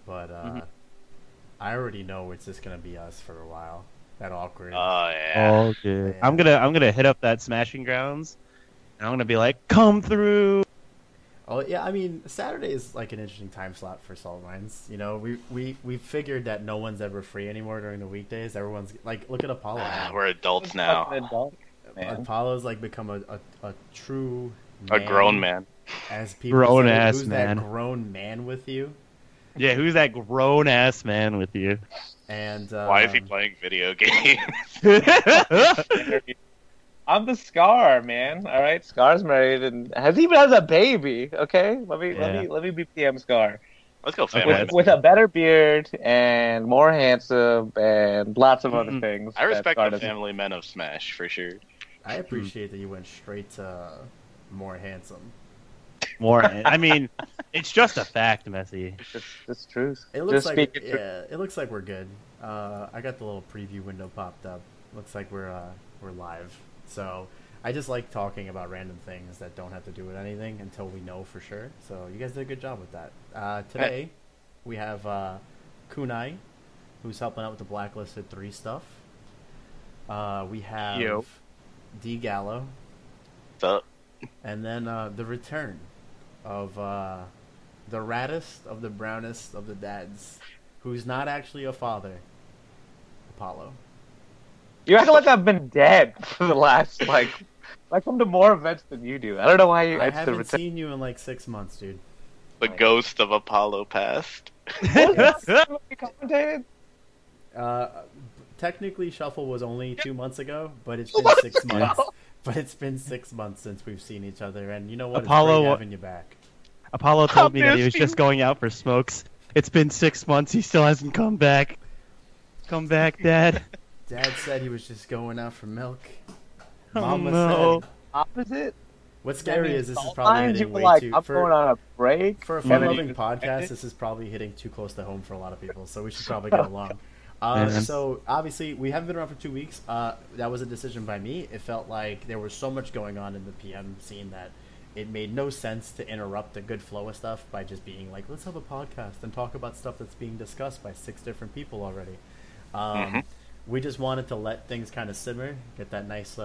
but Mhm. I already know it's just gonna be us for a while. That awkward. Oh yeah. Oh, good. I'm Yeah. gonna I'm gonna hit up that Smashing Grounds, and I'm gonna be like, "Come through." Oh yeah, I mean Saturday is like an interesting time slot for salt mines. You know, we figured that no one's ever free anymore during the weekdays. Everyone's like, look at Apollo now. We're adults It's fucking now. adult, man. Apollo's like become a true A grown man, man. as people Grown say. ass Who's that man. grown man with you? Yeah, who's that grown ass man with you? And Why is he playing video games? I'm the Scar, man. All right, Scar's married and has a baby. Okay, Yeah. let me be PM Scar Let's go, Okay, family with man. that's with a better beard and more handsome and lots of other Mm. things I that respect Scar the doesn't. family men of Smash for sure. I appreciate that you went straight to more handsome. more. I mean, it's just a fact, Messi. It's truth. It looks Just like speaking truth. yeah, it looks like we're good. I got the little preview window popped up. Looks like we're live. So I just like talking about random things that don't have to do with anything until we know for sure. So you guys did a good job with that. Today we have Kunai, who's helping out with the Blacklisted 3 stuff. We have Yo. D Gallo, So and then the return of the raddest of the brownest of the dads, who's not actually a father, Apollo. You act like I've been dead for the last like I come to more events than you do. I don't know why you. I It's the haven't return. seen you in like 6 months, dude. the ghost of Apollo passed. What? We commentated. Uh, Technically, Shuffle was only 2 months ago, but it's been 6 months. But it's been 6 months since we've seen each other, and you know what? Apollo- It's great having you back. Apollo told me that he was missing- just going out for smokes. It's been 6 months. He still hasn't come back. Come back, Dad. Dad said he was just going out for milk. Oh, Mama no. said. Opposite. What's scary is this is Salt probably mines, hitting you were way like, too I'm going on a break. for a And then fun-loving you- podcast. This is probably hitting too close to home for a lot of people, so we should probably get along. Man. So obviously we haven't been around for 2 weeks. That was a decision by me. It felt like there was so much going on in the PM scene that it made no sense to interrupt the good flow of stuff by just being like, let's have a podcast and talk about stuff that's being discussed by 6 different people already. We just wanted to let things kind of simmer, get that nice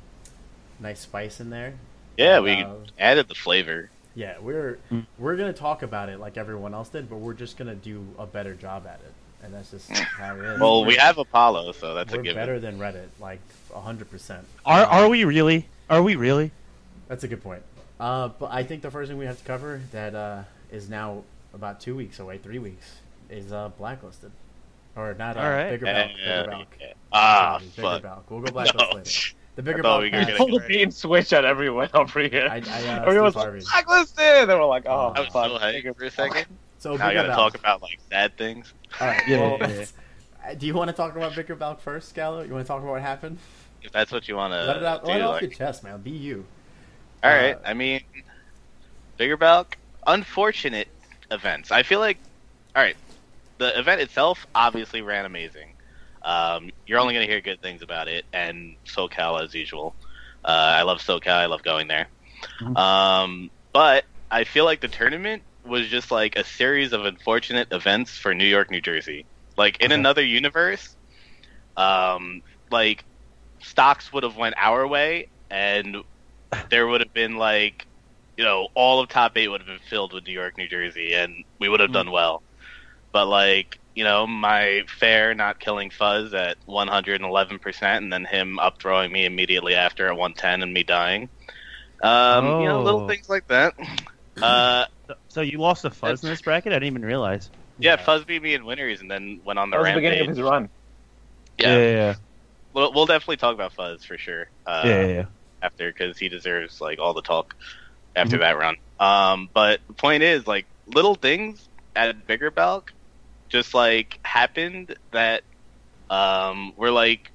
spice in there. Yeah, And, we added the flavor. yeah, we're Mm. we're gonna talk about it like everyone else did, but we're just gonna do a better job at it, and that's just how it is. Well, we We're- have Apollo, so that's a we're given. better than Reddit, like 100%. Are we really? Are we really? That's a good point. But I think the first thing we have to cover that is now about 2 weeks away, 3 weeks, is Blacklisted, or not? All right. Bigger Balk. Yeah, Bigger Balk. yeah. Ah, Bigger fuck. Balk. We'll go Blacklist No. later. The Bigger I thought Balk. we were pass- gonna Pull the bait and switch on everyone over here. Everyone's Steve like, Harvey. blacklisted. They were like, oh, I was fuck. so hyped for a second. So Now I Bigger gotta Balk. talk about like sad things. All right. Yeah, Well, yeah, do you want to talk about Bigger Balk first, Gallo? You want to talk about what happened? If that's what you want to Let it out. do. Let it off like- your chest, man. Be you. All right. Uh, I mean, Bigger Balk, unfortunate events. I feel like, all right, the event itself obviously ran amazing. You're only gonna hear good things about it, and SoCal as usual. I love SoCal. I love going there. But I feel like the tournament was just like a series of unfortunate events for New York, New Jersey. Like in Okay. another universe, like stocks would have went our way, and there would have been like, you know, all of top 8 would have been filled with New York, New Jersey, and we would have done well. But like, you know, my fair not killing Fuzz at 111%, and then him up throwing me immediately after at 110 and me dying. You know, little Oh. things like that. So you lost a fuzz in this bracket? I didn't even realize. Yeah, Fuzz beat me in winners and then went on the That was the beginning rampage. of his run. Yeah, Yeah. we'll definitely talk about Fuzz for sure. Yeah. After, because he deserves like all the talk after that run. But the point is, like, little things at Bigger Balk just like happened that were like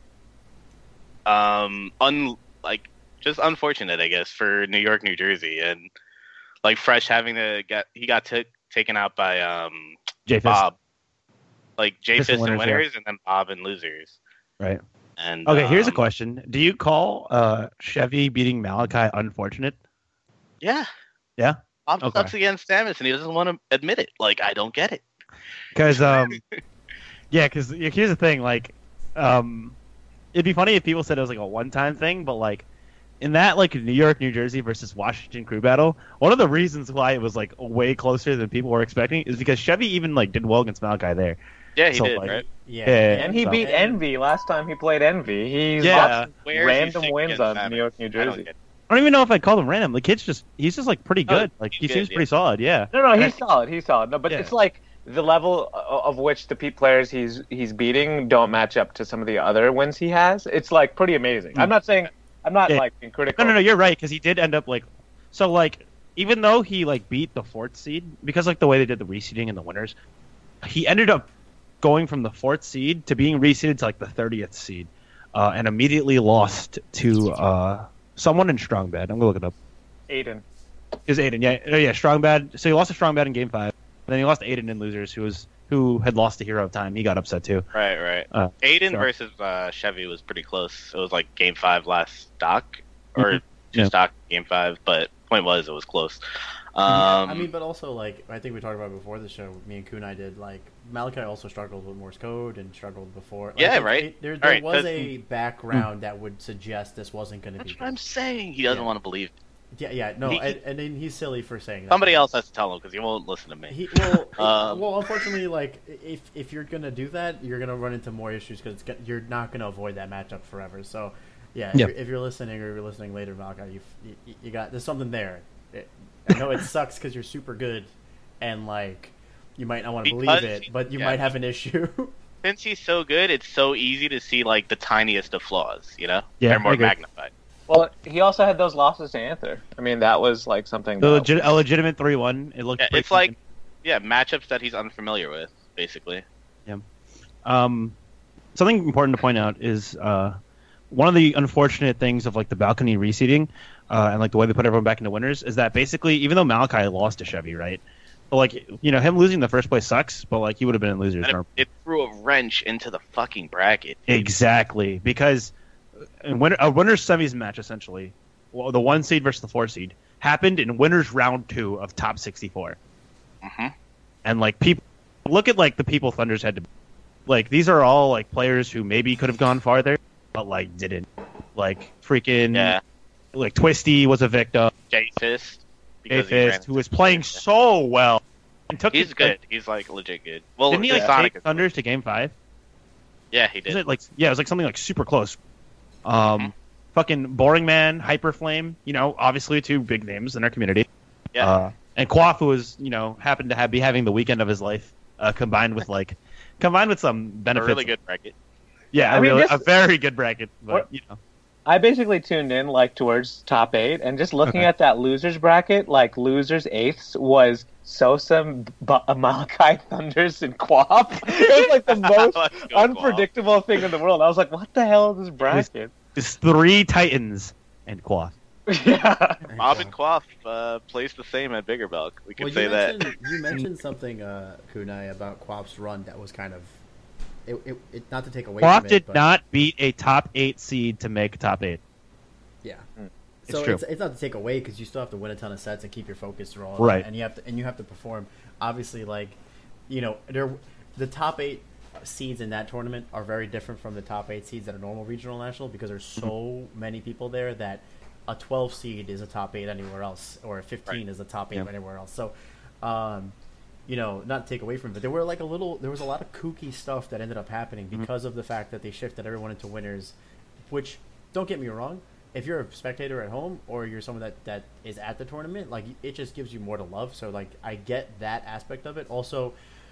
like just unfortunate, I guess, for New York, New Jersey, and like Fresh having to got taken out by J-Fist. Bob, like J Fist Fist and and winners, winners, and then Bob and losers. Right. And Okay, here's a question. Do you call Chevy beating Malachi unfortunate? Yeah, Yeah? Bob Okay. sucks against Samus, and he doesn't want to admit it. Like, I don't get it. Because because here's the thing, like, it'd be funny if people said it was like a one-time thing, but like in that like New York, New Jersey versus Washington crew battle, one of the reasons why it was like way closer than people were expecting is because Chevy even like did well against Malachi there. Yeah, he So, did, like, right? Yeah, And he beat Envy last time he played Envy. He's got Where is he random sick wins against on Savage? New York, New I don't Jersey. get it. I don't even know if I'd call him random. The kid's he's just like pretty good. Like he's he good, seems yeah. pretty solid. Yeah. No, he's solid. He's solid. No, but Yeah. it's like the level of which the players he's beating don't match up to some of the other wins he has. It's like pretty amazing. I'm not Yeah. like being critical. No, you're right because he did end up like, so like even though he like beat the fourth seed because like the way they did the reseeding and the winners, he ended up going from the fourth seed to being reseeded to like the 30th seed, and immediately lost to someone in Strong Bad. I'm gonna look it up. Aiden. Is Aiden? Yeah, Strong Bad. So he lost to Strong Bad in Game 5, and then he lost to Aiden in Losers, who had lost to Hero of Time. He got upset too. Right. Uh, Aiden sure. versus Chevy was pretty close. It was like Game 5 last stock, or Mhm. two Yeah. stock Game 5, but point was it was close. I mean, but also, like, I think we talked about before the show, me and Kunai did, like, Malachi also struggled with Morse code and struggled before. Like, Yeah, right. There Alright, was but- a background that would suggest this wasn't going to be That's good. what I'm saying. He doesn't Yeah. want to believe. Yeah, no, He- and then he's silly for saying that. Somebody else has to tell him because he won't listen to me. Well, unfortunately, like, if you're going to do that, you're going to run into more issues because you're not going to avoid that matchup forever. So, yeah, Yeah. if you're listening or you're listening later, Malachi, you got, there's something there. I know it sucks because you're super good, and like you might not want to believe Because it, but you yeah. might have an issue. Since he's so good, it's so easy to see like the tiniest of flaws. You know, Yeah, they're I more agree. magnified. Well, he also had those losses to Anther. I mean, that was like something. A legitimate 3-1. It looked. Yeah, pretty it's like decent. matchups that he's unfamiliar with, basically. Something important to point out is one of the unfortunate things of like the balcony reseeding and like the way they put everyone back into winners is that basically even though Malachi lost to Chevy, right? But like him losing the first place sucks, but like he would have been in losers. And it threw a wrench into the fucking bracket. Exactly, because a winners semis match essentially, well, the 1 seed versus the 4 seed happened in winners round 2 of top 64. Mm-hmm. And like people look at like the people Thunders had to, like these are all like players who maybe could have gone farther, but like didn't. Like freaking like Twisty was a victim. J Fist, Fist, who was playing so well and took. He's good. He's like legit good. Well, didn't he like Sonic take is Thunders to Game 5? Yeah, he Was did. it like it was like something like super close. Fucking Boring Man, Hyper Flame, obviously 2 big names in our community. Yeah. And Quaff, who was, happened to be having the weekend of his life, combined with some A benefits. really good bracket. Yeah, I mean, a very good bracket, but I basically tuned in like towards top 8, and just looking at that losers bracket, like losers 8th was Sosa, Malachi, Thunders, and Quap. It was like the most Let's go, unpredictable thing in the world. I was like, what the hell is this bracket? it's 3 Titans and Quaff. Yeah. Bob and Quaff plays the same at Bigger Belk. We can say that. You mentioned something, Kunai, about Quap's run that was kind of it not to take away Quaff from it, did but, not beat a top 8 seed to make top 8. Yeah. It's So true. it's not to take away because you still have to win a ton of sets and keep your focus through all of Right. that, and you have to perform. Obviously, like the top 8 seeds in that tournament are very different from the top 8 seeds at a normal regional national because there's so many people there that a 12 seed is a top 8 anywhere else, or a 15 is a top 8 Yeah. anywhere else. So, not to take away from it, but there was a lot of kooky stuff that ended up happening because of the fact that they shifted everyone into winners, which, don't get me wrong, if you're a spectator at home or you're someone that is at the tournament, like, it just gives you more to love. So, like, I get that aspect of it. Also,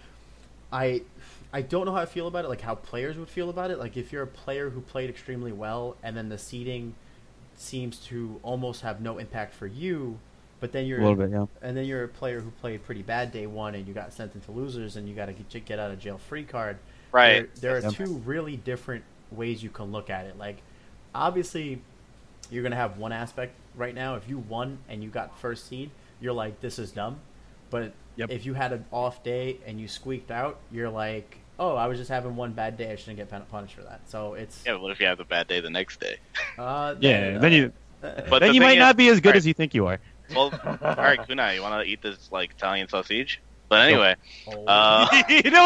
I don't know how I feel about it, like how players would feel about it. Like, if you're a player who played extremely well and then the seeding seems to almost have no impact for you, but then you're A little bit, yeah. and then you're a player who played pretty bad day 1 and you got sent into losers and you got to get out of jail free card. Right. There are Yep. 2 really different ways you can look at it. Like, obviously, you're gonna have one aspect right now. If you won and you got first seed, you're like, this is dumb. But Yep. if you had an off day and you squeaked out, you're like, oh, I was just having one bad day. I shouldn't get punished for that. So it's Yeah, but what if you have a bad day the next day? Then you But then the you might thing not is- be as good alright. as you think you are. Well, all right, Kunai, you want to eat this like Italian sausage? But anyway, Oh. no, I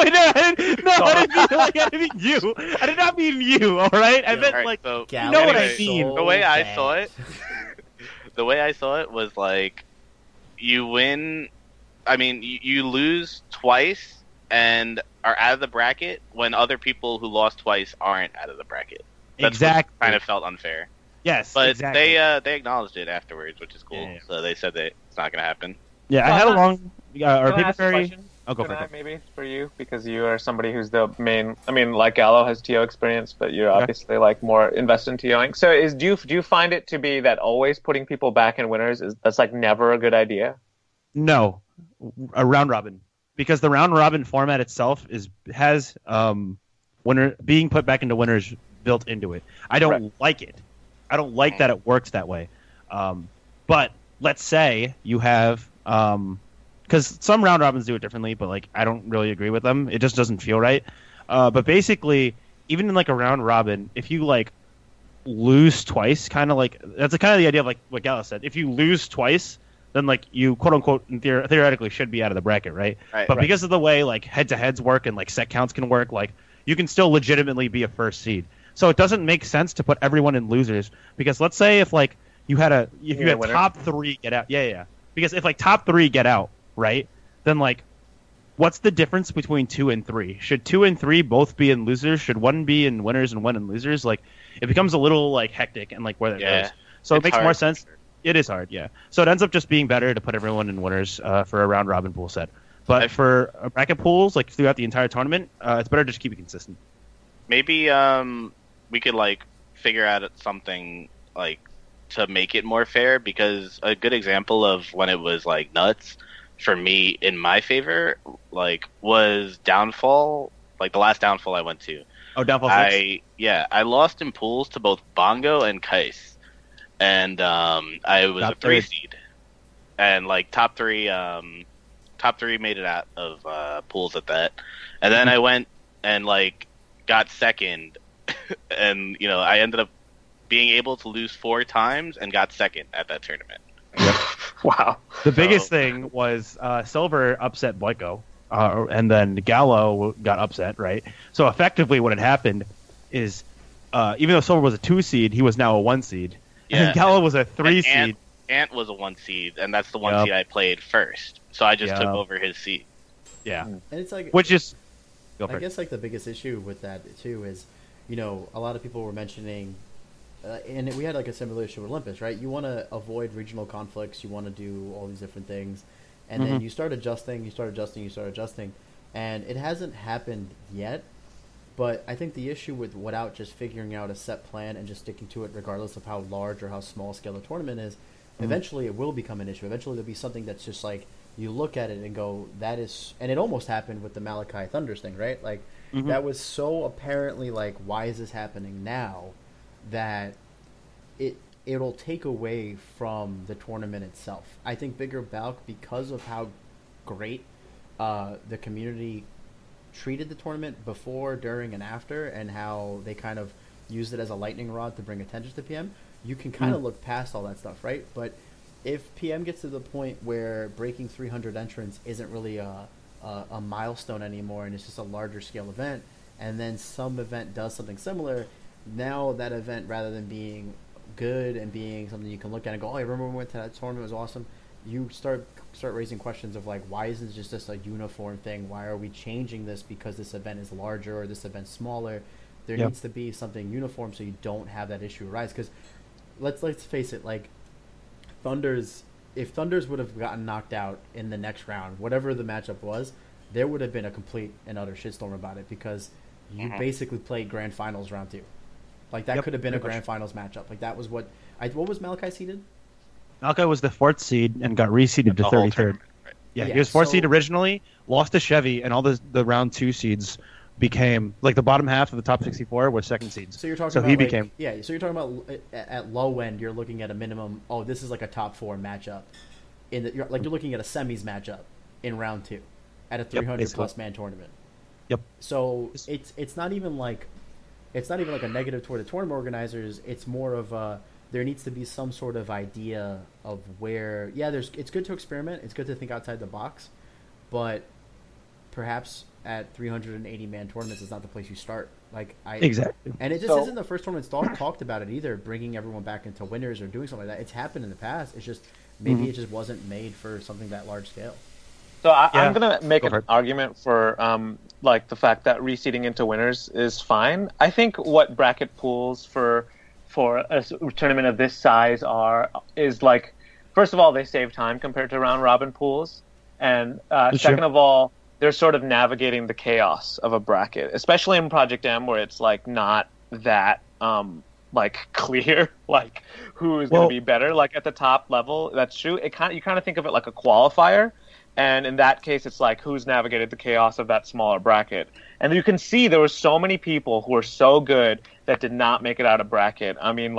didn't mean you. I did not mean you. All right, I Yo, meant all right, like so Gallo know what I is mean. so The way I bad. saw it- the way I saw it was like you win. I mean, you lose twice and are out of the bracket when other people who lost twice aren't out of the bracket. That's exactly. what kind of felt unfair. Yes, But exactly. they acknowledged it afterwards, which is cool. Yeah. So they said that it's not going to happen. Yeah, I So had a I'm long. Or Can I paper ask a fairy. question? I'll go Can for I, it. maybe for you, because you are somebody who's the main. I mean, like Gallo has TO experience, but you're Okay. obviously like more invested in TOing. So, do you find it to be that always putting people back in winners that's like never a good idea? No, a round robin, because the round robin format itself has winner being put back into winners built into it. I don't Right. like it. I don't like that it works that way. But let's say you have because some round robins do it differently, but like I don't really agree with them. It just doesn't feel right. But basically, even in like a round robin, if you like lose twice, kind of like that's kind of the idea of like what Gala said. If you lose twice, then like you quote unquote theoretically should be out of the bracket, right? Right. But because of the way like head to heads work and like set counts can work, like you can still legitimately be a first seed. So it doesn't make sense to put everyone in losers because let's say if like you had a winner? top 3 get out, yeah. Because if like top 3 get out, right? Then like what's the difference between 2 and 3? Should 2 and 3 both be in losers? Should one be in winners and one in losers? Like it becomes a little like hectic and like where that Yeah. goes. So it It's makes hard more for sense. sure. It is hard, yeah. So it ends up just being better to put everyone in winners for a round robin pool set. But for bracket pools, like throughout the entire tournament, it's better to just keep it consistent. Maybe we could like figure out something like to make it more fair, because a good example of when it was like nuts for me in my favor like was Downfall, like the last Downfall I went to. Oh, Downfall 6? I lost in pools to both Bongo and Kais, and I was Top a 3 third. seed, and like top three made it out of pools at that, and then I went and like got second, and you know I ended up being able to lose 4 times and got second at that tournament. Wow. The biggest thing was Silver upset Boyko, and then Gallo got upset, right? So effectively what had happened is even though Silver was a 2 seed, he was now a 1 seed. Yeah. And Gallo was a 3 And seed. Ant was a 1 seed, and that's the 1 Yup. seed I played first, so I just took Yup. over his seat. Yeah. And it's like Which is... Go for I it. guess like the biggest issue with that too is, you know, a lot of people were mentioning, and we had like a similar issue with Olympus, right? You want to avoid regional conflicts, you want to do all these different things, and then Mhm. you start adjusting, and it hasn't happened yet. But I think the issue without just figuring out a set plan and just sticking to it, regardless of how large or how small scale the tournament is, eventually it will become an issue. Eventually there'll be something that's just like you look at it and go, that is, and it almost happened with the Malachi Thunders thing, right? Like Mhm. that was so apparently like, why is this happening now? That it'll take away from the tournament itself. I think Bigger Balk, because of how great the community treated the tournament before, during, and after, and how they kind of used it as a lightning rod to bring attention to PM, you can kind of look past all that stuff, right? But if PM gets to the point where breaking 300 entrants isn't really a milestone anymore, and it's just a larger scale event, and then some event does something similar, now that event, rather than being good and being something you can look at and go, oh, I remember when we went to that tournament, it was awesome, you start raising questions of like, why isn't it just this a uniform thing? Why are we changing this because this event is larger or this event's smaller? There Yep. needs to be something uniform so you don't have that issue arise. Because let's face it, like if Thunders would have gotten knocked out in the next round, whatever the matchup was, there would have been a complete and utter shitstorm about it, because you basically played grand finals round 2. Like that Yep, could have been a pretty much. grand finals matchup. Like that was what was Malachi seeded? Malachi was the 4th seed and got reseeded to The whole 33rd. tournament, right? Yeah, Yeah, he was 4th so- seed originally, lost to Chevy, and all the round 2 seeds became like the bottom half of the top 64 was 2nd seeds. So you're talking So about he like, became So you're talking about at low end, you're looking at a minimum. Oh, this is like a top 4 matchup. You're looking at a semis matchup in round 2 at a 300 basically. plus man tournament. Yep. So it's not even like a negative toward the tournament organizers. It's more of there needs to be some sort of idea of where. Yeah, it's good to experiment. It's good to think outside the box, but perhaps at 380 man tournaments is not the place you start. Exactly. And it just isn't the first tournament talked about it either. Bringing everyone back into winners or doing something like that. It's happened in the past. It's just maybe it just wasn't made for something that large scale. So I'm gonna make an argument for like the fact that reseeding into winners is fine. I think what bracket pools for a tournament of this size is like, first of all, they save time compared to round robin pools, and second of all, they're sort of navigating the chaos of a bracket, especially in Project M, where it's like not that like clear, like who is going to be better. Like at the top level, that's true. You kind of think of it like a qualifier, and in that case, it's like who's navigated the chaos of that smaller bracket. And you can see there were so many people who were so good that did not make it out of bracket. I mean,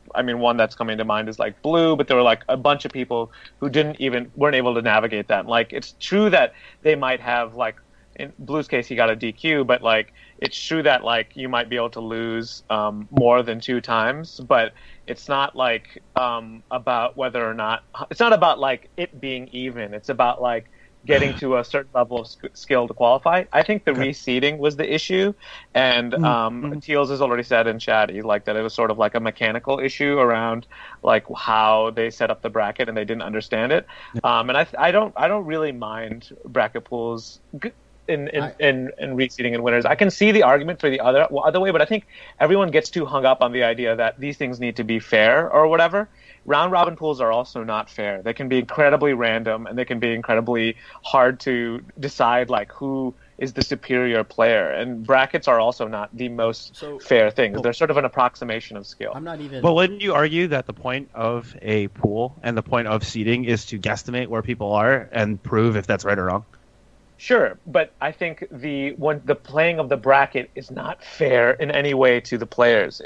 one that's coming to mind is like Blue, but there were like a bunch of people who weren't able to navigate that. Like, it's true that they might have, like, in Blue's case, he got a DQ, but like, it's true that like you might be able to lose more than 2 times, but it's not like about whether or not, it's not about like it being even. It's about like getting to a certain level of skill to qualify. I think the reseeding was the issue, and Teals has already said in chat, like that it was sort of like a mechanical issue around like how they set up the bracket and they didn't understand it. And I don't really mind bracket pools in reseeding and winners. I can see the argument for the other way, but I think everyone gets too hung up on the idea that these things need to be fair or whatever. Round robin pools are also not fair. They can be incredibly random, and they can be incredibly hard to decide like who is the superior player. And brackets are also not the most fair things. They're sort of an approximation of skill. I'm not even. But wouldn't you argue that the point of a pool and the point of seeding is to guesstimate where people are and prove if that's right or wrong? Sure, but I think the playing of the bracket is not fair in any way to the players.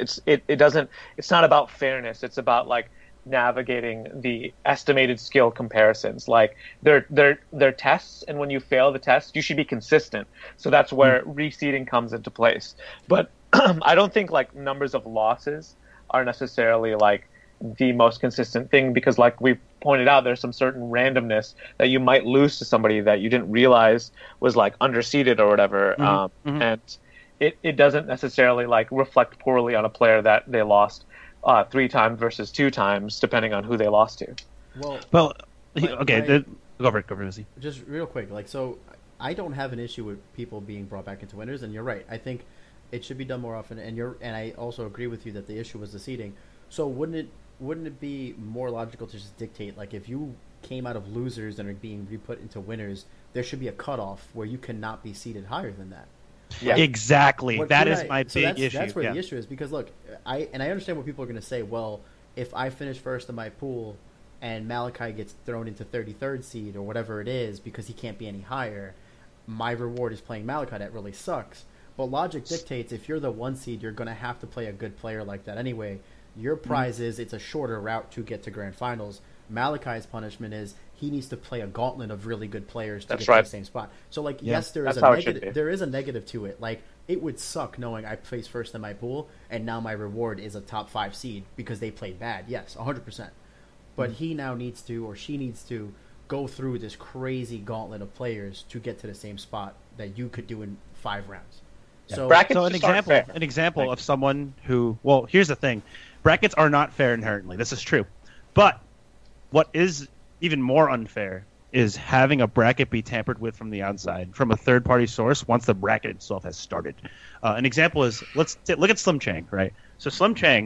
It's not about fairness. It's about like navigating the estimated skill comparisons. Like they're tests, and when you fail the test, you should be consistent. So that's where reseeding comes into place. But I don't think like numbers of losses are necessarily like the most consistent thing, because like we pointed out, there's some certain randomness that you might lose to somebody that you didn't realize was like underseeded or whatever. And it doesn't necessarily like reflect poorly on a player that they lost 3 times versus 2 times, depending on who they lost to. Well, okay, go for it, Missy. Just real quick, like, so I don't have an issue with people being brought back into winners, and you're right. I think it should be done more often, and I also agree with you that the issue was the seeding. So wouldn't it be more logical to just dictate, like, if you came out of losers and are being re-put into winners, there should be a cutoff where you cannot be seeded higher than that. Yeah, exactly. That is my big issue. That's where the issue is, because look, I understand what people are going to say. Well, if I finish first in my pool and Malachi gets thrown into 33rd seed or whatever it is because he can't be any higher, my reward is playing Malachi. That really sucks. But logic dictates if you're the 1 seed, you're going to have to play a good player like that anyway. Your prize is it's a shorter route to get to grand finals. Malachi's punishment is he needs to play a gauntlet of really good players to get to the same spot. So, like, yes, there is a negative. There is a negative to it. Like, it would suck knowing I placed first in my pool and now my reward is a top 5 seed because they played bad. Yes, 100%. But he now needs to, or she needs to, go through this crazy gauntlet of players to get to the same spot that you could do in 5 rounds. Yeah. So an example of someone who, well, here's the thing. Brackets are not fair inherently. This is true. But what is even more unfair is having a bracket be tampered with from the outside, from a third-party source, once the bracket itself has started. An example is, look at Slim Chang, right? So Slim Chang,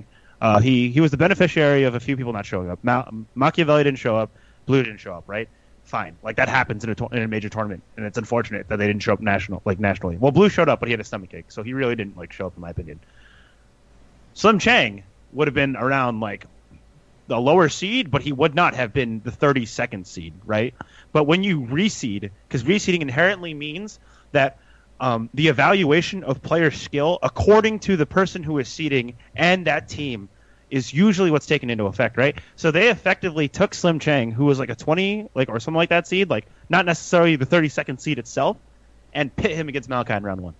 he was the beneficiary of a few people not showing up. Machiavelli didn't show up. Blue didn't show up, right? Fine. Like, that happens in a major tournament, and it's unfortunate that they didn't show up nationally. Well, Blue showed up, but he had a stomachache, so he really didn't show up, in my opinion. Slim Chang would have been around the lower seed, but he would not have been the 32nd seed, right? But when you reseed, because reseeding inherently means that the evaluation of player skill according to the person who is seeding and that team is usually what's taken into effect, right? So they effectively took Slim Chang, who was like a 20, or something like that seed, not necessarily the 32nd seed itself, and pit him against Malachi in round 1.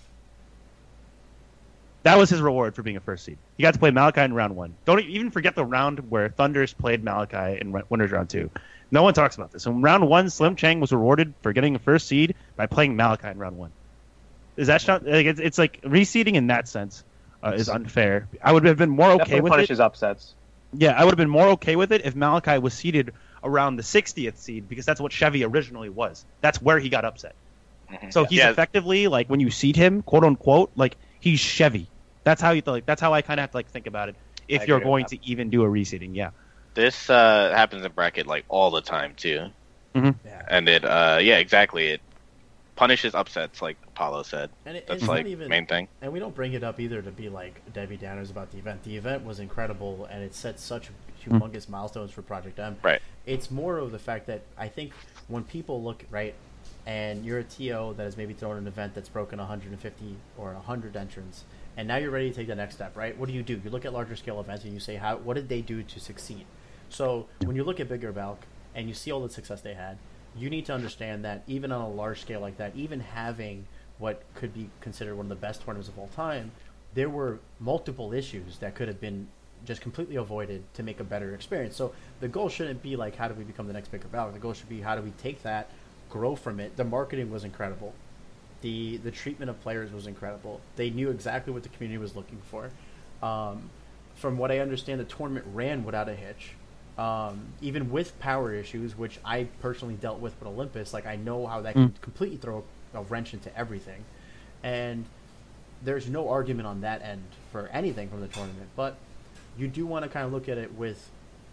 That was his reward for being a first seed. He got to play Malachi in round 1. Don't even forget the round where Thunders played Malachi in Winners round 2. No one talks about this. In round 1, Slim Chang was rewarded for getting a first seed by playing Malachi in round 1. Is that not, like, it's like reseeding in that sense is unfair. I would have been more okay Definitely with punishes it. upsets. Yeah, I would have been more okay with it if Malachi was seeded around the 60th seed, because that's what Chevy originally was. That's where he got upset. So he's effectively, like, when you seed him, quote unquote, like, he's Chevy. That's how you that's how I kind of have to, like, think about it. If you're going to even do a reseeding, yeah. This happens in bracket like all the time too. Mm-hmm. Yeah. And it exactly, it punishes upsets, like Apollo said. And That's it's like not even, main thing. And we don't bring it up either to be like Debbie Downers about the event. The event was incredible, and it set such humongous milestones for Project M. Right. It's more of the fact that I think when people look, right, and you're a TO that has maybe thrown an event that's broken 150 or 100 entrants, and now you're ready to take the next step, right? What do? You look at larger scale events and you say, what did they do to succeed? So when you look at Bigger Balk and you see all the success they had, you need to understand that even on a large scale like that, even having what could be considered one of the best tournaments of all time, there were multiple issues that could have been just completely avoided to make a better experience. So the goal shouldn't be like, how do we become the next Bigger Balk? The goal should be, how do we take that, grow from it? The marketing was incredible. The treatment of players was incredible. They knew exactly what the community was looking for. From what I understand, the tournament ran without a hitch. Even with power issues, which I personally dealt with Olympus, like, I know how that can completely throw a wrench into everything. And there's no argument on that end for anything from the tournament. But you do want to kind of look at it with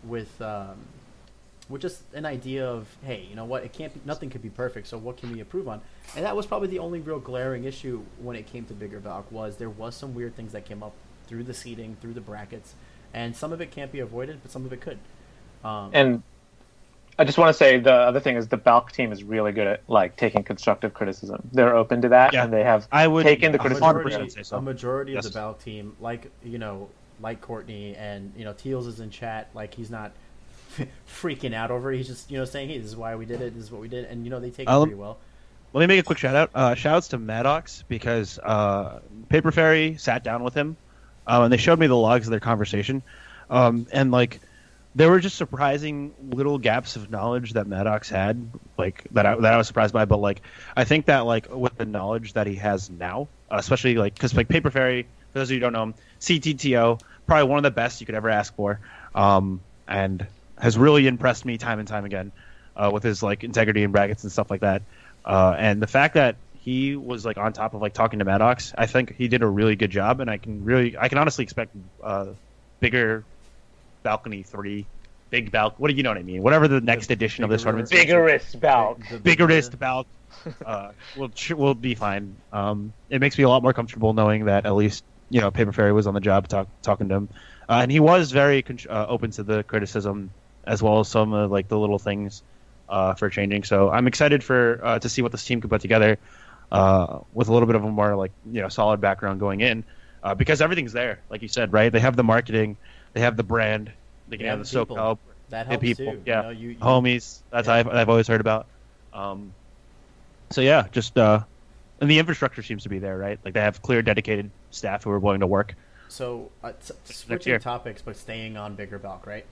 just an idea of, hey, you know what? It can't be, nothing could be perfect. So what can we improve on? And that was probably the only real glaring issue when it came to Bigger Balk, was there was some weird things that came up through the seeding, through the brackets, and some of it can't be avoided, but some of it could. And I just want to say the other thing is the Balk team is really good at, like, taking constructive criticism. They're open to that, and they have taken the criticism. A majority of the Balk team, like, you know, like Courtney, and, you know, Teals is in chat, like, he's not freaking out over it. He's just, you know, saying, hey, this is why we did it, this is what we did, and, you know, they take it pretty well. Let me make a quick shout out. Shouts to Maddox, because Paper Fairy sat down with him, and they showed me the logs of their conversation, and, like, there were just surprising little gaps of knowledge that Maddox had, like, that I was surprised by. But, like, I think that, like, with the knowledge that he has now, especially, like, because, like, Paper Fairy, for those of you who don't know him, CTTO, probably one of the best you could ever ask for, and has really impressed me time and time again with his, like, integrity and brackets and stuff like that. And the fact that he was, like, on top of, like, talking to Maddox, I think he did a really good job, and I can honestly expect bigger Balcony 3, Big Balk. What do you know what I mean? Whatever the next edition of this tournament. Biggerest Balk. Biggerest Balk. Will be fine. It makes me a lot more comfortable knowing that at least, you know, Paper Fairy was on the job talking to him, and he was very open to the criticism as well as some of, like, the little things for changing. So I'm excited for to see what this team can put together with a little bit of a more, like, you know, solid background going in, because everything's there, like you said, right? They have the marketing. They have the brand. They can have the SoCal. That helps people. too. Yeah, you know, homies. That's I've always heard about. So yeah, just and the infrastructure seems to be there, right? Like, they have clear, dedicated staff who are willing to work. So switching topics, but staying on Bigger Balk, right?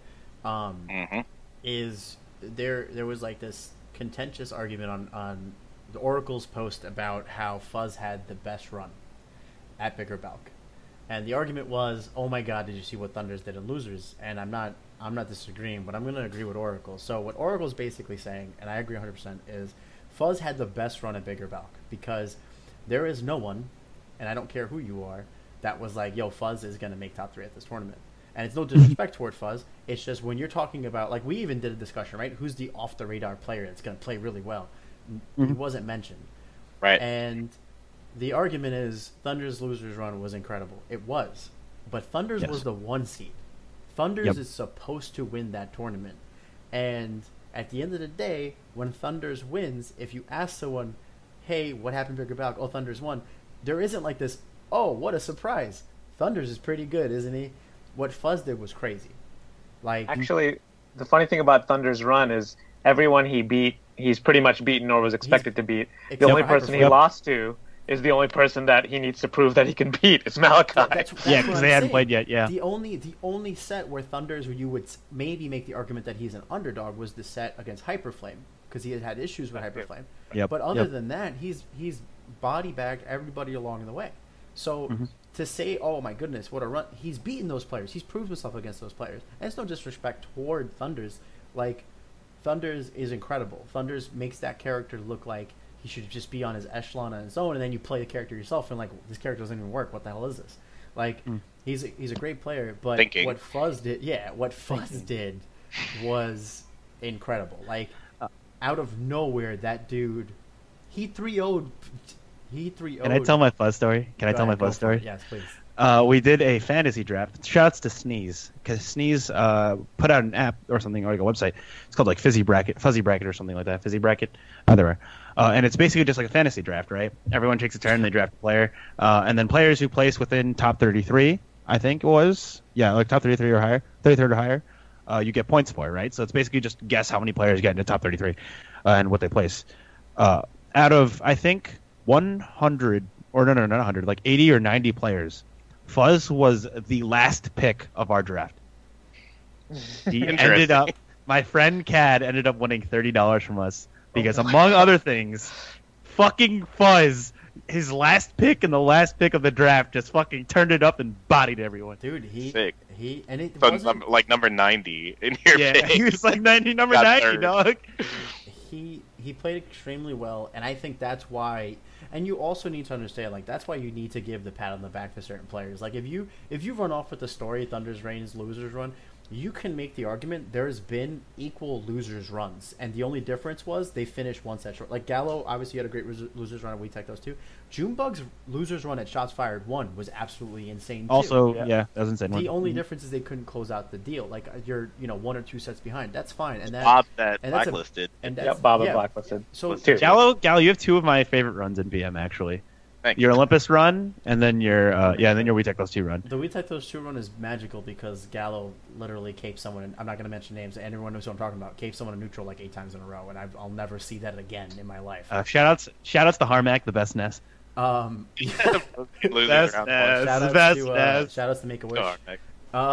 Is there was, like, this contentious argument on the Oracle's post about how Fuzz had the best run at Bigger Balk. And the argument was, oh my God, did you see what Thunders did in Losers? And I'm not disagreeing, but I'm going to agree with Oracle. So what Oracle's basically saying, and I agree 100%, is Fuzz had the best run at Bigger Balk, because there is no one, and I don't care who you are, that was like, yo, Fuzz is going to make top 3 at this tournament. And it's no disrespect toward Fuzz. It's just when you're talking about, like, we even did a discussion, right? Who's the off-the-radar player that's going to play really well? It wasn't mentioned. Right. And the argument is Thunder's Losers run was incredible. It was. But Thunders was the 1 seed. Thunders is supposed to win that tournament. And at the end of the day, when Thunders wins, if you ask someone, hey, what happened to Bigger Balk? Oh, Thunders won. There isn't like this, oh, what a surprise. Thunders is pretty good, isn't he? What Fuzz did was crazy. Like, actually, the funny thing about Thunder's run is everyone he beat, he's pretty much beaten or was expected to beat. The only person he lost to is the only person that he needs to prove that he can beat. It's Malachi. That's Yeah, what because I'm they hadn't saying. played yet. Yeah. The only set where Thunders, where you would maybe make the argument that he's an underdog, was the set against Hyperflame, because he had issues with Hyperflame. Yep. But other Yep. than that, he's body bagged everybody along the way. So Mm-hmm. to say, oh my goodness, what a run! He's beaten those players. He's proved himself against those players. And it's no disrespect toward Thunders. Like, Thunders is incredible. Thunders makes that character look like he should just be on his echelon on his own, and then you play the character yourself, and like, this character doesn't even work. What the hell is this? Like, he's a great player, but Thinking. what Fuzz did was incredible. Like, out of nowhere, that dude, he 3-0'd. Can I tell my Fuzz story? Can I Go tell my ahead, go Fuzz for it. story? Yes, please. We did a fantasy draft. Shouts to Sneeze, because Sneeze put out an app or something, or like a website. It's called like Fuzzy Bracket or something like that. Fizzy Bracket, either way. And it's basically just like a fantasy draft, right? Everyone takes a turn, they draft a player, and then players who place within top 33, I think it was, like top 33 or higher, 33rd or higher, you get points for, right? So it's basically just guess how many players get into top 33 and what they place. Out of, I think, 100, or no, not 100, like 80 or 90 players, Fuzz was the last pick of our draft. He ended up, my friend Cad ended up winning $30 from us because, among other things, fucking Fuzz, his last pick and the last pick of the draft, just fucking turned it up and bodied everyone. Dude, Sick. and it So, wasn't, like number 90 in your Yeah, pick. he was like number Got 90, third. dog. he played extremely well, and I think that's why. And you also need to understand, like, that's why you need to give the pat on the back to certain players. Like, if you run off with the story Thunder's Reigns losers run, you can make the argument there's been equal losers runs, and the only difference was they finished one set short. Like, Gallo obviously had a great losers run, and we tech those two. Junebug's losers run at Shots Fired 1 was absolutely insane too. Also, yeah, that was insane. The only difference is they couldn't close out the deal. Like, you're 1 or 2 sets behind. That's fine. And that Bob that and that's a- blacklisted. and that's, Yep, Bob yeah. and Blacklisted. So Two. Gallo, you have two of my favorite runs in BM actually. Thank Your Olympus run, and then your and then your We Tech Those Two run. the We Tech Those Two run is magical because Gallo literally caped someone. I'm not going to mention names. Everyone knows who I'm talking about. Caped someone in neutral like 8 times in a row, and I'll never see that again in my life. Shout outs to Harmac, the best Ness. Losers That's round Naz. one. Shout outs best, to Naz. shout outs to Make a Wish. Oh, heck.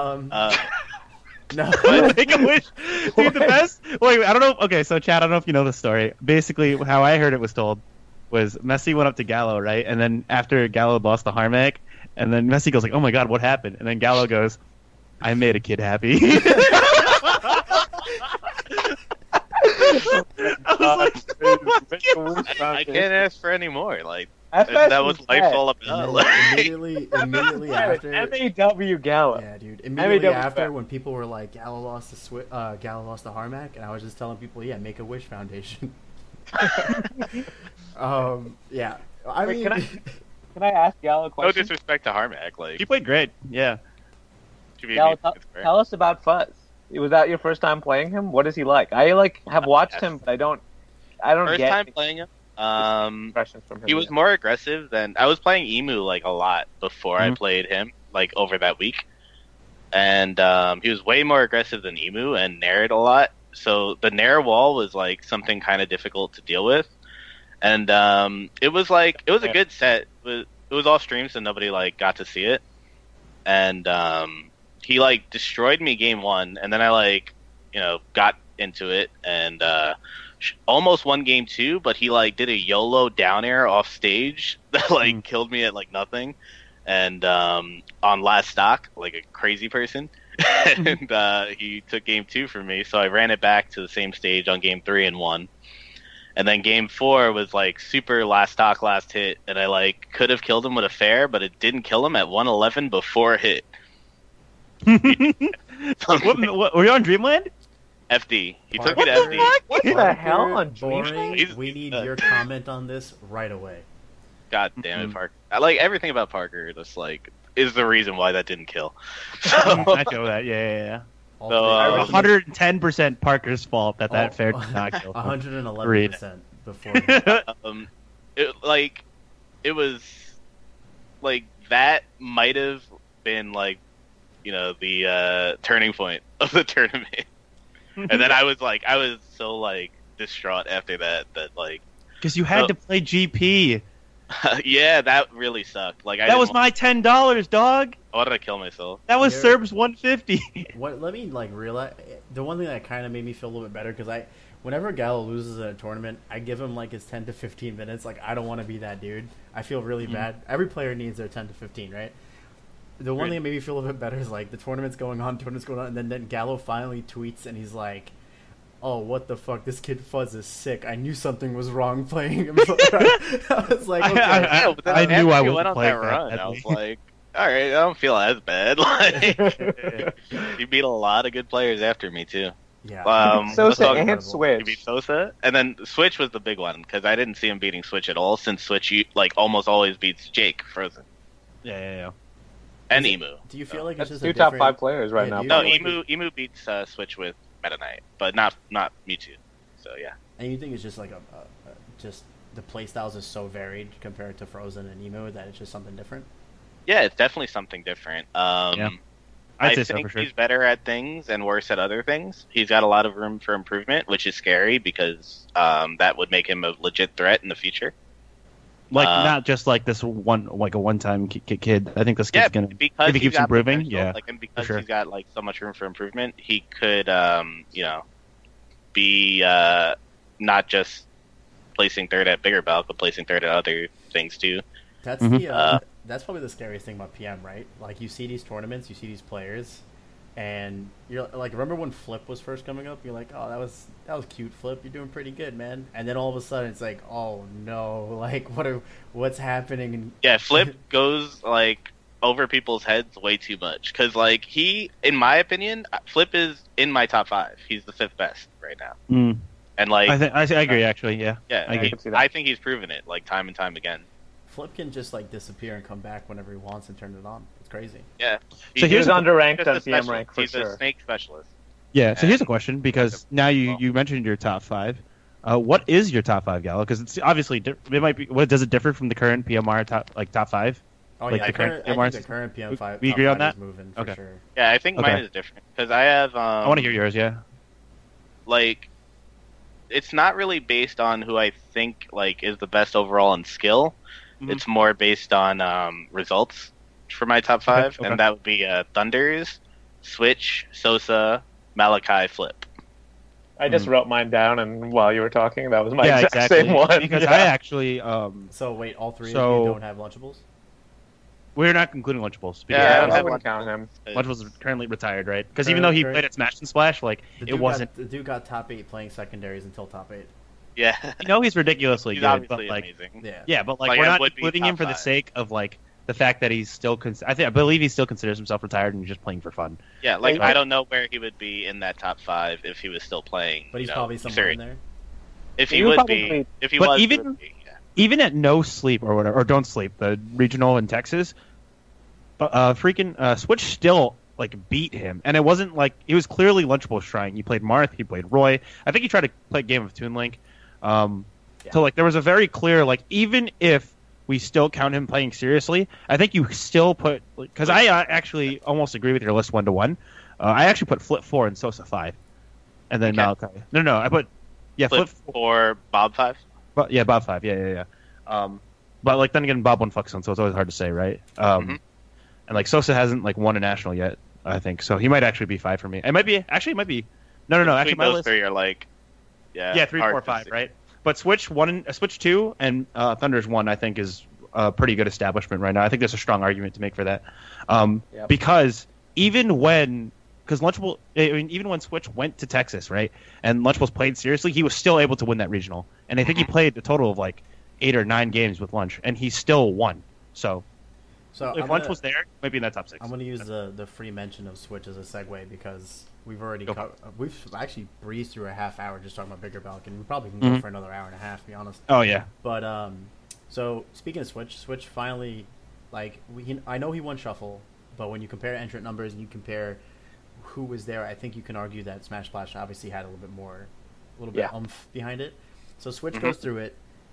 No, Make a wish, dude. The best. Wait, I don't know. Okay, so Chad, I don't know if you know the story. Basically, how I heard it was told was Messi went up to Gallo, right, and then after Gallo lost to Harmac, and then Messi goes like, "Oh my God, what happened?" And then Gallo goes, "I made a kid happy." I was like, I can't ask for any more. Like FS that was life all about. immediately after. MAW Gallo. Yeah, dude. Immediately MAW after, back. when people were like, Gallo lost to Harmac, and I was just telling people, yeah, Make a Wish Foundation. Yeah. I Wait, mean, Can I ask Gallo a No question? disrespect to Harmac. Like he played great. Yeah. to be Gallo, amazing, it's great. tell us about Fuzz. Was that your first time playing him? What is he like? I have watched him, but I don't First get time any playing him. impressions from him. He was yet. more aggressive than I was playing Emu like a lot before I played him like over that week, and he was way more aggressive than Emu and nared a lot. So the nair wall was like something kind of difficult to deal with, and it was a good set. It was all streams, so nobody like got to see it, and he like destroyed me game 1, and then I got into it and almost won game 2, but he like did a YOLO down air off stage that like killed me at like nothing, and on last stock like a crazy person, and he took game 2 from me, so I ran it back to the same stage on game 3 and won. And then game 4 was like super last stock, last hit, and I like could have killed him with a fair, but it didn't kill him at 111 before hit. what, were you on Dreamland? FD. He took me to Parker- FD. What the Parker hell on Boring. He's- We need your comment on this right away. God damn it, Parker. I like everything about Parker. Just like is the reason why that didn't kill. So, I know that. Yeah. All So, three- 110% Parker's fault that Oh, fair did not kill. 111% before. it was like that might have been like the turning point of the tournament. And then I was so like distraught after that like Because you had Oh. to play GP. Yeah, that really sucked. Like That was my $10, dog. Why did I kill myself? That was You're- Serb's 150. What? Let me like realize the one thing that kind of made me feel a little bit better because whenever Gallo loses in a tournament, I give him like his 10 to 15 minutes. Like I don't want to be that dude. I feel really bad. Every player needs their 10 to 15, right? The one Right. thing that made me feel a little bit better is like the tournament's going on, and then Gallo finally tweets and he's like, "Oh, what the fuck? This kid Fuzz is sick. I knew something was wrong playing him." I was like, okay. Yeah, but then I knew I after you wasn't went on playing that that run. I badly. was like, all right, I don't feel as bad. Like, you beat a lot of good players after me too. Yeah. Let's Sosa talk and about- Switch. You beat Sosa, and then Switch was the big one because I didn't see him beating Switch at all. Since Switch, like almost always beats Jake Frozen Yeah. and Is it- Emu. Do you feel like That's it's just two a top different... 5 players right Yeah, now. do you No, feel like Emu beats Switch with Meta Knight, but not Mewtwo. So yeah. And you think it's just like just the playstyles is so varied compared to Frozen and Emu that it's just something different? Yeah, it's definitely something different. Yeah. I I'd say so think for sure. he's better at things and worse at other things. He's got a lot of room for improvement, which is scary because that would make him a legit threat in the future. Like Uh, not just like this one-time kid. I think this Yeah, kid's gonna because if he he's keeps got improving. potential, Yeah, like, and because sure. he's got like so much room for improvement, he could, be not just placing third at Bigger Belt, but placing third at other things too. That's Mhm. the that's probably the scariest thing about PM, right? Like you see these tournaments, you see these players, and you're like, remember when Flip was first coming up? You're like, oh, that was cute, Flip. You're doing pretty good, man. And then all of a sudden, it's like, oh no, like what's happening? And Yeah, Flip goes like over people's heads way too much because, like, in my opinion, Flip is in my top 5. He's the 5th best right now, Mm. and like, I agree actually. Yeah, yeah, I agree. can see that. I think he's proven it like time and time again. Flip can just like disappear and come back whenever he wants and turn it on. It's crazy. Yeah, So he's He here's was the- underranked just on a PM specialist. rank for He's a sure. snake specialist. Yeah. So here's a And- question because now you mentioned your top 5. What is your top 5, Gallo? Because it's obviously it might be. What does it differ from the current PMR top 5? Oh Like yeah, the current I PMR think the current PM5. we top agree on 5 that? is moving for Okay. sure. Yeah, I think mine Okay. is different because I have. I want to hear yours. Yeah. Like, it's not really based on who I think like is the best overall in skill. Mhm. It's more based on results for my top 5, okay. and that would be Thunders, Switch, Sosa, Malachi, Flip. I just wrote mine down, and while you were talking, that was my yeah, exact exactly. same one. Because Yeah. I actually So wait, all three So- of you don't have Lunchables? we're not including Lunchables. Yeah, because I Yeah, don't I have wouldn't count him. Lunchables is currently retired, right? Because even though he Current- played at Smash and Splash, like The it dude wasn't. the dude got top 8 playing secondaries until top 8. Yeah, You know, he's ridiculously he's good, obviously but like, amazing. Yeah. yeah, but like Like, we're I not would be including him top for the 5. sake of like the fact that he's still. I believe he still considers himself retired and he's just playing for fun. Yeah, like, Like- I don't know where he would be in that top 5 if he was still playing. But he's you know, probably somewhere sorry. in there. If he He would probably- be, if he But was, he even- would be, yeah. Even at no sleep or whatever, or don't sleep, the regional in Texas, Switch still like beat him, and it wasn't like he was clearly Lunchables trying. He played Marth, he played Roy. I think he tried to play a game of Toon Link. So like there was a very clear like even if we still count him playing seriously, I think you still put because I actually almost agree with your list 1-to-1. I actually put Flip 4 and Sosa 5, and then Okay. Malachi. No, I put Flip Flip for Bob 5. Bob 5. Yeah. But like then again, Bob won Fluxon, so it's always hard to say, right? Mhm. And like Sosa hasn't like won a national yet, I think, so he might actually be 5 for me. It might be. No. Actually, Between my those list. three are like, Yeah, 3, hard 4, to 5, see. right? But Switch 2 and Thunder's 1, I think, is a pretty good establishment right now. I think there's a strong argument to make for that, Yep. because even when Lunchable, I mean, even when Switch went to Texas, right, and Lunchables played seriously, he was still able to win that regional, and I think he played a total of like 8 or 9 games with Lunch, and he still won. So So if Lunch was there, maybe in that top 6. I'm going to use the free mention of Switch as a segue because we've already Go for we've actually breezed through a half hour just talking about Bigger Balk, and we probably can Mhm. go for another hour and a half, to be honest. Oh yeah, But so speaking of Switch finally, like I know he won Shuffle, but when you compare entrant numbers and you compare who was there, I think you can argue that Smash Splash obviously had a little bit Yeah. oomph behind it. So Switch Mhm. goes through it,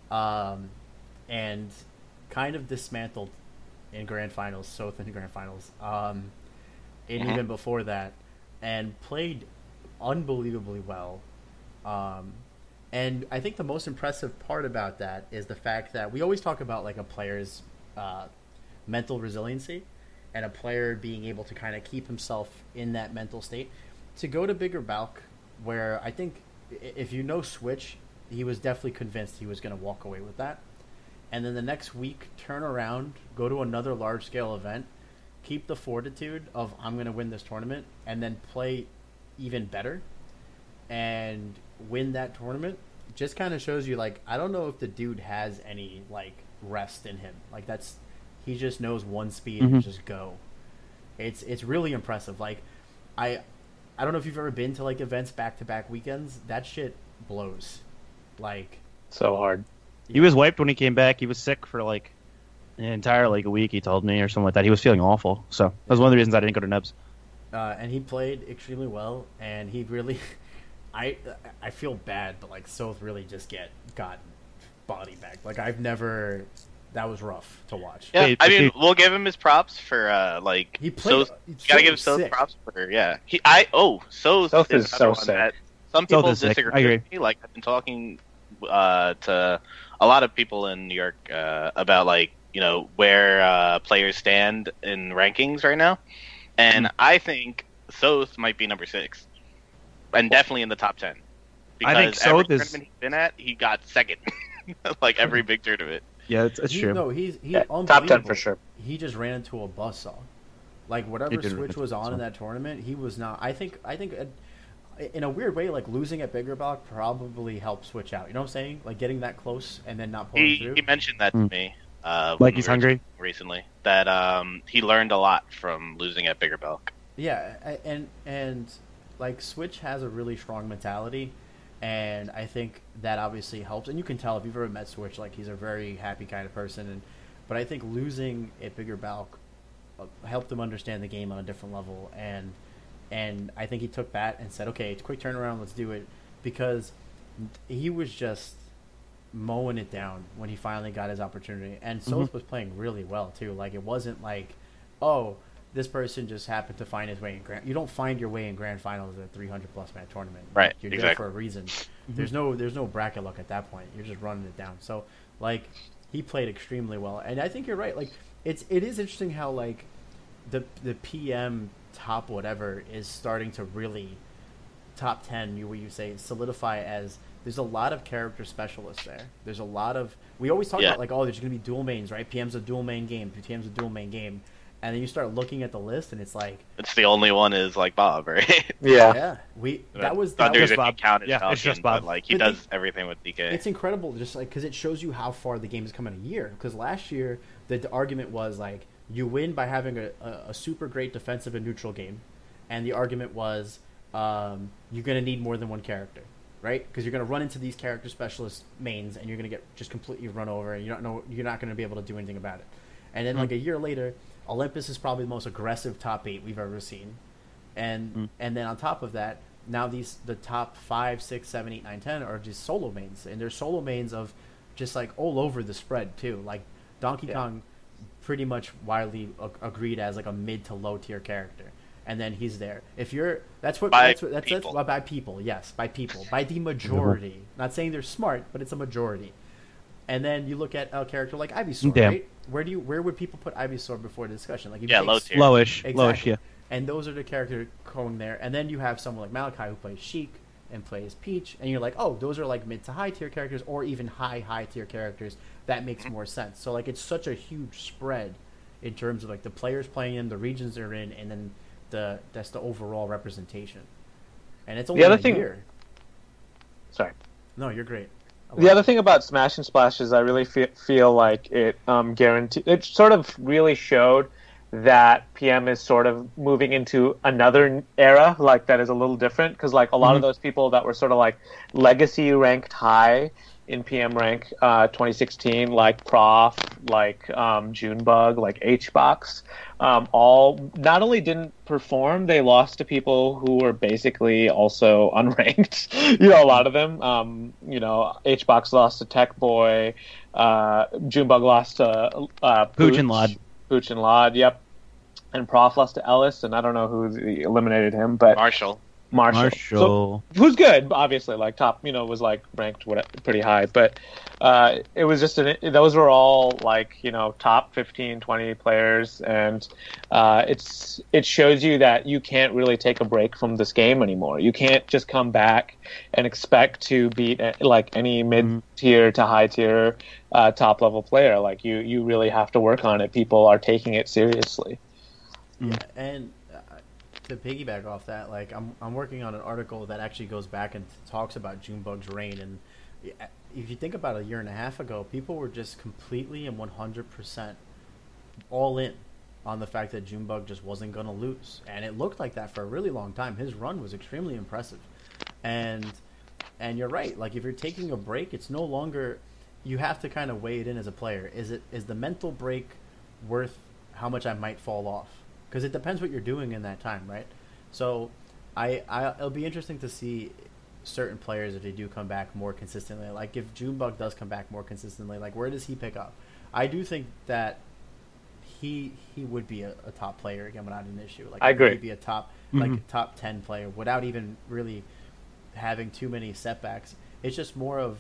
and kind of dismantled in Grand Finals, Soth in Grand Finals, and Mhm. even before that, and played unbelievably well. And I think the most impressive part about that is the fact that we always talk about like a player's mental resiliency and a player being able to kind of keep himself in that mental state. To go to Bigger Balk, where I think if you know Switch, he was definitely convinced he was going to walk away with that. And then the next week, turn around, go to another large-scale event, keep the fortitude of I'm going to win this tournament, and then play even better and win that tournament, just kind of shows you, like, I don't know if the dude has any, like, rest in him. Like, he just knows one speed and just go. It's really impressive. Like, I don't know if you've ever been to, like, events back-to-back weekends. That shit blows. Like, So hard. He was wiped when he came back. He was sick for like an entire like a week. He told me or something like that. He was feeling awful. So that was one of the reasons I didn't go to Nebs. and he played extremely well, and he really, I feel bad, but like Soth really just got body back. Like that was rough to watch. Yeah, Hey, I mean, dude. we'll give him his props for like. He played. Gotta give Soth props for Soth Soth is another so one sick. that some people Soth is sick. disagree I agree. with me. Like I've been talking to a lot of people in New York about like where players stand in rankings right now, and I think Soth might be number 6, and definitely in the top 10. Because I think every Soth is- tournament he's been at, he got second, like every big tournament. Yeah, it's true. No, he's Yeah, top 10 unbelievable. for sure. He just ran into a buzzsaw. Like He whatever did Switch run was into a on in buzzsaw. that tournament, he was not. I think in a weird way, like losing at Bigger Balk probably helped Switch out. You know what I'm saying? Like getting that close and then not pulling through. He mentioned that to me. Like when he's we were hungry? recently. That he learned a lot from losing at Bigger Belk. Yeah, and like Switch has a really strong mentality, and I think that obviously helps. And you can tell if you've ever met Switch, like he's a very happy kind of person. But I think losing at Bigger Balk helped him understand the game on a different level, and I think he took that and said, okay, it's a quick turnaround, let's do it, because he was just mowing it down when he finally got his opportunity. And Soth was playing really well too. Like it wasn't like, oh, this person just happened to find his way in grand. You don't find your way in grand finals at a 300+ match tournament. Right, You're there exactly. for a reason. There's no bracket luck at that point. You're just running it down. So like he played extremely well, and I think you're right. Like it is interesting how like the PM top whatever is starting to really top 10. Where you say solidify as. There's a lot of character specialists there. There's a lot of... We always talk about, like, oh, there's going to be dual mains, right? PM's a dual main game. PM's a dual main game. And then you start looking at the list, and it's like... It's the only one is like Bob, right? Yeah. That was Thunder just doesn't Bob. count as Yeah, it's Falcon, just Bob. but like he But does everything with DK. It's incredible, just like, because it shows you how far the game has come in a year. Because last year, the argument was, like, you win by having a super great defensive and neutral game. And the argument was, you're going to need more than one character. Right, because you're going to run into these character specialist mains, and you're going to get just completely run over, and you're not going to be able to do anything about it. And then, like a year later, Olympus is probably the most aggressive top 8 we've ever seen, and then on top of that, now the top 5, 6, 7, 8, 9, 10 are just solo mains, and they're solo mains of just like all over the spread too. Like Donkey Kong, pretty much widely agreed as like a mid to low tier character. And then he's there. If you're, that's By that's people. by people. Yes, by people, by the majority. Not saying they're smart, but it's a majority. And then you look at a character like Ivysaur, Damn. right? Where would people put Ivysaur before the discussion? Like if you Yeah, take low tier. Lowish, Exactly. lowish, yeah. And those are the characters going there. And then you have someone like Malachi who plays Sheik and plays Peach, and you're like, oh, those are like mid to high tier characters, or even high tier characters. That makes more sense. So like it's such a huge spread in terms of like the players playing in, the regions they're in, and then that's the overall representation. And it's only other a thing- year. Sorry. No, you're great. The other thing about Smash and Splash is I really feel like it it sort of really showed that PM is sort of moving into another era, like that is a little different, because like a lot of those people that were sort of like legacy ranked high in PM rank 2016, like Prof, like Junebug, like HBox, all not only didn't perform, they lost to people who were basically also unranked. A lot of them. HBox lost to Tech Boy, Junebug lost to Pooch and Lod. Pooch and Lod, yep. And Prof lost to Ellis, and I don't know who eliminated him, but Marshall. Marshall. So, who's good, obviously, like top, was like ranked pretty high, but it was just those were all like, top 15, 20 players, and it shows you that you can't really take a break from this game anymore. You can't just come back and expect to beat like any mid-tier to high-tier top-level player. Like you really have to work on it. People are taking it seriously. Yeah, and to piggyback off that, like I'm working on an article that actually goes back and talks about Junebug's reign, and if you think about a year and a half ago, people were just completely and 100% all in on the fact that Junebug just wasn't going to lose, and it looked like that for a really long time. His run was extremely impressive, and you're right. Like if you're taking a break, it's no longer, you have to kind of weigh it in as a player. Is the mental break worth how much I might fall off? Because it depends what you're doing in that time, right? So, it'll be interesting to see certain players if they do come back more consistently. Like if Junebug does come back more consistently, like where does he pick up? I do think that he would be a top player again without an issue. Like I agree. He'd be a top like top 10 player without even really having too many setbacks. It's just more of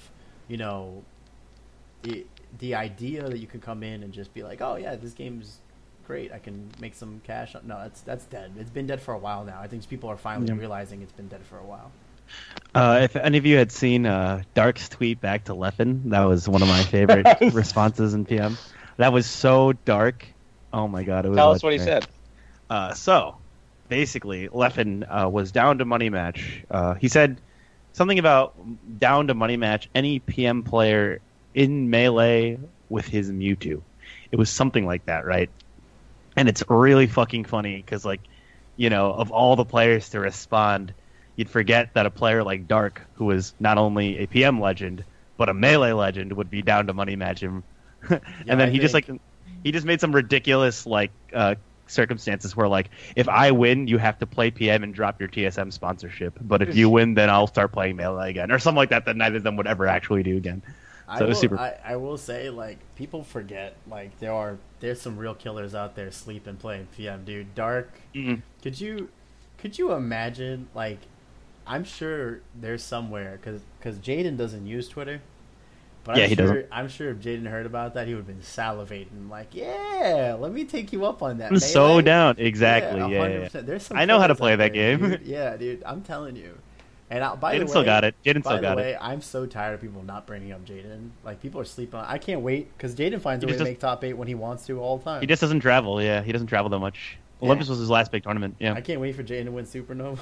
the idea that you can come in and just be like, oh yeah, this game's great, I can make some cash. No, that's dead. It's been dead for a while now. I think people are finally realizing it's been dead for a while. If any of you had seen Dark's tweet back to Leffen, that was one of my favorite responses in PM. That was so dark. Oh my god! It was Tell us what he said. So, basically, Leffen was down to money match. He said something about down to money match any PM player in Melee with his Mewtwo. It was something like that, right? And it's really fucking funny because, like, of all the players to respond, you'd forget that a player like Dark, who is not only a PM legend but a Melee legend, would be down to money match him. And then he just made some ridiculous circumstances where, like, if I win, you have to play PM and drop your TSM sponsorship, but if you win, then I'll start playing Melee again, or something like that neither of them would ever actually do again. So I will say, like, people forget, like, there's some real killers out there sleeping playing PM, dude. Dark. Mm-hmm. Could you imagine, like, I'm sure there's somewhere, because Jaden doesn't use Twitter, but he doesn't. I'm sure if Jaden heard about that, he would have been salivating, like, yeah, let me take you up on that. I'm so down. Exactly. Yeah. There's some I know how to killers play out that there, game. dude. Yeah, dude, I'm telling you. And Jaden still got it. By the way, I'm so tired of people not bringing up Jaden. Like, people are sleeping on. I can't wait because Jaden finds a way to make top 8 when he wants to all the time. He just doesn't travel. Yeah, he doesn't travel that much. Olympus was his last big tournament. Yeah, I can't wait for Jaden to win Supernova.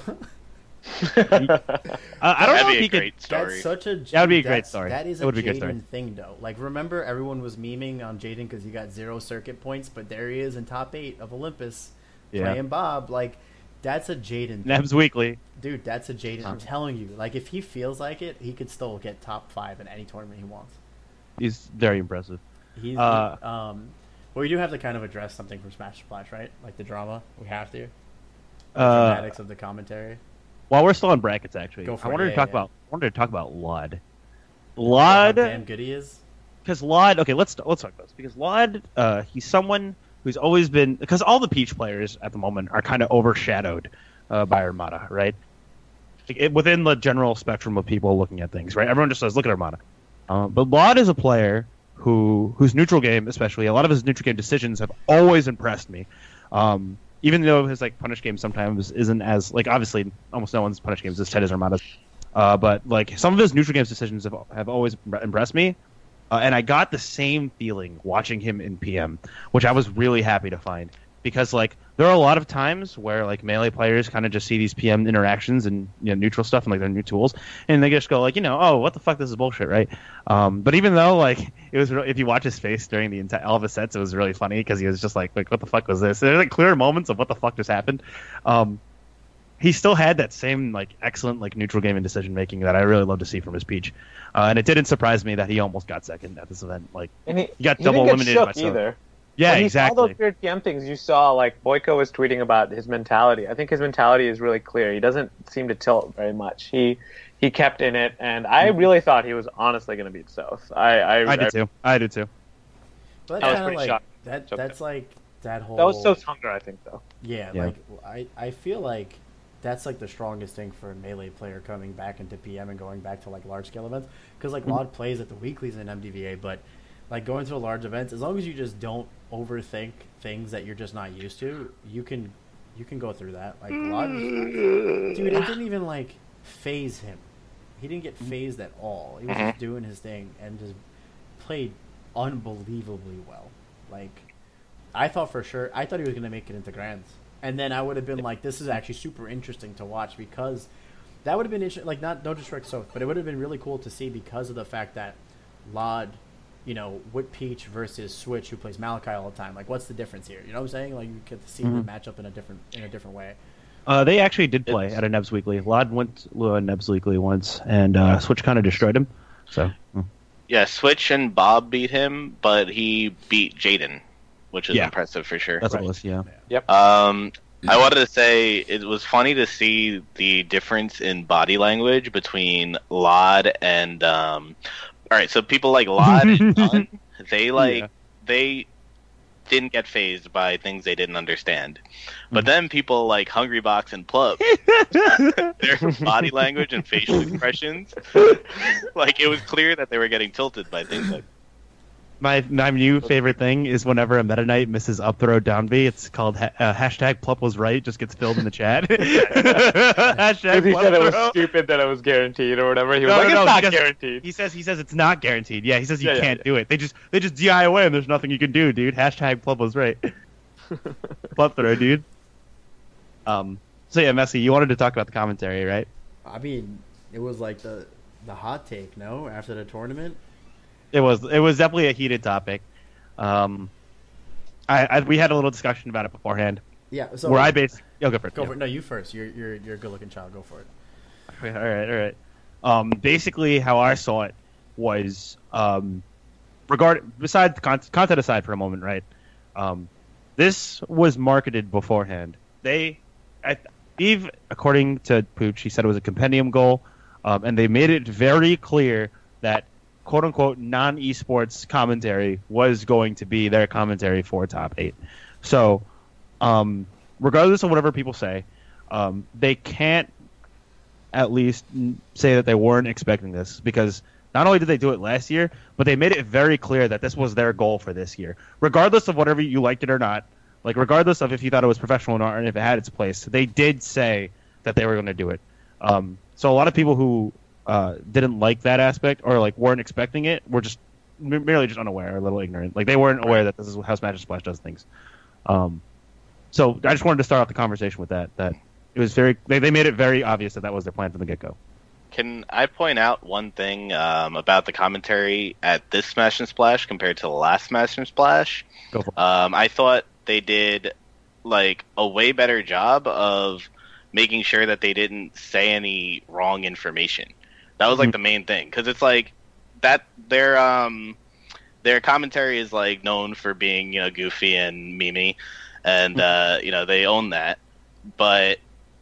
I don't know if he could. That's such a. That would be a great story. That is a Jaden thing, though. Like, remember, everyone was memeing on Jaden because he got 0 circuit points, but there he is in top 8 of Olympus playing Bob. Like, that's a Jaden. Nabs Weekly. Dude, that's a Jaden. I'm telling you. Like, if he feels like it, he could still get top 5 in any tournament he wants. He's very impressive. Well, we do have to kind of address something from Smash Splash, right? Like the drama. We have to. The dramatics of the commentary. While we're still on brackets, actually, I wanted to talk about Lod. Lod. How damn good he is. Because Lod. Okay, let's talk about this. Because Lod, he's someone who's always been, because all the Peach players at the moment are kind of overshadowed by Armada, right? Within the general spectrum of people looking at things, right? Everyone just says, "Look at Armada." But Lod is a player whose neutral game, especially a lot of his neutral game decisions, have always impressed me. Even though his punish game sometimes isn't as obviously almost no one's punish games as tight as Armada's, but some of his neutral games decisions have always impressed me, and I got the same feeling watching him in PM, which I was really happy to find, because there are a lot of times where Melee players kind of just see these PM interactions and neutral stuff and their new tools, and they just go oh, what the fuck, this is bullshit, right? But even though it was if you watch his face during all of his sets, it was really funny because he was just like what the fuck was this? There's clear moments of what the fuck just happened. He still had that same excellent neutral game and decision making that I really love to see from his Peach, and it didn't surprise me that he almost got second at this event. And he got double eliminated by either. Yeah, when exactly. All those weird PM things you saw, Boyko was tweeting about his mentality. I think his mentality is really clear. He doesn't seem to tilt very much. He kept in it, and I really thought he was honestly going to beat South. I did too. I did too. But I was pretty shocked. That's that whole. That was South's hunger, I think, though. Yeah. I feel like that's like the strongest thing for a Melee player coming back into PM and going back to like large scale events, because like LOD plays at the weeklies in MDVA, but like going to a large events, as long as you just don't overthink things that you're just not used to, you can go through that. Like LOD, dude, it didn't even like phase him. He didn't get phased at all. He was just doing his thing and just played unbelievably well. Like, I thought he was going to make it into Grands. And then I would have been like, this is actually super interesting to watch, no disrespect Soth, but it would have been really cool to see because of the fact that LOD, with Peach versus Switch, who plays Malachi all the time. Like, what's the difference here? You know what I'm saying? Like, you get to see them match up in a different way. They actually did play at a Nebs Weekly. LOD went to a Nebs Weekly once, and Switch kind of destroyed him. So, yeah, Switch and Bob beat him, but he beat Jaden, which is impressive for sure. That's what it was, yeah. Yep. I wanted to say it was funny to see the difference in body language between LOD and all right, so people like LOD and Dunn, they didn't get phased by things they didn't understand. But then people like Hungrybox and Plub, their body language and facial expressions, like it was clear that they were getting tilted by things like My new favorite thing is whenever a Meta Knight misses up throw down B, it's called hashtag Plup was right, just gets filled in the chat. Hashtag he said it was throw. stupid that it was guaranteed or whatever. He was it's not guaranteed. He says it's not guaranteed. Yeah, he says you can't do it. They just DI away and there's nothing you can do, dude. Hashtag Plup was right. Plup throw, dude. So yeah, Messi, you wanted to talk about the commentary, right? I mean, it was like the hot take, no? After the tournament? It was definitely a heated topic. We had a little discussion about it beforehand. Yeah. So where I basically go for it. Go for it. No, you first. You're a good looking child. Go for it. All right. Basically, how I saw it was besides content aside for a moment, right? This was marketed beforehand. Eve, according to Pooch, he said it was a compendium goal, and they made it very clear that quote-unquote non-esports commentary was going to be their commentary for Top 8. So, regardless of whatever people say, they can't at least say that they weren't expecting this, because not only did they do it last year, but they made it very clear that this was their goal for this year. Regardless of whatever you liked it or not, like regardless of if you thought it was professional or not, and if it had its place, they did say that they were going to do it. So a lot of people who didn't like that aspect or like weren't expecting it were just merely just unaware or a little ignorant. Like they weren't aware that this is how Smash and Splash does things. So I just wanted to start off the conversation with that it was very they made it very obvious that was their plan from the get-go. Can I point out one thing about the commentary at this Smash and Splash compared to the last Smash and Splash? Go for it. I thought they did like a way better job of making sure that they didn't say any wrong information. That was like the main thing, because it's like that their commentary is like known for being goofy and memey, and they own that. But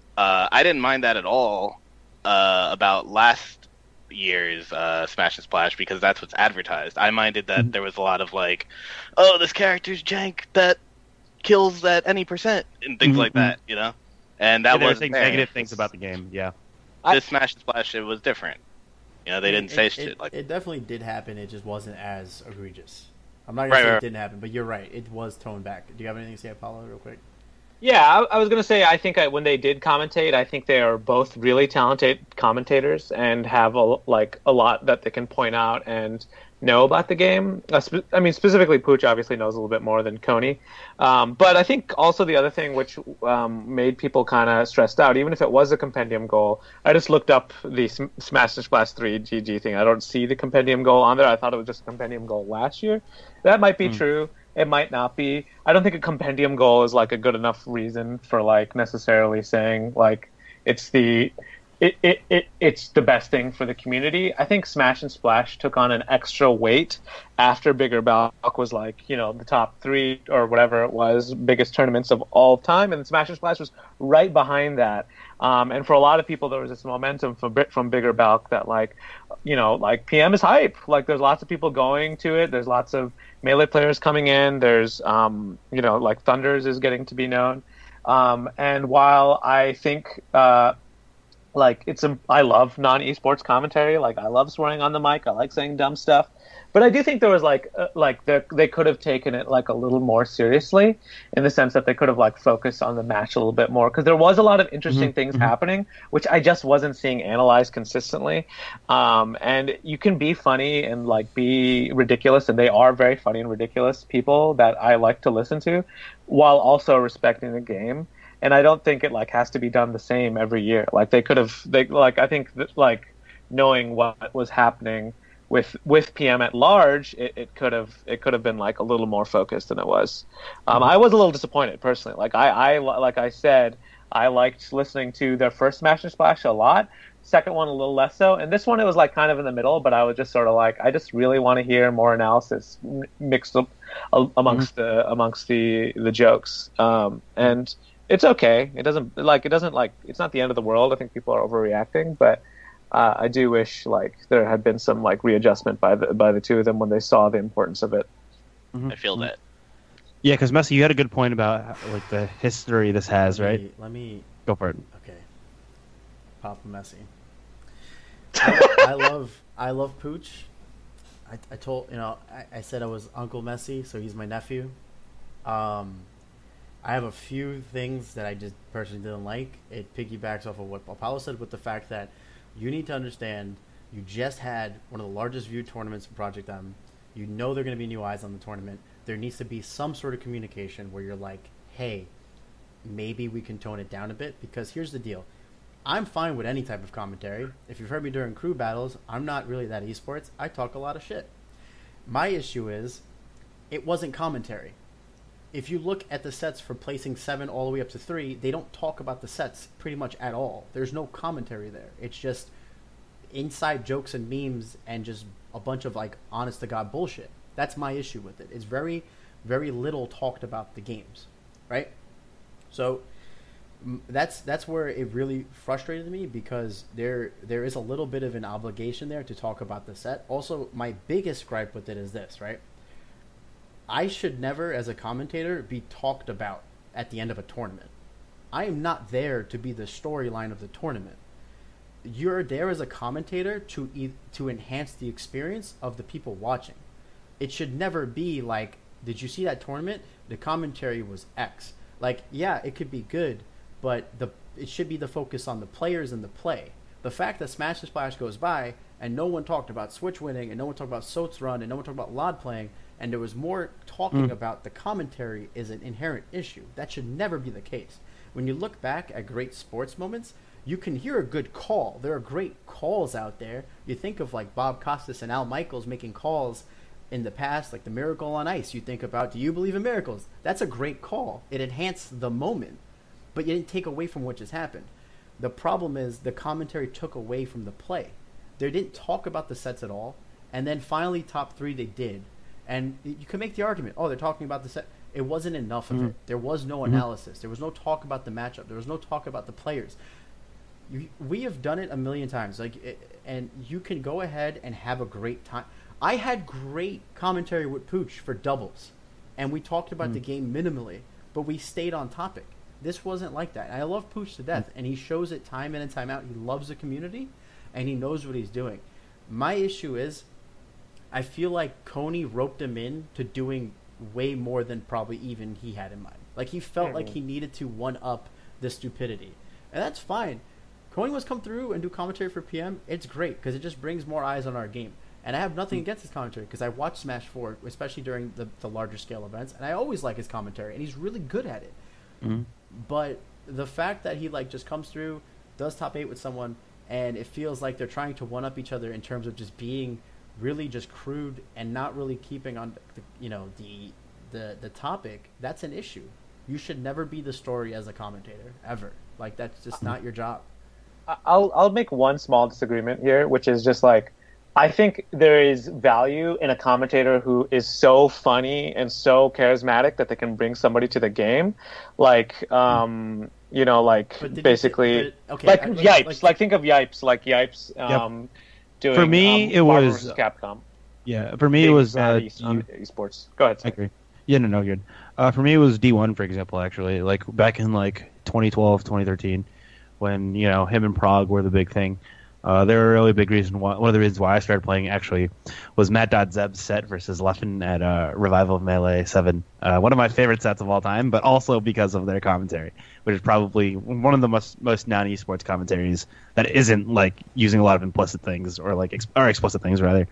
I didn't mind that at all about last year's Smash and Splash, because that's what's advertised. I minded that there was a lot of like, oh, this character's jank that kills at any percent and things like that, and that was negative things about the game. Yeah. This Smash and Splash, it was different. They didn't say shit like it. Definitely did happen. It just wasn't as egregious. I'm not gonna say it didn't happen, but you're right. It was toned back. Do you have anything to say, Apollo, real quick? Yeah, I was gonna say I think when they did commentate, I think they are both really talented commentators and have a lot that they can point out and know about the game. I mean, specifically Pooch obviously knows a little bit more than Coney. But I think also the other thing which made people kind of stressed out, even if it was a compendium goal, I just looked up the Smash and Splash 3 GG thing. I don't see the compendium goal on there. I thought it was just a compendium goal last year. That might be true. It might not be. I don't think a compendium goal is like a good enough reason for like necessarily saying like it's the best thing for the community. I think Smash and Splash took on an extra weight after Bigger Balk was like, the top 3 or whatever it was, biggest tournaments of all time, and Smash and Splash was right behind that. And for a lot of people, there was this momentum from Bigger Balk that like PM is hype. Like there's lots of people going to it. There's lots of Melee players coming in. There's like Thunders is getting to be known. And while I think like I love non-esports commentary. Like I love swearing on the mic. I like saying dumb stuff. But I do think there was they could have taken it like a little more seriously, in the sense that they could have like focused on the match a little bit more, because there was a lot of interesting things happening, which I just wasn't seeing analyzed consistently. And you can be funny and like be ridiculous, and they are very funny and ridiculous people that I like to listen to, while also respecting the game. And I don't think it like has to be done the same every year. Like I think that, like, knowing what was happening with PM at large, it could have been like a little more focused than it was. I was a little disappointed personally. Like I said, I liked listening to their first Smash and Splash a lot. Second one a little less so, and this one it was like kind of in the middle. But I was just sort of like, I just really want to hear more analysis mixed up amongst the jokes. And it's okay. It's not the end of the world. I think people are overreacting, but I do wish like there had been some like readjustment by the two of them when they saw the importance of it. I feel that. Yeah, because Messi, you had a good point about like the history this has, right? Let me go for it. Okay, Papa Messi. I love Pooch. I told I said I was Uncle Messi, so he's my nephew. I have a few things that I just personally didn't like. It piggybacks off of what Apollo said, with the fact that you need to understand you just had one of the largest viewed tournaments in Project M. You know there are going to be new eyes on the tournament. There needs to be some sort of communication where you're like, hey, maybe we can tone it down a bit, because here's the deal. I'm fine with any type of commentary. If you've heard me during crew battles, I'm not really that esports. I talk a lot of shit. My issue is it wasn't commentary. If you look at the sets for placing 7 all the way up to 3, they don't talk about the sets pretty much at all. There's no commentary there. It's just inside jokes and memes and just a bunch of like honest to God bullshit. That's my issue with it. It's very, very little talked about the games, right? So that's where it really frustrated me, because there is a little bit of an obligation there to talk about the set. Also, my biggest gripe with it is this, right? I should never, as a commentator, be talked about at the end of a tournament. I am not there to be the storyline of the tournament. You're there as a commentator to enhance the experience of the people watching. It should never be like, did you see that tournament? The commentary was X. Like, yeah, it could be good, but it should be the focus on the players and the play. The fact that Smash and Splash goes by and no one talked about Switch winning, and no one talked about Soats run, and no one talked about LOD playing, and there was more talking about the commentary, is an inherent issue. That should never be the case. When you look back at great sports moments, you can hear a good call. There are great calls out there. You think of like Bob Costas and Al Michaels making calls in the past, like the Miracle on Ice. You think about, do you believe in miracles? That's a great call. It enhanced the moment, but you didn't take away from what just happened. The problem is the commentary took away from the play. They didn't talk about the sets at all, and then finally top 3 they did. And you can make the argument, they're talking about the set. It wasn't enough of it. There was no analysis. There was no talk about the matchup. There was no talk about the players. We have done it a million times. And you can go ahead and have a great time. I had great commentary with Pooch for doubles, and we talked about the game minimally, but we stayed on topic. This wasn't like that. I love Pooch to death, and he shows it time in and time out. He loves the community, and he knows what he's doing. My issue is, I feel like Coney roped him in to doing way more than probably even he had in mind. Like, he felt like he needed to one-up the stupidity. And that's fine. Coney wants to come through and do commentary for PM. It's great, because it just brings more eyes on our game. And I have nothing against his commentary, because I watch Smash 4, especially during the larger scale events, and I always like his commentary, and he's really good at it. But the fact that he like just comes through, does top 8 with someone, and it feels like they're trying to one-up each other in terms of just being really just crude and not really keeping on the topic, that's an issue. You should never be the story as a commentator, ever. Like, that's just not your job. I'll make one small disagreement here, which is just like, I think there is value in a commentator who is so funny and so charismatic that they can bring somebody to the game, like basically, Yipes. Like, think of Yipes, doing. For me, it Marvel was vs. Capcom. Yeah, for me it was esports. Go ahead. I agree. Yeah, no, good. For me, it was D1, for example, actually. Like, back in, like, 2012, 2013, when, him and Prague were the big thing. They were a really big reason why, one of the reasons why I started playing, actually, was Matt.Zeb's set versus Leffen at Revival of Melee 7. One of my favorite sets of all time, but also because of their commentary, which is probably one of the most non-esports commentaries that isn't, like, using a lot of implicit things, or, like, or explicit things, rather.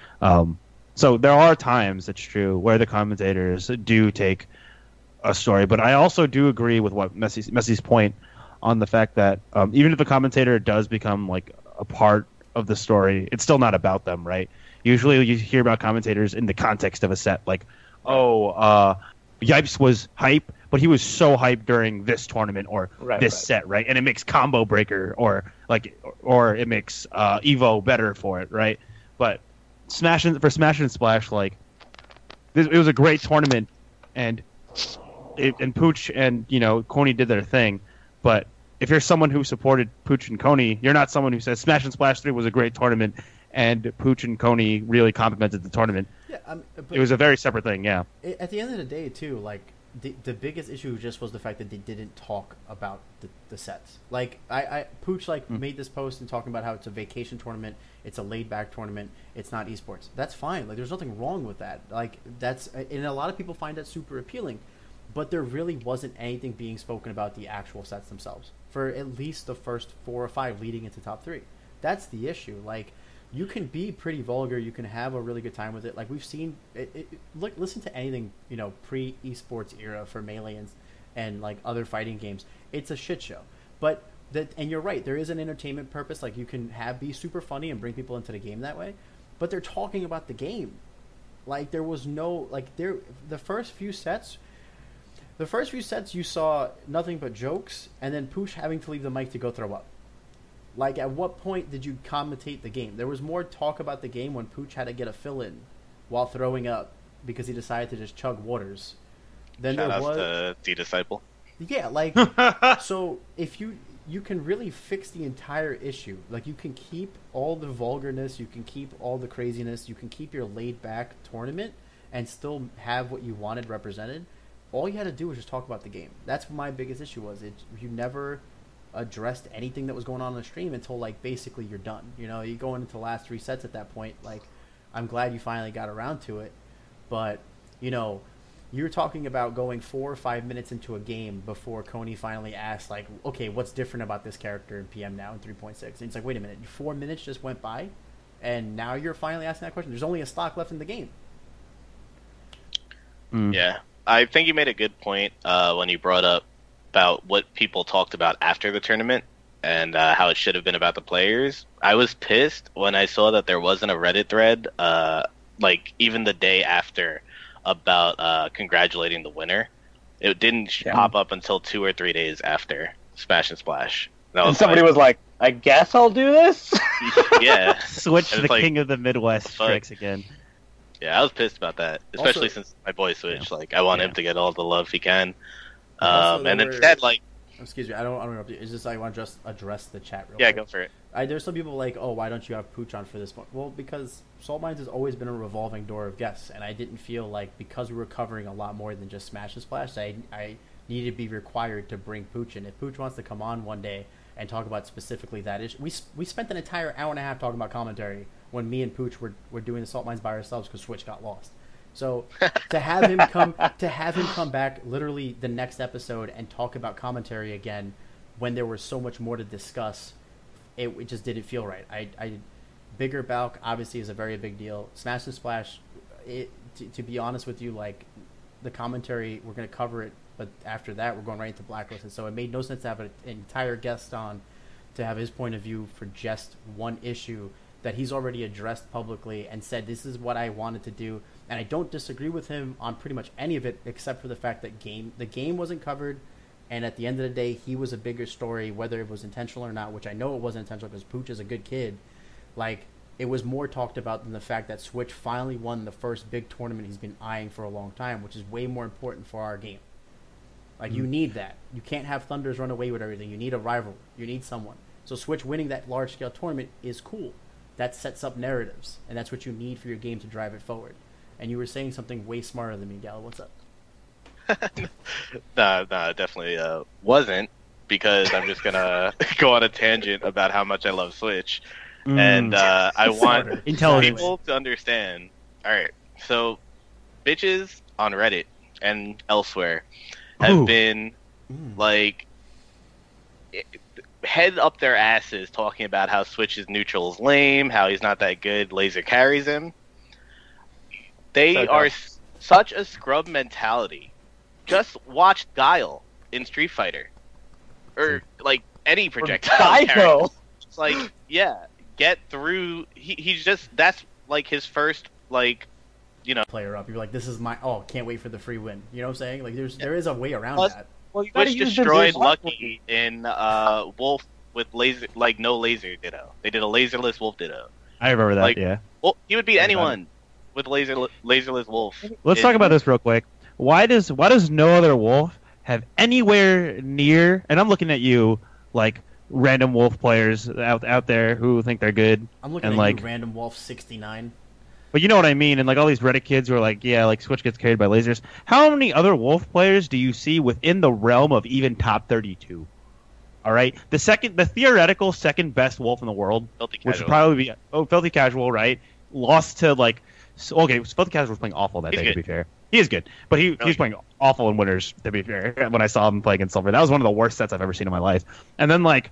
So there are times, it's true, where the commentators do take a story, but I also do agree with what Messi's point on the fact that even if the commentator does become like a part of the story, it's still not about them, right? Usually you hear about commentators in the context of a set, like, Yipes was hype, but he was so hype during this tournament or this set, right? And it makes Combo Breaker or it makes Evo better for it, right? But Smash and Splash, like, it was a great tournament, and Pooch and Coney did their thing. But if you're someone who supported Pooch and Coney, you're not someone who says Smash and Splash 3 was a great tournament, and Pooch and Coney really complimented the tournament. Yeah, it was a very separate thing. Yeah. At the end of the day, too, like, the biggest issue just was the fact that they didn't talk about the sets. Like, Pooch made this post and talking about how it's a vacation tournament, it's a laid back tournament, it's not esports. That's fine. Like, there's nothing wrong with that. Like, and a lot of people find that super appealing, but there really wasn't anything being spoken about the actual sets themselves for at least the first 4 or 5 leading into top 3. That's the issue. Like, you can be pretty vulgar. You can have a really good time with it. Like, we've seen look, listen to anything, pre esports era for Melee and like other fighting games. It's a shit show. But and you're right. There is an entertainment purpose. Like, you can be super funny and bring people into the game that way. But they're talking about the game. Like, there was no the first few sets you saw nothing but jokes, and then Pooch having to leave the mic to go throw up. Like, at what point did you commentate the game? There was more talk about the game when Pooch had to get a fill-in while throwing up because he decided to just chug waters. Then Shout there out was to D-Disciple. Yeah, like, so if you can really fix the entire issue. Like, you can keep all the vulgarness, you can keep all the craziness, you can keep your laid-back tournament and still have what you wanted represented. All you had to do was just talk about the game. That's what my biggest issue was. You never addressed anything that was going on the stream until, like, basically you're done. You go into the last 3 sets at that point. Like, I'm glad you finally got around to it, but you're talking about going 4 or 5 minutes into a game before Coney finally asked, like, okay, what's different about this character in PM now in 3.6? And it's like, wait a minute, 4 minutes just went by, and now you're finally asking that question. There's only a stock left in the game. Yeah, I think you made a good point when you brought up about what people talked about after the tournament and how it should have been about the players. I was pissed when I saw that there wasn't a Reddit thread, like, even the day after, about congratulating the winner. It didn't pop up until 2 or 3 days after Smash and Splash. And somebody was like, I guess I'll do this? Yeah. Switch the king of the Midwest strikes again. Yeah, I was pissed about that, especially Also, since my boy Switch. Like, I want him to get all the love he can. Also, And instead, like... Excuse me, I don't interrupt you. It's just I want to just address the chat real Yeah, quick. go for it. There's some people like, oh, why don't you have Pooch on for this one? Well, because Salt Mines has always been a revolving door of guests, and I didn't feel like, because we were covering a lot more than just Smash and Splash, I needed to be required to bring Pooch in. If Pooch wants to come on one day and talk about specifically that issue, we spent an entire hour and a half talking about commentary when me and Pooch were doing the Salt Mines by ourselves because Switch got lost. So to have him come back literally the next episode and talk about commentary again when there was so much more to discuss, it just didn't feel right. Bigger Balk obviously is a very big deal. Smash and Splash, to be honest with you, like, the commentary, we're going to cover it, but after that we're going right into Blacklisted. So it made no sense to have an entire guest on to have his point of view for just one issue that he's already addressed publicly and said, this is what I wanted to do. And I don't disagree with him on pretty much any of it, except for the fact that the game wasn't covered, and at the end of the day, he was a bigger story, whether it was intentional or not, which I know it wasn't intentional because Pooch is a good kid. Like, it was more talked about than the fact that Switch finally won the first big tournament he's been eyeing for a long time, which is way more important for our game. Like, you need that. You can't have Thunders run away with everything. You need a rival. You need someone. So Switch winning that large-scale tournament is cool. That sets up narratives, and that's what you need for your game to drive it forward. And you were saying something way smarter than me, Gal. What's up? No, it definitely wasn't, because I'm just gonna go on a tangent about how much I love Switch, and I want Smarter. Intelligence. people to understand. All right, so bitches on Reddit and elsewhere have Ooh. been like head up their asses talking about how Switch's neutral is lame, how he's not that good, laser carries him. They So are dumb. such a scrub mentality. Just watch Guile in Street Fighter, or like any projectile character. Psycho. It's like, yeah, get through. He's just, that's like his first, like, Player up. You're like, this is my. Oh, can't wait for the free win. You know what I'm saying? Like, there is a way around Plus- that. Well, you gotta Switch use the destroyed Zeus Lucky in Wolf with laser, like no laser Ditto. They did a laserless Wolf Ditto. I remember that. Like- yeah. Well, he would beat Heard about anyone with laserless Wolf. Let's talk about this real quick. Why does no other wolf have anywhere near? And I'm looking at you, like random wolf players out there who think they're good. I'm looking and at like, you, Random Wolf 69. but you know what I mean. And like all these Reddit kids who are like, yeah, like Switch gets carried by lasers. How many other wolf players do you see within the realm of even top 32? All right, the theoretical second best wolf in the world, Filthy which Casual. would probably be Filthy Casual, right? Lost to like, okay, Filthy Casual was playing awful that He's day. To good. be fair, he is good, but he was playing awful in winners. To be fair, when I saw him playing in silver, that was one of the worst sets I've ever seen in my life. And then like,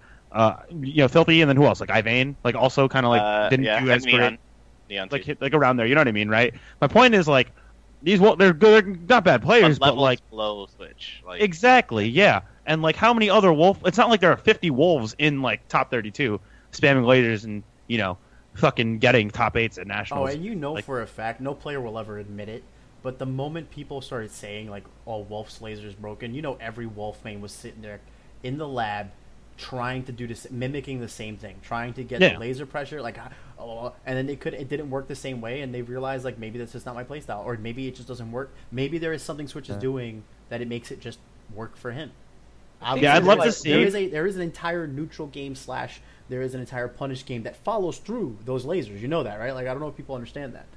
Filthy, and then who else? Like Ivane, like also kind of like didn't yeah, do as Neon. great, Neon like too. hit, like around there. You know what I mean, right? My point is like, they're good, they're not bad players, but Levels like. below Switch. Like, Exactly, yeah. And like how many other wolf it's not like there are 50 wolves in like top 32 spamming lasers and, fucking getting top 8s at Oh, nationals. and you know Like- for a fact, no player will ever admit it, but the moment people started saying, like, oh, Wolf's laser's broken, every Wolf main was sitting there in the lab trying to do this, mimicking the same thing, trying to get Yeah. the laser pressure, like, and then it didn't work the same way, and they realized, like, maybe that's just not my playstyle, or maybe it just doesn't work. Maybe there is something Switch is doing that it makes it just work for him. Yeah, I'd love to Like, see- there is an entire neutral game / there is an entire punish game that follows through those lasers. You know that, right? Like, I don't know if people understand that.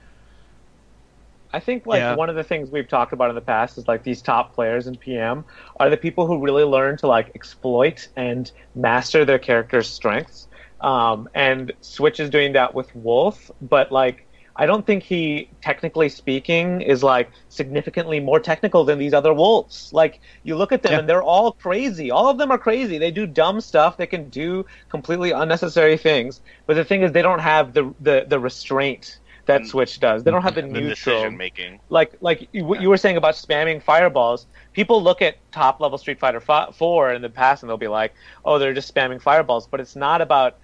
I think like Yeah. one of the things we've talked about in the past is like these top players in PM are the people who really learn to like exploit and master their character's strengths. And Switch is doing that with Wolf, but like I don't think he, technically speaking, is like significantly more technical than these other wolves. Like you look at them Yeah. and they're all crazy. All of them are crazy. They do dumb stuff. They can do completely unnecessary things. But the thing is, they don't have the restraint that And Switch does. They don't have the the neutral. decision making. Like what you were saying about spamming fireballs. People look at top level Street Fighter 4 in the past and they'll be like, "Oh, they're just spamming fireballs." But it's not about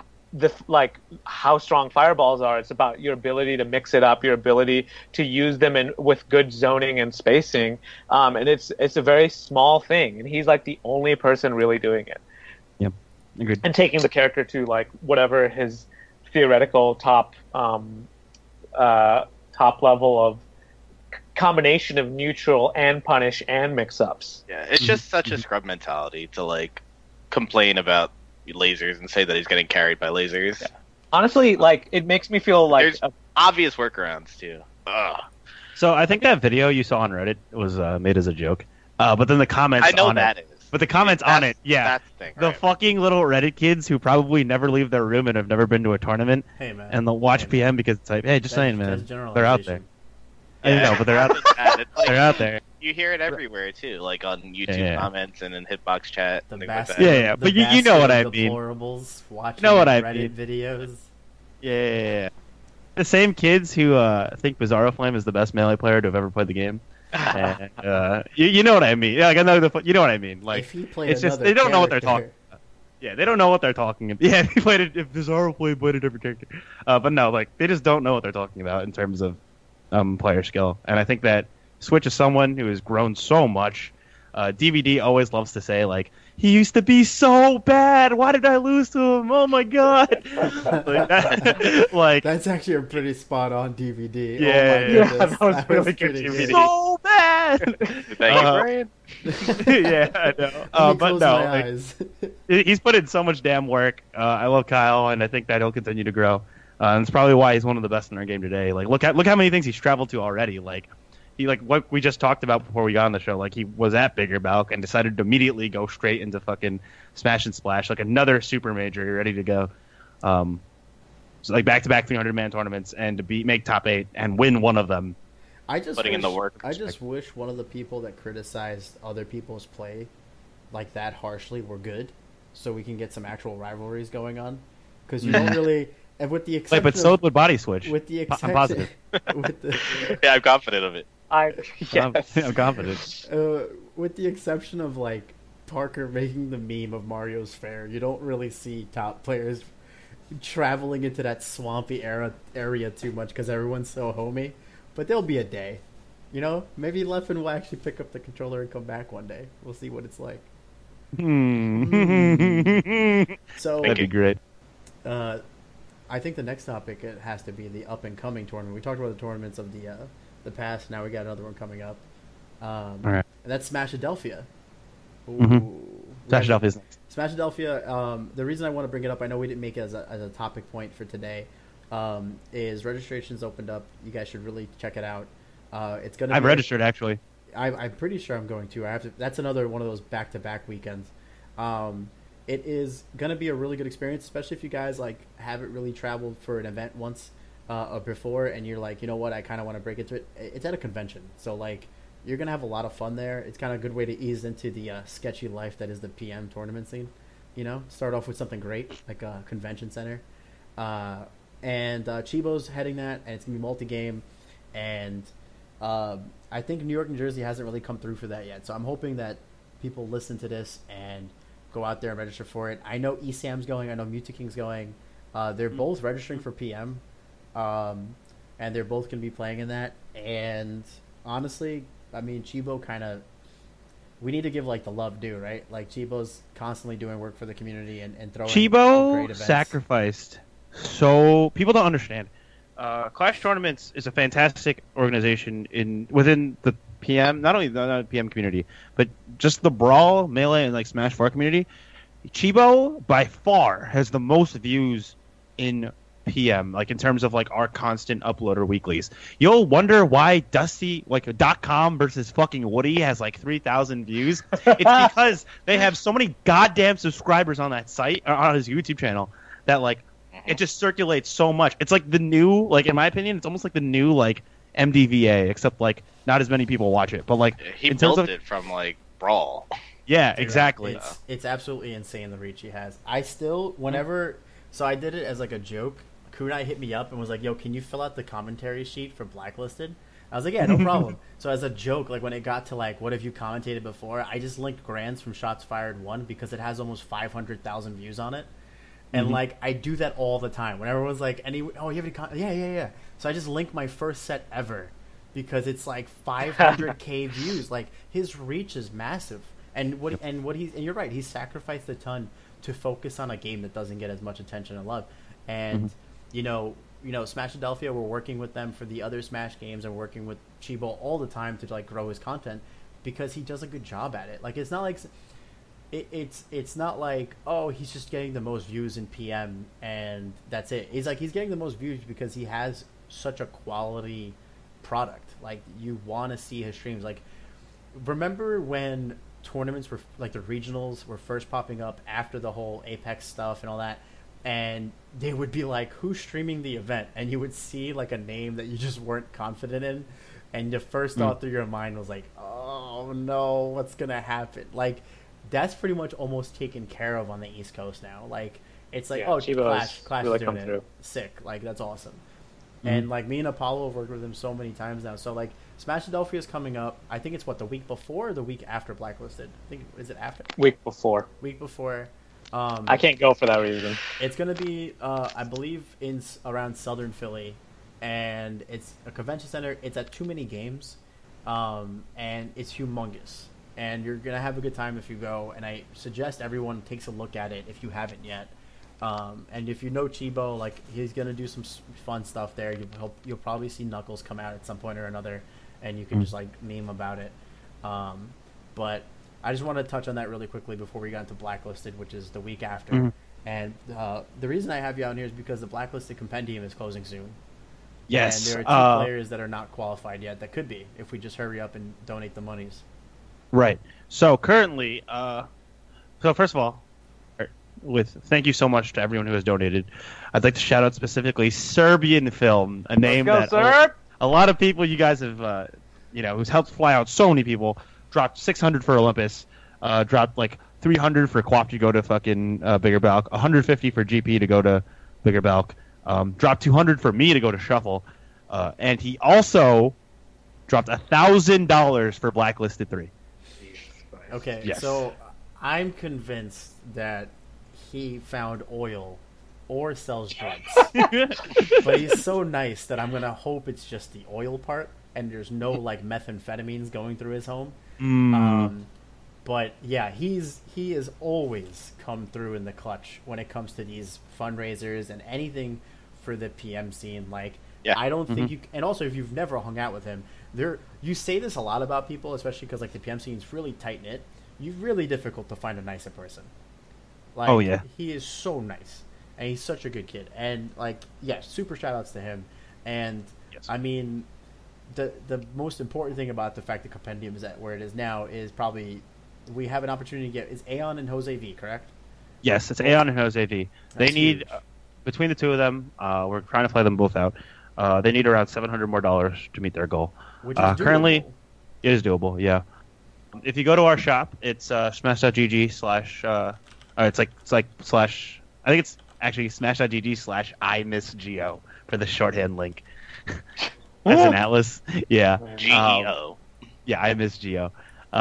how strong fireballs are. It's about your ability to mix it up, your ability to use them with good zoning and spacing. And it's a very small thing. And he's like the only person really doing it Yep. Agreed. and taking the character to like whatever his theoretical top level of combination of neutral and punish and mix-ups. Yeah, it's just such a scrub mentality to like complain about lasers and say that he's getting carried by lasers. Honestly, like it makes me feel like There's obvious workarounds too. Ugh. So I think that video you saw on Reddit was made as a joke. But then the comments I know on that it. is. But the comments on it, yeah. That's the thing. The right? fucking little Reddit kids who probably never leave their room and have never been to a tournament Hey, man. and they'll watch Hey, man. PM because it's like, hey, just saying, That's man. They're out there. generalization. I know, but they're out. It's bad. It's like, They're out there. You hear it everywhere too, like on YouTube Yeah. comments and in Hitbox chat. The and things basket, like that. Yeah, the but you know what I basket mean. of deplorables watching know what I Reddit videos. Yeah. The same kids who think Bizarro Flame is the best melee player to have ever played the game. And, you know what I mean. Yeah, like I know you know what I mean. Like If he played it's just another they don't know what they're character- talking. Yeah, they don't know what they're talking about. Yeah, if Bizarro Flame played a different character. But no, like they just don't know what they're talking about in terms of player skill. And I think that Switch is someone who has grown so much. DVD always loves to say like, he used to be so bad. Why did I lose to him? Oh my god! like, like That's actually a pretty spot on DVD. Yeah, oh my yeah, goodness. that was really good pretty DVD. good. so bad. Thank you, Brian. Yeah, I know. Let me But close no, my like, eyes. he's put in so much damn work. I love Kyle, and I think that he'll continue to grow. And it's probably why he's one of the best in our game today. Like, look how many things he's traveled to already. Like, he like what we just talked about before we got on the show. Like he was at Bigger Balk and decided to immediately go straight into fucking Smash and Splash, like another super major, ready to go. So like back-to-back 300-man tournaments and to make top 8 and win one of them. I just Putting in the work. I just wish one of the people that criticized other people's play like that harshly were good, so we can get some actual rivalries going on. Because you don't really, and with the exception, But so would Body Switch. with the exception, I'm positive. with the Yeah, I'm confident of it. Yes. I'm confident. with the exception of like Parker making the meme of Mario's Fair, you don't really see top players traveling into that swampy area too much because everyone's so homey. But there'll be a day, you know. Maybe Leffen will actually pick up the controller and come back one day. We'll see what it's like. So That'd be great. I think the next topic it has to be the up and coming tournament. We talked about the tournaments of the past. Now we got another one coming up. All right. And that's Smashadelphia. Smashadelphia is next. Smashadelphia. The reason I want to bring it up, I know we didn't make it as a topic point for today, is registration's opened up. You guys should really check it out. It's gonna. I've registered actually. I'm pretty sure I'm going to. I have to. That's another one of those back-to-back weekends. It is gonna be a really good experience, especially if you guys like haven't really traveled for an event once or before, and you're like, you know what, I kind of want to break into it. It's at a convention, so like you're gonna have a lot of fun there. It's kind of a good way to ease into the sketchy life that is the PM tournament scene. You know, start off with something great like a convention center, and Chibo's heading that, and it's gonna be multi-game, and I think New York, New Jersey hasn't really come through for that yet. So I'm hoping that people listen to this and go out there and register for it. I know ESAM's going. I know Mutaking's going. They're both registering for PM, and they're both going to be playing in that. And honestly, I mean, Chibo kind of, we need to give like the love due, right? Like Chibo's constantly doing work for the community and throwing great Chibo events. sacrificed. So people don't understand. Clash Tournaments is a fantastic organization within the PM, not only the PM community, but just the Brawl, Melee, and like Smash 4 community. Chibo by far has the most views in PM, like in terms of like our constant uploader weeklies. You'll wonder why Dusty, like .com versus fucking Woody has like 3,000 views. It's because they have so many goddamn subscribers on that site, or on his YouTube channel, that like it just circulates so much. It's like the new, like in my opinion, it's almost like the new like MDVA, except like not as many people watch it. But like He in terms built of, it from like Brawl. yeah, Dude, exactly. It's absolutely insane the reach he has. I still, whenever, so I did it as like a joke. Kunai hit me up and was like, "Yo, can you fill out the commentary sheet for Blacklisted?" I was like, "Yeah, no problem." So as a joke, like when it got to like, "What have you commentated before?" I just linked Grants from Shots Fired 1 because it has almost 500,000 views on it. And like I do that all the time. When everyone's like, "You have any?" Yeah. So I just link my first set ever because it's like 500k views. Like his reach is massive, and you're right. He's sacrificed a ton to focus on a game that doesn't get as much attention and love. And you know, Smashadelphia, we're working with them for the other Smash games, and working with Chibo all the time to like grow his content because he does a good job at it. Like it's not like. It's not like, oh, he's just getting the most views in PM and that's it. He's getting the most views because he has such a quality product. Like you want to see his streams. Like remember when tournaments were like the regionals were first popping up after the whole Apex stuff and all that, and they would be like, who's streaming the event? And you would see like a name that you just weren't confident in, and the first thought through your mind was like, oh no, what's gonna happen? Like that's pretty much almost taken care of on the East Coast now. Like it's like, oh, Clash really is doing it. through. Sick. Like that's awesome. And like me and Apollo have worked with him so many times now. So like Smashadelphia is coming up. I think it's the week before or the week after Blacklisted. I think is it after? Week before. Week before. I can't go for that reason. It's gonna be I believe in around Southern Philly, and it's a convention center. It's at Too Many Games, and it's humongous. And you're going to have a good time if you go. And I suggest everyone takes a look at it if you haven't yet. And if you know Chibo, like he's going to do some fun stuff there. You'll probably see Knuckles come out at some point or another, and you can just like meme about it. But I just want to touch on that really quickly before we got into Blacklisted, which is the week after. And the reason I have you out here is because the Blacklisted Compendium is closing soon. And Yes. there are 2 players that are not qualified yet that could be if we just hurry up and donate the monies. Right. So currently, so first of all, thank you so much to everyone who has donated. I'd like to shout out specifically Serbian Film, a name Let's go, Serb! a lot of people you guys have, who's helped fly out so many people. Dropped 600 for Olympus, dropped like 300 for Quap to go to fucking Bigger Balk, 150 for GP to go to Bigger Balk, dropped 200 for me to go to Shuffle, and he also dropped $1,000 for Blacklisted 3. Okay, Yes. so I'm convinced that he found oil or sells drugs. But he's so nice that I'm going to hope it's just the oil part and there's no like methamphetamines going through his home. But yeah, he has always come through in the clutch when it comes to these fundraisers and anything for the PM scene. Like, Yeah. I don't think you. And also, if you've never hung out with him, you say this a lot about people, especially because like the PM scene is really tight knit. You're really difficult to find a nicer person. Like, Oh, yeah. he is so nice, and he's such a good kid. And like, yeah, super shout outs to him. And Yes. I mean, the most important thing about the fact that Compendium is at where it is now is probably we have an opportunity to get is Aeon and Jose V, correct? Yes, it's Aeon and Jose V. They That's need huge. between the two of them. We're trying to play them both out. They need around $700 more to meet their goal. Which is Currently, doable. it is doable. Yeah. If you go to our shop, it's smash.gg slash. It's like slash. I think it's actually smash.gg slash I miss Geo for the shorthand link. As an Atlas, yeah. GEO. Yeah, I miss Geo.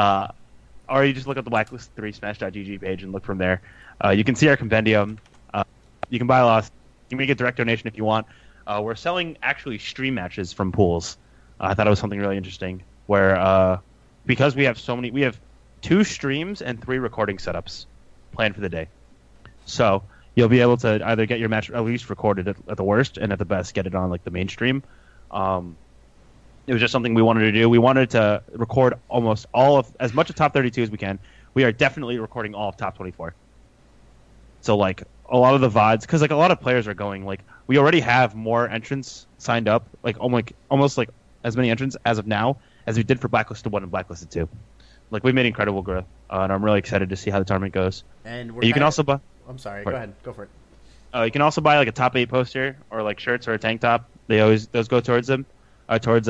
Or you just look at the Blacklist 3 Smash.gg page and look from there. You can see our compendium. You can buy a lot. You can make a direct donation if you want. We're selling actually stream matches from pools. I thought it was something really interesting where because we have 2 streams and 3 recording setups planned for the day. So you'll be able to either get your match at least recorded at the worst, and at the best get it on like the mainstream. It was just something we wanted to do. We wanted to record almost all of as much of top 32 as we can. We are definitely recording all of top 24. So like a lot of the VODs, because like a lot of players are going like we already have more entrants signed up, like almost like as many entrants as of now as we did for Blacklisted 1 and Blacklisted 2. Like we made incredible growth, and I'm really excited to see how the tournament goes. And You can also buy. I'm sorry. Right. Go ahead. Go for it. You can also buy like a top 8 poster or like shirts or a tank top. Those go towards them, towards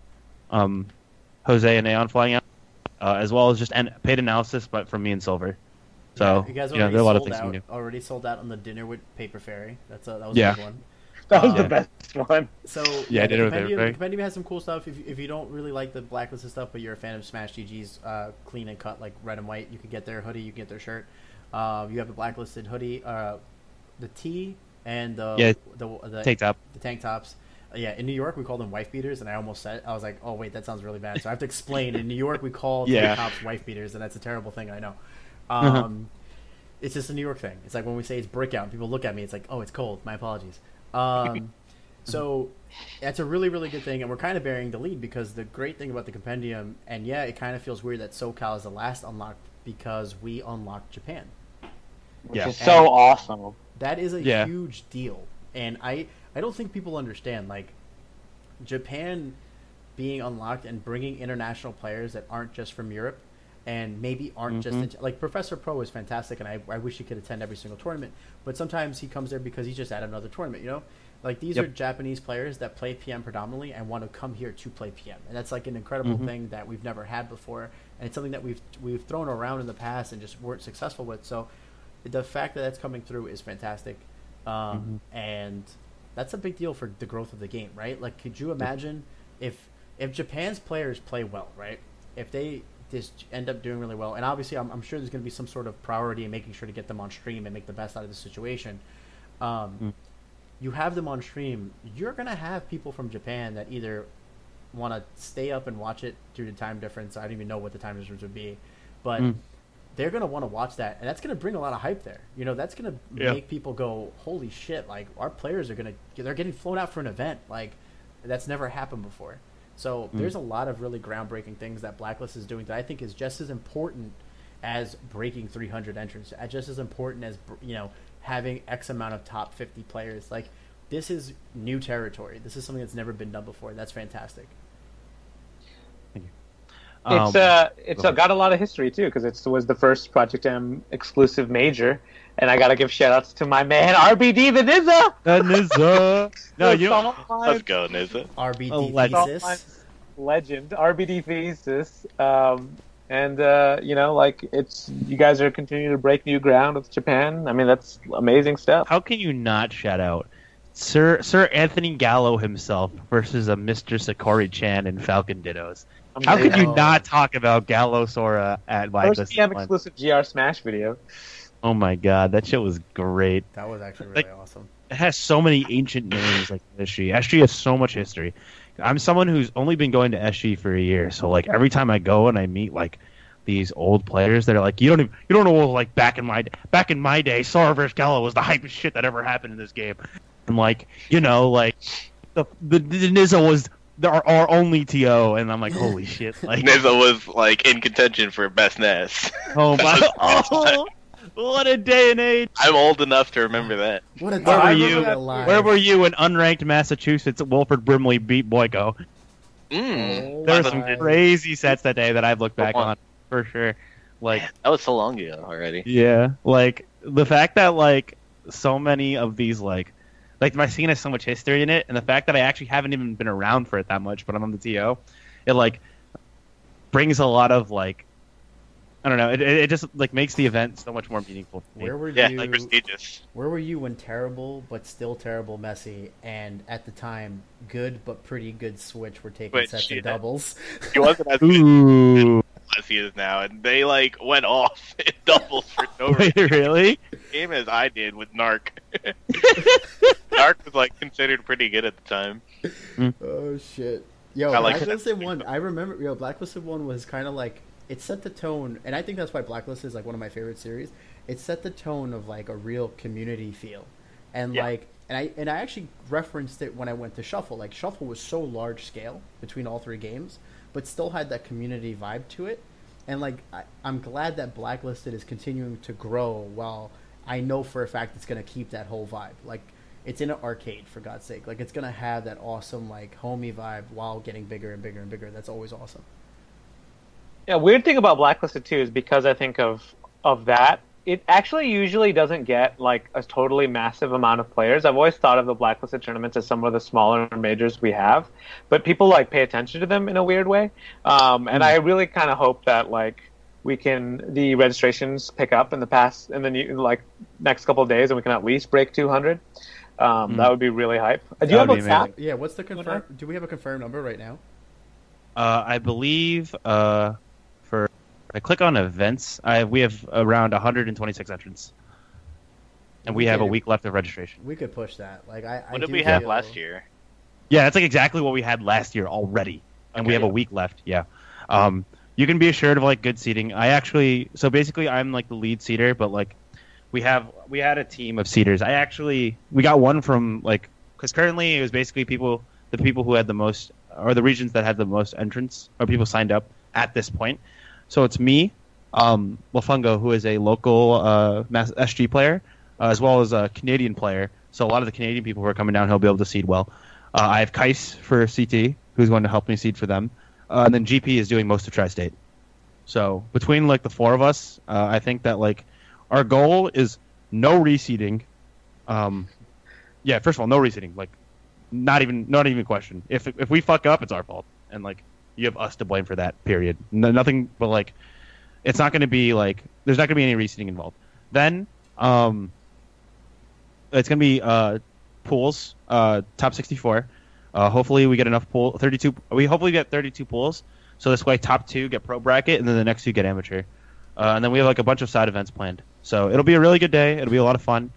Jose and Aeon flying out, as well as just paid analysis, but from me and Silver. So yeah, you guys there already are a lot of sold things we out. can do. Already sold out on the dinner with Paper Fairy. That was Yeah. a good one. That was Yeah. the best one. So Yeah, I did it with the Paper Compendium has some cool stuff. If you don't really like the Blacklisted stuff, but you're a fan of Smash GG's clean and cut like red and white, you can get their hoodie, you can get their shirt. You have the Blacklisted hoodie, the tee, and the Tank top. the tank tops. Yeah, in New York we call them wife beaters, and I almost said I was like, oh wait, that sounds really bad. So I have to explain. In New York we call Yeah. tank tops wife beaters, and that's a terrible thing. I know. It's just a New York thing. It's like when we say it's brick out, and people look at me. It's like, oh, it's cold. My apologies. So that's a really, really good thing, and we're kind of bearing the lead because the great thing about the compendium, and yeah, it kind of feels weird that SoCal is the last unlocked because we unlocked Japan. Which Yeah. is so awesome. That is a Yeah. huge deal, and I don't think people understand like Japan being unlocked and bringing international players that aren't just from Europe and maybe aren't just like Professor Pro is fantastic, and I wish he could attend every single tournament, but sometimes he comes there because he's just at another tournament, you know. Like these are Japanese players that play PM predominantly and want to come here to play PM, and that's like an incredible thing that we've never had before, and it's something that we've thrown around in the past and just weren't successful with. So the fact that that's coming through is fantastic, and that's a big deal for the growth of the game, right? Like, could you imagine if Japan's players play well, right? If they just end up doing really well, and obviously I'm sure there's going to be some sort of priority in making sure to get them on stream and make the best out of the situation. You have them on stream, you're going to have people from Japan that either want to stay up and watch it due to time difference. I don't even know what the time difference would be, but they're going to want to watch that, and that's going to bring a lot of hype there. You know, that's going to make people go, holy shit, like, our players are they're getting flown out for an event. Like, that's never happened before. So there's a lot of really groundbreaking things that Blacklist is doing that I think is just as important as breaking 300 entrants, just as important as, you know, having X amount of top 50 players. Like, this is new territory. This is something that's never been done before. That's fantastic. It's got a lot of history too, because it was the first Project M exclusive major, and I gotta give shout outs to my man RBD the Nizza. The Nizza. No, you don't. Let's go, Nizza. RBD thesis. Legend RBD thesis. And it's you guys are continuing to break new ground with Japan. I mean, that's amazing stuff. How can you not shout out Sir Anthony Gallo himself versus a Mr. Sakori Chan in Falcon Dittos? How could you not talk about Gallo Sora at First PM exclusive GR Smash video. Oh my god, that shit was great. That was actually really awesome. It has so many ancient names like SG. SG has so much history. I'm someone who's only been going to SG for a year, so like every time I go and I meet like these old players that are like, you don't know, like back in my day, Sora vs. Gallo was the hypest shit that ever happened in this game, and like the Nizza was our only TO, and I'm like, holy shit! Like Nizza was like in contention for best NES. Oh my! Oh, what a day and age! I'm old enough to remember that. What a Where were you? Where were you when unranked Massachusetts Wilford Brimley beat Boyko? There were some crazy sets that day that I've looked back on for sure. Like that was so long ago already. Yeah, like the fact that like so many of these like my scene has so much history in it, and the fact that I actually haven't even been around for it that much, but I'm on the TO, it like brings a lot of like, I don't know, it just like makes the event so much more meaningful for me. Where were you? Like prestigious. Where were you when terrible but still terrible Messi and at the time good but pretty good Switch were taking sets of doubles? He wasn't as good as he is now, and they like went off in doubles for no reason. Wait, really? Same as I did with Narc. Narc was like considered pretty good at the time. Oh shit! Yo, Blacklisted 1. I remember. Yo, Blacklisted 1 was kind of like it set the tone, and I think that's why Blacklisted is like one of my favorite series. It set the tone of like a real community feel, and like, and I actually referenced it when I went to Shuffle. Like Shuffle was so large scale between all three games, but still had that community vibe to it. And like, I'm glad that Blacklisted is continuing to grow. While I know for a fact it's gonna keep that whole vibe. Like, it's in an arcade, for God's sake. Like, it's gonna have that awesome like homey vibe while getting bigger and bigger and bigger. That's always awesome. Yeah, weird thing about Blacklisted 2 is because I think of that, it actually usually doesn't get like a totally massive amount of players. I've always thought of the Blacklisted tournaments as some of the smaller majors we have, but people like pay attention to them in a weird way. And I really kind of hope that like the registrations pick up in the next couple of days, and we can at least break 200. That would be really hype. Do you have a cap? Yeah, what's the confirm? Do we have a confirmed number right now? I believe I click on events. We have around 126 entrants, and we have a week left of registration. We could push that. Like what did we have last year? Yeah, that's like exactly what we had last year already, and we have a week left. Yeah, you can be assured of like good seating. So basically I'm like the lead seater, but like we had a team of seaters. We got one from like, because currently it was basically the people who had the most, or the regions that had the most entrants or people signed up at this point. So it's me, Lafungo, who is a local SG player, as well as a Canadian player. So a lot of the Canadian people who are coming down, he'll be able to seed well. I have Kais for CT, who's going to help me seed for them. And then GP is doing most of Tri-State. So between like the four of us, I think that like our goal is no reseeding. First of all, no reseeding. Like not even a question. If we fuck up, it's our fault, and like you have us to blame for that. Period. Nothing but like it's not going to be like there's not going to be any reseeding involved. Then it's going to be pools, top 64. Hopefully we get enough 32. We hopefully get 32 pools. So this way, top 2 get pro bracket, and then the next 2 get amateur. And then we have like a bunch of side events planned. So it'll be a really good day. It'll be a lot of fun.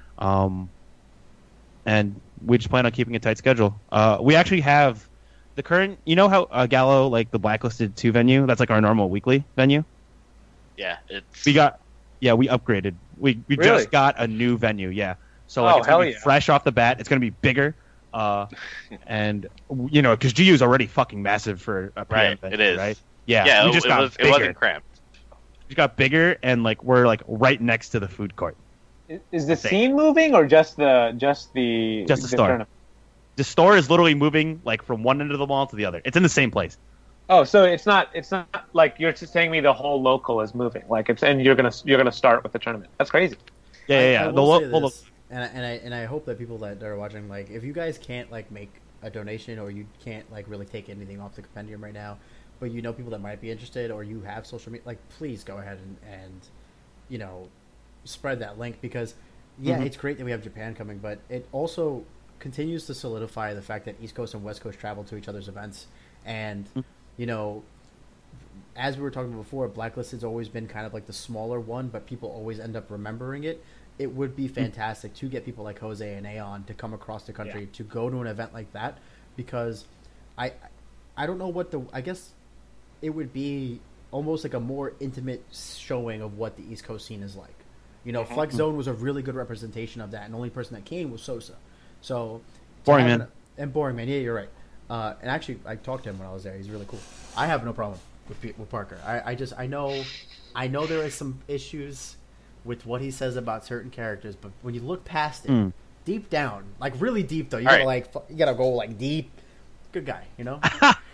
And we just plan on keeping a tight schedule. We actually have the current, you know how Gallo, like the Blacklisted 2 venue, that's like our normal weekly venue? Yeah, we upgraded. We just got a new venue, yeah. So like it's gonna be fresh off the bat. It's gonna be bigger. And you know, because GU is already fucking massive for a PM venue, it is. Right? Yeah, it wasn't cramped. We got bigger, and like we're like right next to the food court. Is the think. scene moving or just the store. tournament? The store is literally moving like from one end of the mall to the other. It's in the same place. Oh, so it's not like you're just saying me the whole local is moving. Like it's and you're gonna start with the tournament. That's crazy. Yeah. I The will say local. this, and I hope that people that are watching, like, if you guys can't like make a donation or you can't like really take anything off the compendium right now, but you know people that might be interested or you have social media, like, please go ahead and you know, spread that link because it's great that we have Japan coming, but it also continues to solidify the fact that East Coast and West Coast travel to each other's events, and you know, as we were talking about before, Blacklisted's always been kind of like the smaller one, but people always end up remembering it. It would be fantastic to get people like Jose and Aeon to come across the country to go to an event like that, because I don't know what I guess it would be almost like a more intimate showing of what the East Coast scene is like. You know, Flex Zone was a really good representation of that, and the only person that came was Sosa. So Boring Man. And Boring Man, yeah, you're right. And actually, I talked to him when I was there. He's really cool. I have no problem with Parker. I know there is some issues with what he says about certain characters, but when you look past it, deep down, like really deep though, you gotta go like deep. Good guy, you know.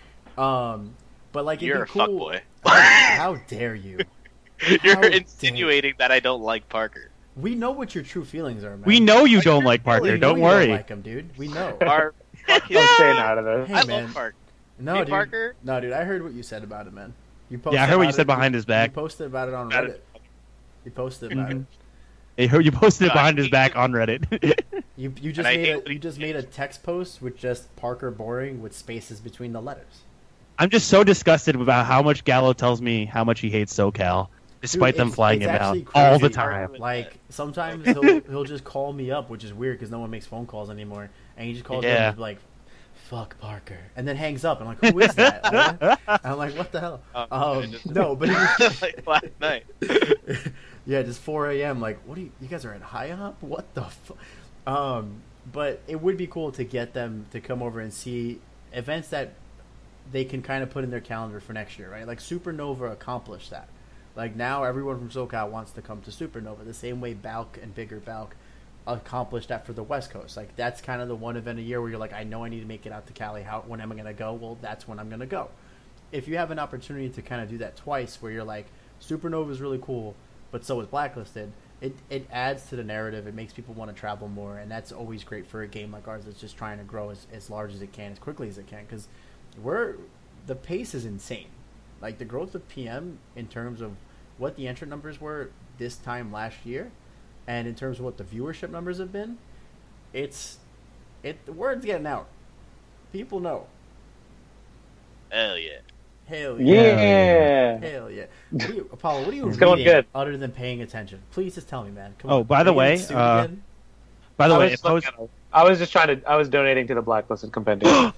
But like You're a cool. fuckboy. How dare you? You're insinuating that I don't like Parker. We know what your true feelings are, man. We know you don't like Parker. We Don't know you worry. Don't like him, dude. We know. Our fucking I'm staying out of this. Hey, I man. love Parker. No, Me, dude. Parker? No, dude. I heard what you said about it, man. You posted Yeah, I heard what you about said it. behind his back. You posted about it on Reddit. You posted about it. You posted it God, behind his back on Reddit. You just And I hate made what he just made a text post with just Parker Boring with spaces between the letters. I'm just so disgusted about how much Gallo tells me how much he hates SoCal, despite Dude, them flying it's him out actually all the crazy. time. Like sometimes he'll just call me up, which is weird because no one makes phone calls anymore, and he just calls me and he's like, "Fuck Parker," and then hangs up. And I'm like, "Who is that?" I'm like, "What the hell?" No, but like last night. yeah, just 4 a.m. Like, what do you guys are at High Hop? What the fuck? But it would be cool to get them to come over and see events that they can kind of put in their calendar for next year, right? Like Supernova accomplished that. Like now everyone from SoCal wants to come to Supernova the same way Balk and Bigger Balk accomplished that for the West Coast. Like that's kind of the one event a year where you're like, I know I need to make it out to Cali. When am I going to go? Well, that's when I'm going to go. If you have an opportunity to kind of do that twice where you're like, Supernova is really cool, but so is Blacklisted, it adds to the narrative. It makes people want to travel more, and that's always great for a game like ours that's just trying to grow as large as it can, as quickly as it can, because the pace is insane. Like the growth of PM in terms of what the entrant numbers were this time last year, and in terms of what the viewership numbers have been, the word's getting out. People know. Hell yeah. Hell yeah. Yeah. Hell yeah. Apollo, what are you It's reading going good. other than paying attention? Please just tell me, man. Come Oh, on. by the Are you way, getting sued again? By the I way, was if Jose, I was just I was donating to the Blacklisted compendium.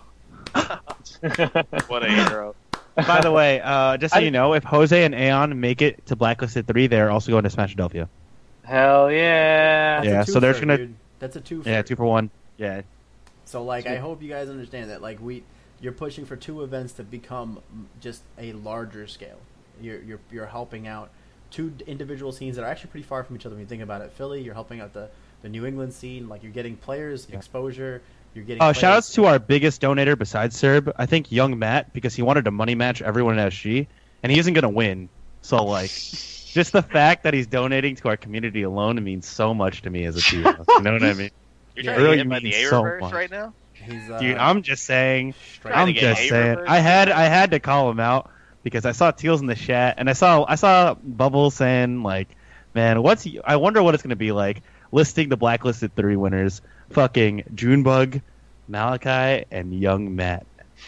What a hero. by the way, just so you know, if Jose and Aeon make it to Blacklisted 3, they're also going to Smashadelphia. Hell yeah. That's a Yeah, so they're twofer, gonna- dude. That's a two. Yeah, 2 for 1. Yeah. So like, I hope you guys understand that. Like, you're pushing for 2 events to become just a larger scale. You're helping out 2 individual scenes that are actually pretty far from each other when you think about it. Philly, you're helping out the New England scene. Like, you're getting players exposure. You're getting Shout outs to our biggest donator besides Serb, I think Young Matt, because he wanted to money match everyone at SG, and he isn't going to win. So, like, just the fact that he's donating to our community alone means so much to me as a team. You know what I mean? You're Yeah, trying to really get him by the means A so reverse much. right now? He's, Dude, I'm just saying. straight Trying I'm to get just A saying. reverse? I had to call him out because I saw Teals in the chat, and I saw Bubble saying, like, man, I wonder what it's going to be like listing the Blacklisted 3 winners. Fucking Junebug, Malachi, and Young Matt.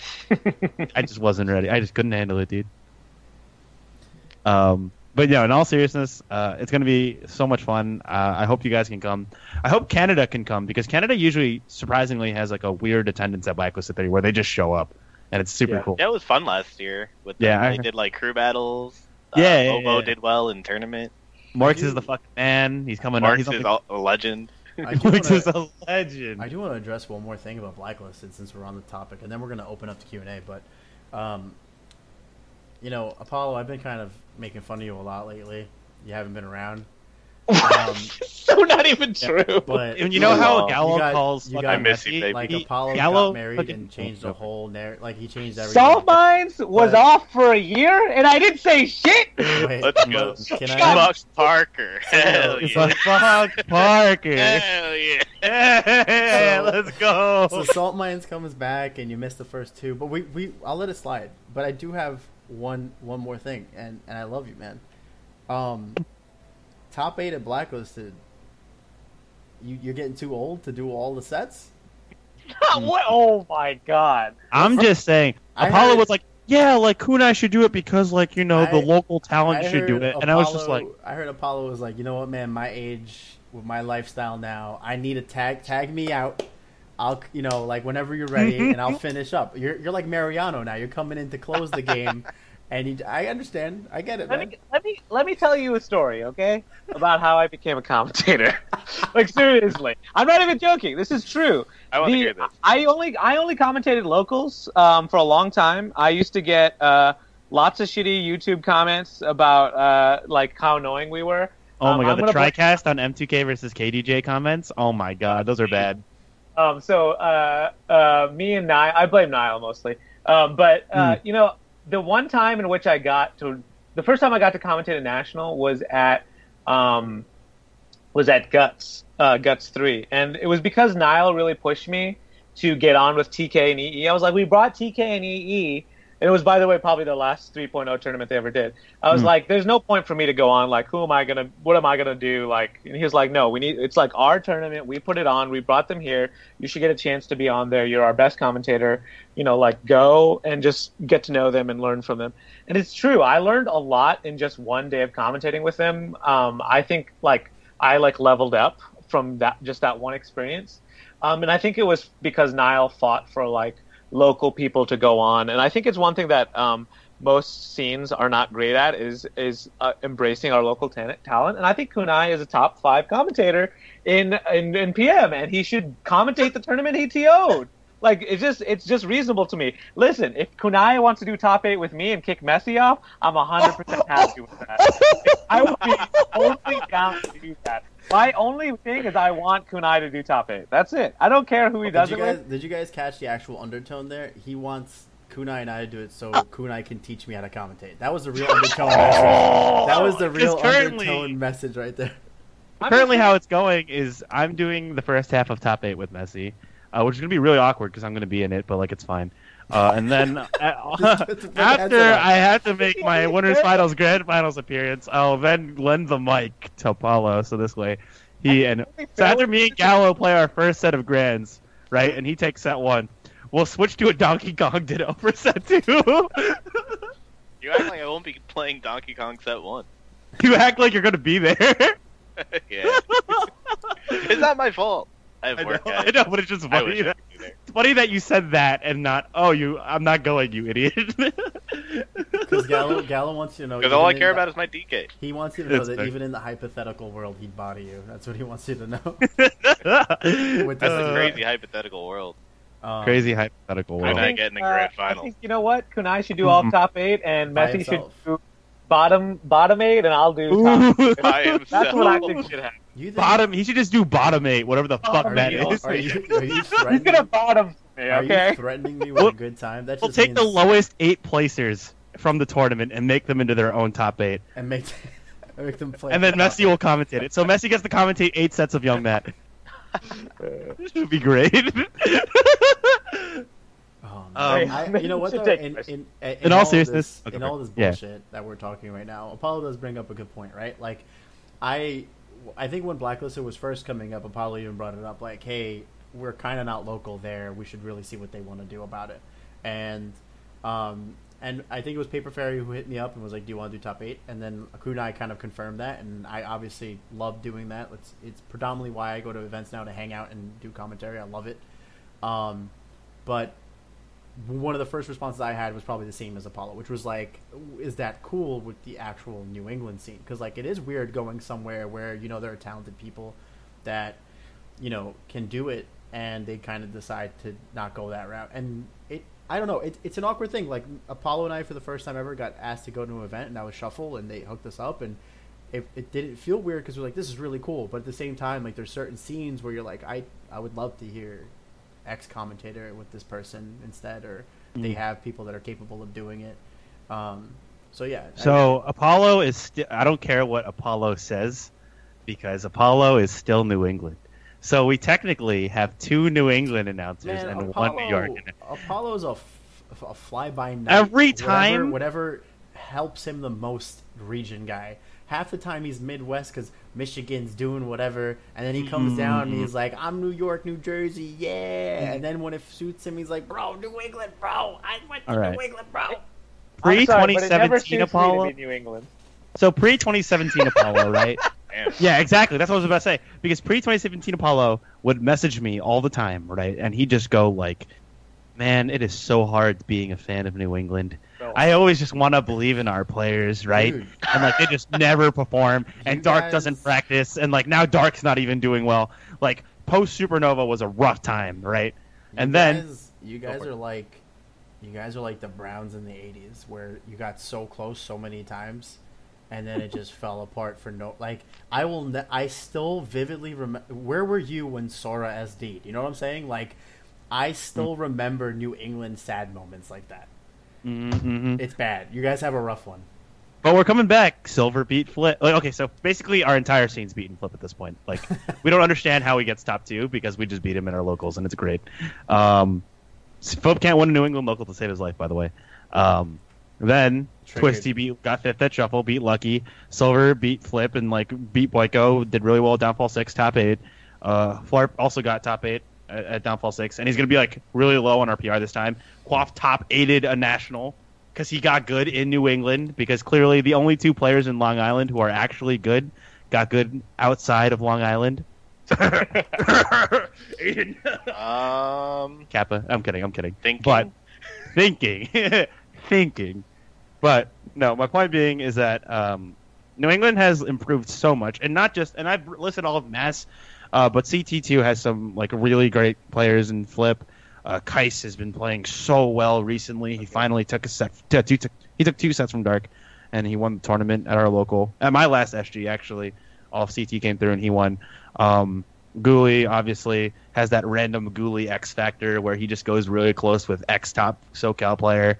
I just wasn't ready. I just couldn't handle it, dude. But yeah, in all seriousness, it's going to be so much fun. I hope you guys can come. I hope Canada can come because Canada usually, surprisingly, has like a weird attendance at Blacklisted 3 where they just show up, and it's super cool. That was fun last year. With them. Yeah, They did like crew battles. Yeah, Bobo yeah. did well in tournament. Morx is the fucking man. He's coming up. Marks He's is on a legend. I do Morx is wanna- a legend. I do want to address one more thing about Blacklisted since we're on the topic, and then we're going to open up the Q&A. But, you know, Apollo, I've been kind of making fun of you a lot lately. You haven't been around. So not not even true. But And you know how Oh. Gallo You got- calls you fucking got- I miss you, Messi? baby. like He- Apollo Gallo got married fucking- and changed the whole narrative. Like he changed everything. Salt Mines was But- off for a year, and I didn't say shit. Wait, Let's go. Can Buck Parker. Hell It's yeah. Fuck Parker. Hell yeah. Yeah, let's go. So Salt Mines comes back, and you missed the first two, but I'll let it slide. But I do have one more thing, and I love you, man. Top 8 at Blacklisted. You're getting too old to do all the sets. What? Oh my god. I'm just saying. I Apollo heard- was like, yeah, like Kunai should do it because, like, the local talent should do heard it. And I was just like, I heard Apollo was like, you know what, man, my age with my lifestyle now, I need a tag me out. I'll, like whenever you're ready, and I'll finish up. You're like Mariano now. You're coming in to close the game, and I understand. I get it, man. Let me tell you a story, okay, about how I became a commentator. Like seriously, I'm not even joking. This is true. I want to hear this. I only commentated locals for a long time. I used to get lots of shitty YouTube comments about like how annoying we were. oh my I'm god, the gonna TriCast on M2K versus KDJ comments. Oh my god, those are bad. So me and Niall, I blame Niall mostly. But the one time in which the first time I got to commentate a national was at Guts 3, and it was because Niall really pushed me to get on with TK and EE. I was like, we brought TK and EE. And it was, by the way, probably the last 3.0 tournament they ever did. I was like, there's no point for me to go on. Like, what am I going to do? Like, and he was like, no, it's like our tournament. We put it on. We brought them here. You should get a chance to be on there. You're our best commentator. Like go and just get to know them and learn from them. And it's true. I learned a lot in just one day of commentating with them. I think I leveled up from that one experience. And I think it was because Niall fought for local people to go on, and I think it's one thing that most scenes are not great at is embracing our local talent. And I think Kunai is a top 5 commentator in PM, and he should commentate the tournament he TO'd. Like it's just reasonable to me. Listen, if Kunai wants to do top 8 with me and kick Messi off, I'm 100% happy with that. I would be totally down to do that. My only thing is I want Kunai to do top 8. That's it. I don't care who he does it with. Did you guys catch the actual undertone there? He wants Kunai and I to do it so Kunai can teach me how to commentate. That was the real undertone message. That was the real undertone message right there. Currently, how it's going is I'm doing the first half of top 8 with Messi, which is going to be really awkward because I'm going to be in it, but it's fine. And then after I have to make my winners finals grand finals appearance, I'll then lend the mic to Apollo. So this way, so after me and Gallo play our first set of grands, right, and he takes set 1, we'll switch to a Donkey Kong Ditto for set 2. You act like I won't be playing Donkey Kong set 1. You act like you're going to be there. Yeah. It's not my fault. I have work. I know, but it's just funny. It's funny that you said that and not, I'm not going, you idiot. Because Gallo wants you to know. Because all I care about is my DK. He wants you to know That's that fair. even in the hypothetical world, he'd body you. That's what he wants you to know. That's a crazy hypothetical world. Crazy hypothetical We're world. not getting a grand I final. think you know what? Kunai should do all top 8, and By Messi should himself. do bottom 8, and I'll do top. Ooh. By That's himself. what I think should happen. You think, Bottom. He should just do bottom 8, whatever the fuck are that you, is. Are you He's threatening? gonna bottom me, Are okay? you threatening me with a good time? That We'll just take the means- lowest 8 placers from the tournament and make them into their own top 8, and make them play. and then Messi will commentate it. So Messi gets to commentate 8 sets of Young Matt. This would be great. Oh, Um, man. You know what? should Though? take In, this. in all all seriousness- this, okay, in all this yeah. bullshit that we're talking right now, Apollo does bring up a good point, right? Like, I think when Blacklisted was first coming up, Apollo even brought it up, like, hey, we're kind of not local there. We should really see what they want to do about it. And I think it was Paper Fairy who hit me up and was like, do you want to do top 8? And then Kunai kind of confirmed that, and I obviously love doing that. It's predominantly why I go to events now, to hang out and do commentary. I love it. But one of the first responses I had was probably the same as Apollo, which was like, is that cool with the actual New England scene? Because it is weird going somewhere where there are talented people that can do it, and they kind of decide to not go that route. And I don't know, it's an awkward thing. Like, Apollo and I, for the first time ever, got asked to go to an event, and that was Shuffle, and they hooked us up, and it didn't feel weird because we're like, this is really cool. But at the same time, like there's certain scenes where you're like, I would love to hear X commentator with this person instead, or they have people that are capable of doing it. So yeah. So Apollo is still. I don't care what Apollo says, because Apollo is still New England. So we technically have 2 New England announcers and 1 New York. Apollo's a fly by night. Every time, whatever helps him the most, region guy. Half the time he's Midwest because Michigan's doing whatever, and then he comes down and he's like, I'm New York, New Jersey, yeah. And then when it suits him, he's like, bro, New England, bro. I went to New England, bro. Pre-2017 Apollo. New England. So pre-2017 Apollo, right? Yeah, exactly. That's what I was about to say. Because pre-2017 Apollo would message me all the time, right? And he'd just go like, man, it is so hard being a fan of New England. I always just want to believe in our players, right? Dude. And like they just never perform, and Dark doesn't practice, and like now Dark's not even doing well. Like post Supernova was a rough time, right? You guys are like the Browns in the '80s, where you got so close so many times, and then it just fell apart for no. Like I still vividly remember. Where were you when Sora SD'd? You know what I'm saying? Like I still remember New England sad moments like that. Mm-hmm. It's bad. You guys have a rough one. But we're coming back. Silver beat Flip. Like, okay, so basically our entire scene's beaten Flip at this point. Like, we don't understand how he gets top 2 because we just beat him in our locals, and it's great. Flip can't win a New England local to save his life, by the way. Then Triggered. Twisty got 5th at Shuffle, beat Lucky. Silver beat Flip and like beat Boyko. Did really well at Downfall 6, top 8. Flarp also got top 8 at Downfall 6, and he's gonna be like really low on our PR this time. Quaff top 8'd a national because he got good in New England, because clearly the only 2 players in Long Island who are actually good got good outside of Long Island. Aiden. Kappa. I'm kidding. Thinking. But thinking. But no, my point being is that New England has improved so much, and not just. And I've listed all of Mass, but CT2 has some like really great players in Flip. Kais has been playing so well recently. He finally took a set. He took 2 sets from Dark, and he won the tournament at our local. At my last SG, actually, all of CT came through and he won. Ghoulie obviously has that random Ghoulie X factor where he just goes really close with X top SoCal player.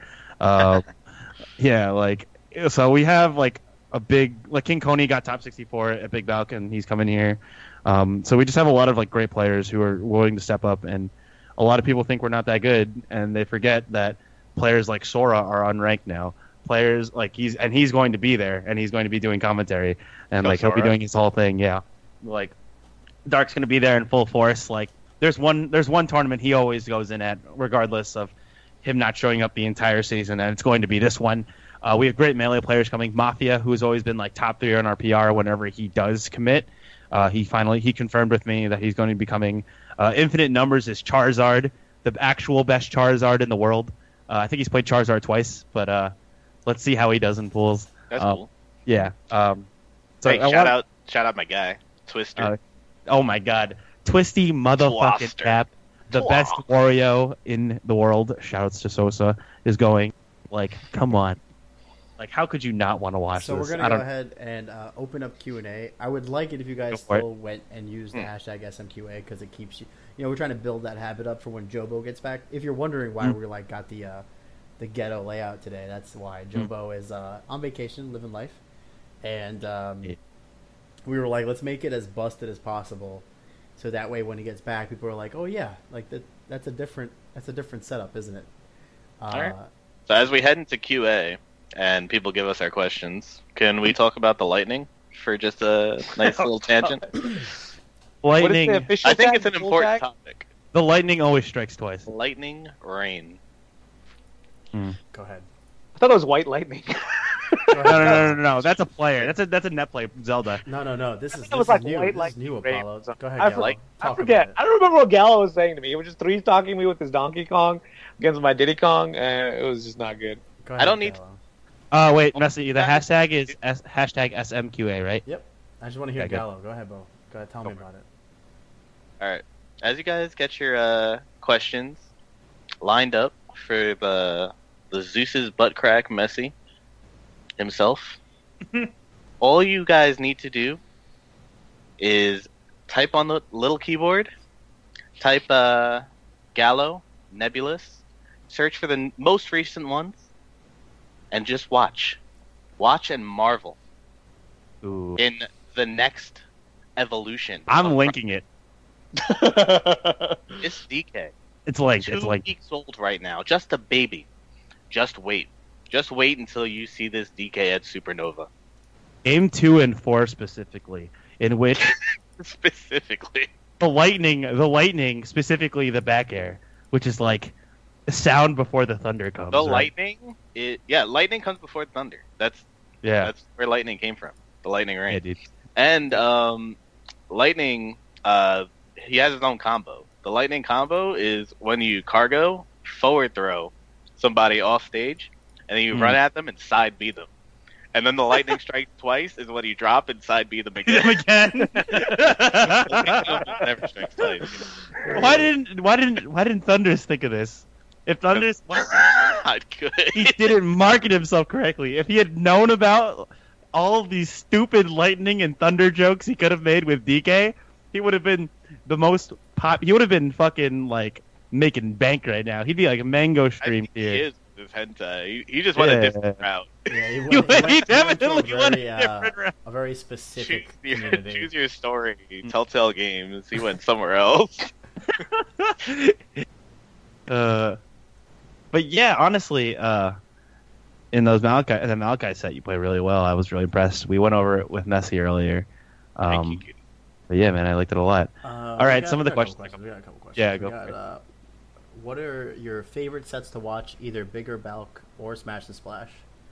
Yeah, like so we have like a big like King Coney got top 64 at Big Balk, and he's coming here. So we just have a lot of like great players who are willing to step up, and a lot of people think we're not that good, and they forget that players like Sora are unranked now. Players like he's going to be there, and he's going to be doing commentary, and like Sora. He'll be doing his whole thing. Yeah, like Dark's going to be there in full force. Like there's one tournament he always goes in at, regardless of him not showing up the entire season, and it's going to be this one. We have great melee players coming. Mafia, who's always been like top 3 on our PR whenever he does commit. He confirmed with me that he's going to be coming. Infinite Numbers is Charizard, the actual best Charizard in the world. I think he's played Charizard twice, but let's see how he does in pools. That's cool. Yeah. So hey, shout out my guy, Twister. Oh my God, Twisty motherfucking Cap, the best Wario in the world. Shoutouts to Sosa is going. Like, come on. Like, how could you not want to watch so this? So we're going to go ahead and open up Q&A. I would like it if you guys still went and used the hashtag SMQA, because it keeps you... You know, we're trying to build that habit up for when Jobo gets back. If you're wondering why we like got the ghetto layout today, that's why. Jobo is on vacation, living life. And we were like, let's make it as busted as possible, so that way when he gets back, people are like, oh yeah, like that's a different setup, isn't it? All right. So as we head into QA... and people give us our questions, can we talk about the Lightning for just a nice little tangent? Lightning. I think it's an important topic. The Lightning always strikes twice. Lightning Rain. Go ahead. I thought it was White Lightning. No. That's a player. That's a net play. Zelda. No. This is new. White This is new, Apollo. Go ahead. I forget. I don't remember what Gallo was saying to me. He was just 3-talking me with his Donkey Kong against my Diddy Kong, and it was just not good. Go ahead, I don't need. Wait, Messi. The hashtag is hashtag SMQA, right? Yep. I just want to hear Gallo. Go ahead, Bo. Go ahead. Tell me about it. All right. As you guys get your questions lined up for the Zeus's butt crack Messi himself, all you guys need to do is type on the little keyboard, type Gallo, Nebulous, search for the most recent ones, and just watch. Watch and marvel Ooh. in the next evolution. I'm linking it. It's DK. It's linked. 2 It's linked. weeks old right now. Just a baby. Just wait. Just wait until you see this DK at Supernova. Game 2 and 4 specifically, in which Specifically. the lightning, specifically the back air, which is like the sound before the thunder comes. The right? lightning? Lightning comes before thunder. That's where lightning came from. The lightning rain. Yeah, dude. And lightning, he has his own combo. The lightning combo is when you cargo, forward throw somebody off stage, and then you run at them and side B them. And then the lightning strike twice is when you drop and side B them again. Never strikes twice. Why didn't Thunders think of this? If Thunders Not good. he didn't market himself correctly. If he had known about all these stupid lightning and thunder jokes he could have made with DK, he would have been the most pop. He would have been fucking like making bank right now. He'd be like a mango I stream think he here. is with hentai. He just went a different route. Yeah, he He went definitely to went a different route. a very specific Choose community. your story. Telltale Games. He went somewhere else. But yeah, honestly, in the Malachi set, you play really well. I was really impressed. We went over it with Messi earlier. Thank you. But yeah, man, I liked it a lot. All right, some of the questions. We got a couple questions. Yeah, go for it. What are your favorite sets to watch, either Bigger Balk or Smash and Splash?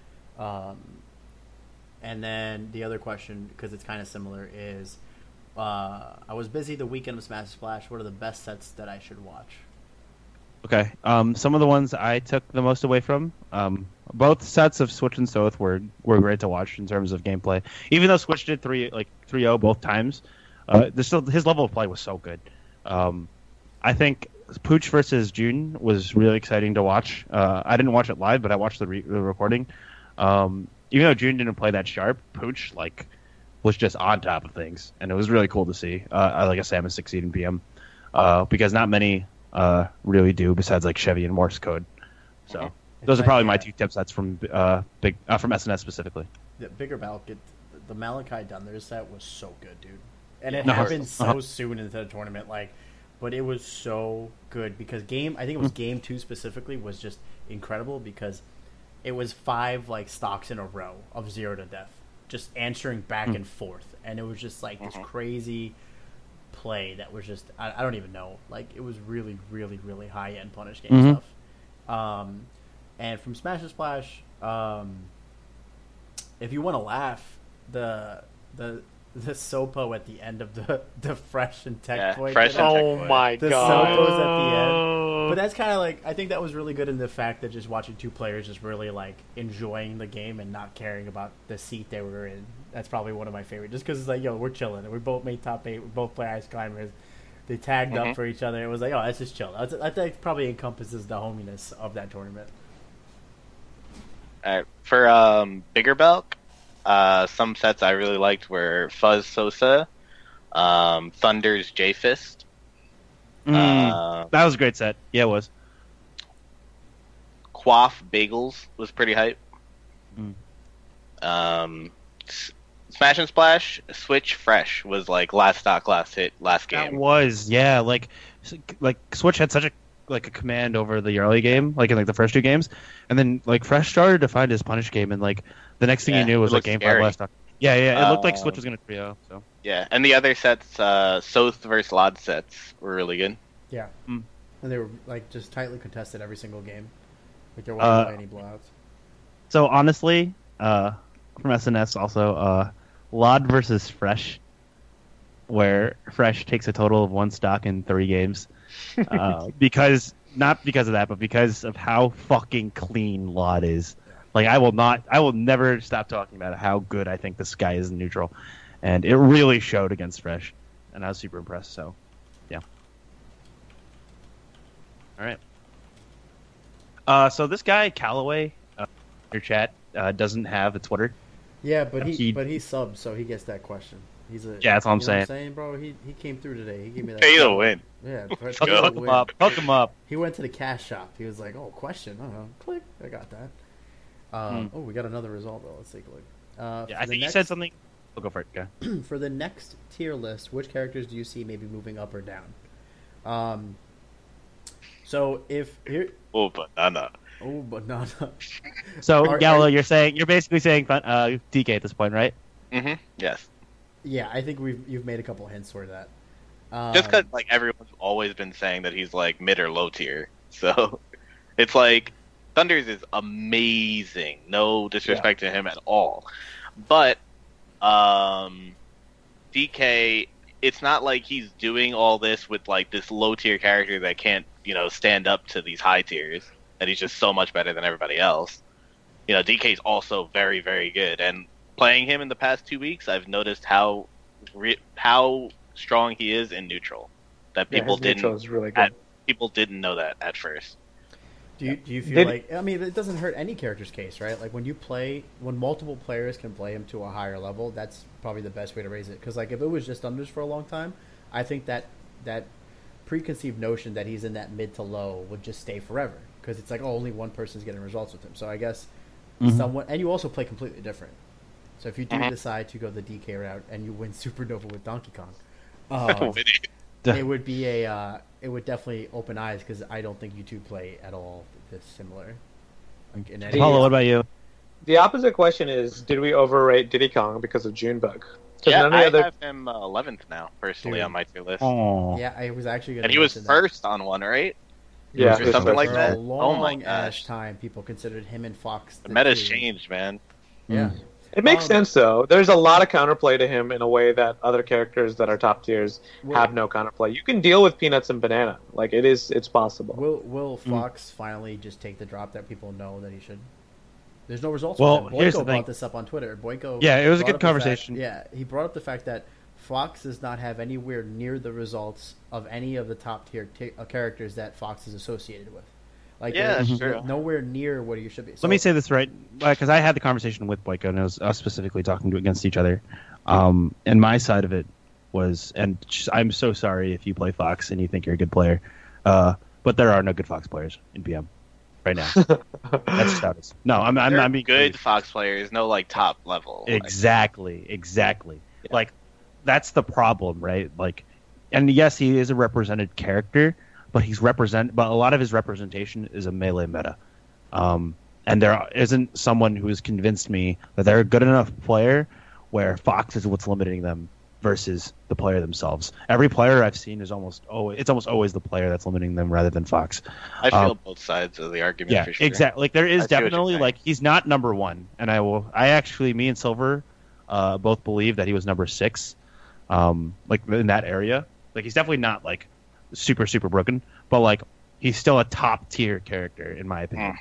And then the other question, because it's kind of similar, is I was busy the weekend of Smash and Splash. What are the best sets that I should watch? Okay. Some of the ones I took the most away from, both sets of Switch and Soth were great to watch in terms of gameplay. Even though Switch did 3-0 both times, his level of play was so good. I think Pooch versus June was really exciting to watch. I didn't watch it live, but I watched the recording. Even though June didn't play that sharp, Pooch was just on top of things, and it was really cool to see. I like a Samus succeed in PM because not many really do besides like Chevy and Morse code. So those are probably my two tip sets from from SNS specifically. The Bigger Balk, the Malachi Dunder set was so good, dude, and it No, happened so soon into the tournament, but it was so good because I think it was game 2 specifically was just incredible because it was 5 stocks in a row of 0 to death, just answering back and forth, and it was just this crazy play that was just I don't even know, it was really really really high end punish game stuff. And from Smash and Splash, if you want to laugh, the Sopo at the end of the Fresh and Tech Boy. Fresh and Tech Oh Boy. my The god! Sopos at the end. But that's kind of I think that was really good in the fact that just watching two players just really enjoying the game and not caring about the seat they were in. That's probably one of my favorite. Just because it's we're chilling and we both made top 8. We both play Ice Climbers. They tagged up for each other. It was that's just chill. I think probably encompasses the hominess of that tournament. All right. For Bigger Belk, some sets I really liked were Fuzz Sosa, Thunder's J-Fist. That was a great set. Yeah, it was. Quaff Bagels was pretty hype. Smash and Splash, Switch Fresh was last stock, last hit, last game. That was, yeah, Switch had such a command over the early game, in the first 2 games, and then Fresh started to find his punish game, and the next thing you knew was scary. game 5 last stock. Yeah, it looked like Switch was gonna 3-0. So Yeah, and the other sets, Soth versus Lod sets were really good. Yeah. And they were just tightly contested every single game. There wasn't any blowouts. So honestly, from SNS also, Lod versus Fresh, where Fresh takes a total of 1 stock in 3 games, not because of that, but because of how fucking clean Lod is. I will never stop talking about how good I think this guy is in neutral, and it really showed against Fresh, and I was super impressed. So, yeah. All right. So this guy Callaway, your chat doesn't have a Twitter. Yeah, but he He- subbed, so he gets that question. He's a Yeah, that's all I'm you know saying. bro. He came through today. He gave me that. Pay to shout-out. win. Yeah, Let's pay go. to Hook him win. up. Hook him up. He went to the cash shop. He was like, "Oh, question. Click. I got that." Oh, we got another result though. Let's take a look. Yeah, for I the think you next- said something. We'll go for it. Yeah. For the next tier list, which characters do you see maybe moving up or down? So if here, Oh, banana. oh, but no. So Are- Gallo, are- you're basically saying DK at this point, right? Mm-hmm. Yes. Yeah, I think you've made a couple hints for that. Just because like everyone's always been saying that he's like mid or low tier, so it's like Thunders is amazing. No disrespect to him at all, but DK, it's not like he's doing all this with like this low tier character that can't stand up to these high tiers. That he's just so much better than everybody else. DK is also very very good, and playing him in the past 2 weeks, I've noticed how strong he is in neutral. That people his neutral is really good. people didn't know that at first. Do you feel like? I mean, it doesn't hurt any character's case, right? Like when multiple players can play him to a higher level, that's probably the best way to raise it. Because like if it was just Thunders for a long time, I think that preconceived notion that he's in that mid to low would just stay forever. Because it's like, oh, only one person's getting results with him. So I guess someone, and you also play completely different. So if you do decide to go the DK route and you win Supernova with Donkey Kong, it would be it would definitely open eyes because I don't think you two play at all this similar. Like in any Apollo, what about you? The opposite question is, did we overrate Diddy Kong because of Junebug? 'Cause Yeah, none of the I other- have him 11th now, personally, Dude. on my tier list. Oh, Yeah, I was actually going to. And he was first on one, right? Yeah, or something like for that. a Oh my long gosh. ass time, people considered him and Fox. The meta's two. changed, man. Yeah, It makes sense though. There's a lot of counterplay to him in a way that other characters that are top tiers Well- have no counterplay. You can deal with Peanuts and Banana. Like it's possible. Will Fox finally just take the drop that people know that he should? There's no results. Well, for that. here's Boyko the thing. brought this up on Twitter. Boyko. Yeah, it was a brought good up the conversation. fact- he brought up the fact that Fox does not have anywhere near the results of any of the top tier characters that Fox is associated with. Like, Yeah, they're that's true. nowhere near what he should be. So, Let me say this right, because I had the conversation with Boyko, and it was us specifically talking against each other. And my side of it was, and I'm so sorry if you play Fox and you think you're a good player, but there are no good Fox players in PM right now. That's status. No, I'm They're being good serious. Fox players, no like top level. Like, Exactly. Like, that's the problem, right? Like, and yes, he is a represented character, but but a lot of his representation is a melee meta. And there isn't someone who has convinced me that they're a good enough player where Fox is what's limiting them versus the player themselves. Every player I've seen is almost always the player that's limiting them rather than Fox. I feel both sides of the argument. Yeah, for sure. exactly. Like there I is see what you're definitely saying. like he's not number one, and me and Silver both believe that he was number 6, like in that area. Like he's definitely not like super broken, but like he's still a top tier character in my opinion.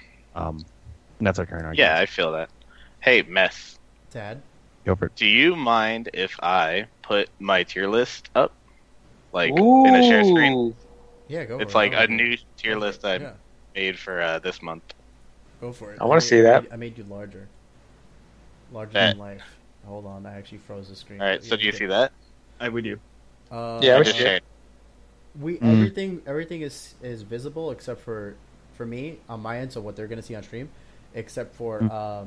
And that's our current argument. Yeah, I feel that. Hey, Mess, Tad. Go for it. do you mind if I put my tier list up, like in a share screen? Ooh. Yeah, go. It's for it. like a new tier list I Yeah, made for this month. go for it. I wanna see that. I made you larger Bet. than life. Hold on, I actually froze the screen. All right, so do you see that? We do. Yeah, I we just should. shared. Everything is visible except for me on my end. So what they're gonna see on stream, except for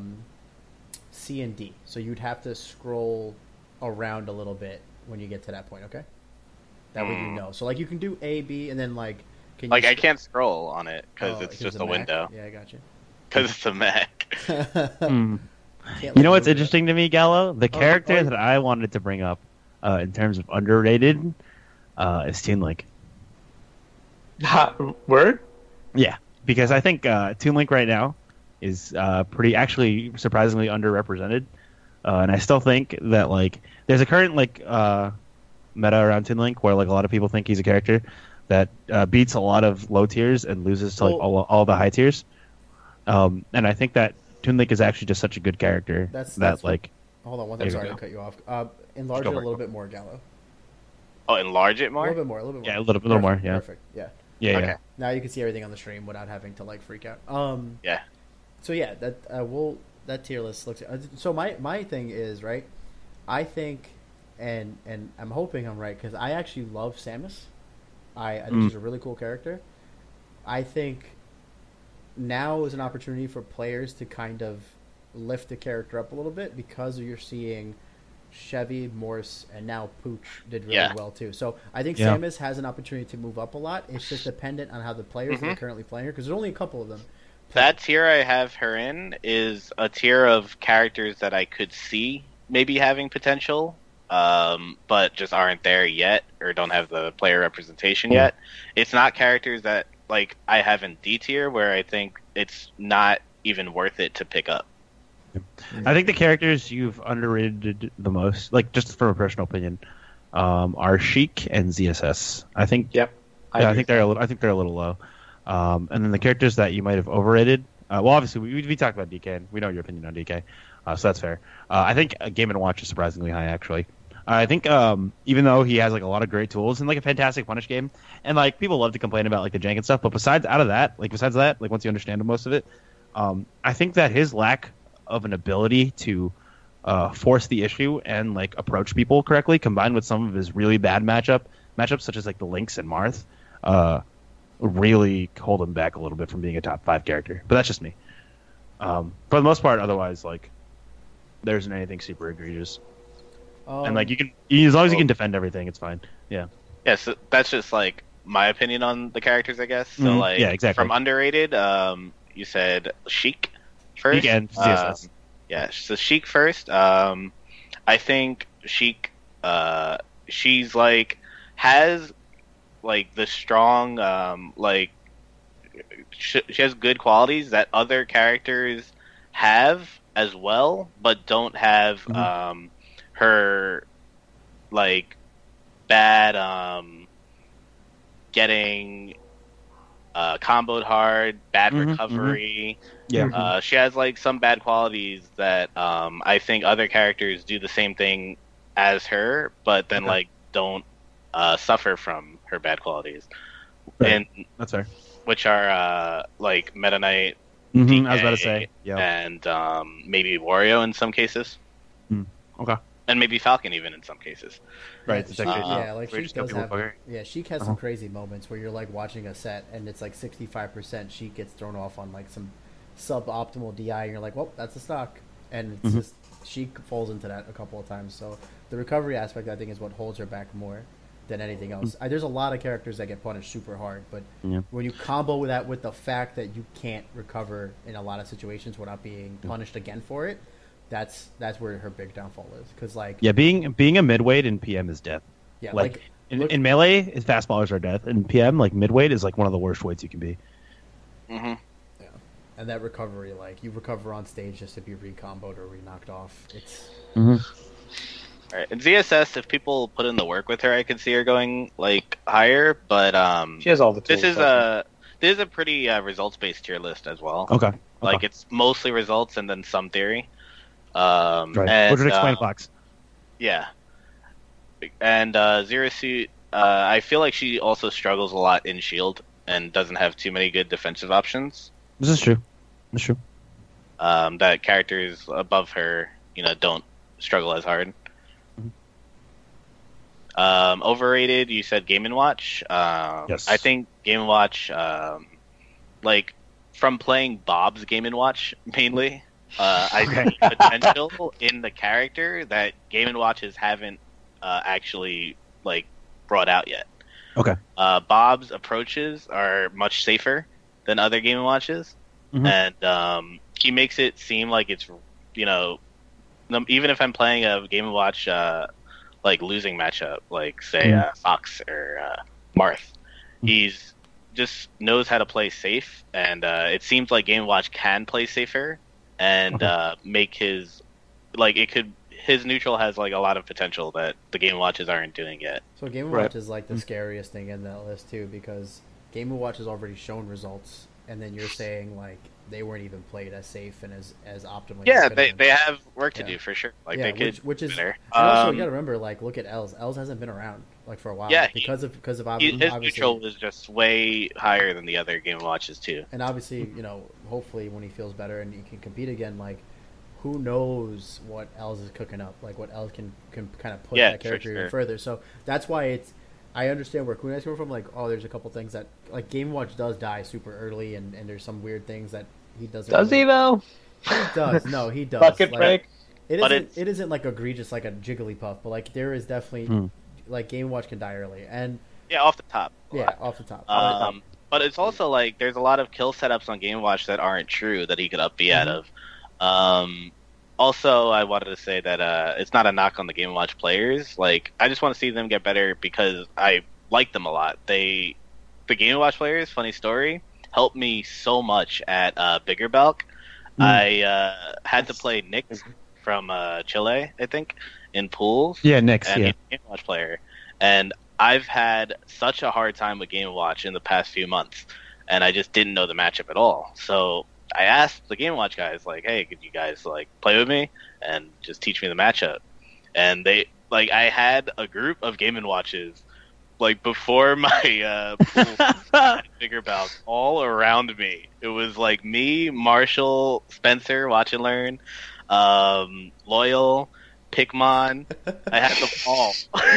C and D. So you'd have to scroll around a little bit when you get to that point. Okay, that way you know. So like you can do A, B, and then like can you Like I can't scroll on it because Oh, it's 'cause just the a Mac? window. Yeah, I got you. Because it's a Mac. Hmm. Can't You know let what's move it. interesting to me, Gallo? The character oh. that I wanted to bring up in terms of underrated is Toon Link. Word? Yeah, because I think Toon Link right now is actually surprisingly underrepresented, and I still think that like there's a current like meta around Toon Link where like a lot of people think he's a character that beats a lot of low tiers and loses to like all the high tiers, and I think that Toon Link is actually just such a good character That's like Hold on one There second. you Sorry go. to cut you off. Enlarge Go it a for it. little bit more, Gallo. Oh, enlarge it A more? little bit more. A little bit more. Yeah, a little more, yeah. Perfect. Yeah. yeah Okay. yeah. Now you can see everything on the stream without having to like freak out. Yeah. So yeah, that that tier list looks. So my thing is right. I think, and I'm hoping I'm right because I actually love Samus. I think she's a really cool character. I think now is an opportunity for players to kind of lift the character up a little bit because you're seeing Chevy, Morse, and now Pooch did really well too. So I think Samus has an opportunity to move up a lot. It's just dependent on how the players that are currently playing her because there's only a couple of them. That tier I have her in is a tier of characters that I could see maybe having potential, but just aren't there yet or don't have the player representation yet. It's not characters that like I have in D tier where I think it's not even worth it to pick up. I think the characters you've underrated the most, like just from a personal opinion, are Sheik and ZSS. I think. Yep. I think they're a little low. And then the characters that you might have overrated. Well, obviously we talked about DK, and we know your opinion on DK, so that's fair. I think Game and Watch is surprisingly high, actually. I think even though he has like a lot of great tools and like a fantastic punish game, and like people love to complain about like the jank and stuff, but besides that, like once you understand most of it, I think that his lack of an ability to force the issue and like approach people correctly, combined with some of his really bad matchups such as like the Lynx and Marth, really hold him back a little bit from being a top 5 character. But that's just me. For the most part, otherwise, like there isn't anything super egregious. And like you can, as long as you can defend everything, it's fine. Yeah. Yeah, so that's just like my opinion on the characters, I guess. So like, yeah, exactly. From underrated, you said Sheik first. Sheik and ZSS. Yeah, so Sheik first. I think Sheik, she's like has like the strong like she has good qualities that other characters have as well, but don't have her like bad getting comboed hard, bad recovery. Yeah. She has like some bad qualities that I think other characters do the same thing as her, but then like don't suffer from her bad qualities. Right. And that's fair. Which are like Meta Knight, I was DK, about to say, and maybe Wario in some cases. Okay. And maybe Falcon even in some cases. Right. Like Sheik does have. Yeah, Sheik has some crazy moments where you're like watching a set and it's like 65%. Sheik gets thrown off on like some suboptimal DI, and you're like, well, that's a stock, and it's just Sheik falls into that a couple of times. So the recovery aspect, I think, is what holds her back more than anything else. There's a lot of characters that get punished super hard, but when you combo with that with the fact that you can't recover in a lot of situations without being punished again for it, that's where her big downfall is. Because like being a midweight in PM is death. Yeah, like in melee, fastballers are death. In PM, like midweight is like one of the worst weights you can be. Mm-hmm. Yeah, and that recovery, like you recover on stage just to be re-comboed or re-knocked off. It's. All right, and ZSS, if people put in the work with her, I could see her going like higher. But she has all the tools. This is a pretty results-based tier list as well. Okay. Like it's mostly results and then some theory. Right. And, Which would explain Fox. Yeah. And Zero Suit, I feel like she also struggles a lot in Shield and doesn't have too many good defensive options. This is true. That's true. That characters above her, don't struggle as hard. Overrated, you said Game & Watch. Yes. I think Game & Watch, like, from playing Bob's Game & Watch, mainly, I see potential in the character that Game & Watches haven't actually, like, brought out yet. Okay. Bob's approaches are much safer than other Game & Watches, and he makes it seem like it's, even if I'm playing a Game & Watch, like losing matchup, like say Fox or Marth, he's just knows how to play safe, and it seems like Game & Watch can play safer and make his his neutral has like a lot of potential that the Game & Watches aren't doing yet. So Game & Watch is like the scariest thing in that list too, because Game & Watch has already shown results, and then you're saying like they weren't even played as safe and as optimally. Yeah, they have work to do for sure. Like they could, which is better. And also you got to remember, like look at Els. Els hasn't been around like for a while. Yeah, because of his obviously neutral was just way higher than the other Game & Watches too. And obviously, hopefully when he feels better and he can compete again, like who knows what Els is cooking up, like what Els can kind of push Yeah, that for character sure. even further. So that's why it's. I understand where Kunai's coming from. Like, oh, there's a couple things that like Game Watch does die super early, and there's some weird things that he doesn't. Does he though? He does. No, he does. Bucket Like, break. But it isn't like egregious like a Jigglypuff, but like there is definitely like Game Watch can die early, and Yeah, off the top. yeah, off the top. But it's also like there's a lot of kill setups on Game Watch that aren't true that he could up B out of. Also, I wanted to say that it's not a knock on the Game Watch players. Like, I just want to see them get better because I like them a lot. The Game Watch players, funny story, helped me so much at Bigger Balk. I had to play Nick from Chile, I think, in pools. Yeah, Nix. And Yeah. he's a Game Watch player. And I've had such a hard time with Game Watch in the past few months, and I just didn't know the matchup at all. So I asked the Game Watch guys, like, "Hey, could you guys like play with me and just teach me the matchup?" And they like, I had a group of Game and Watches like before my pool Bigger Bout all around me. It was like me, Marshall, Spencer, Watch and Learn, Loyal, Pikmon. I had them all.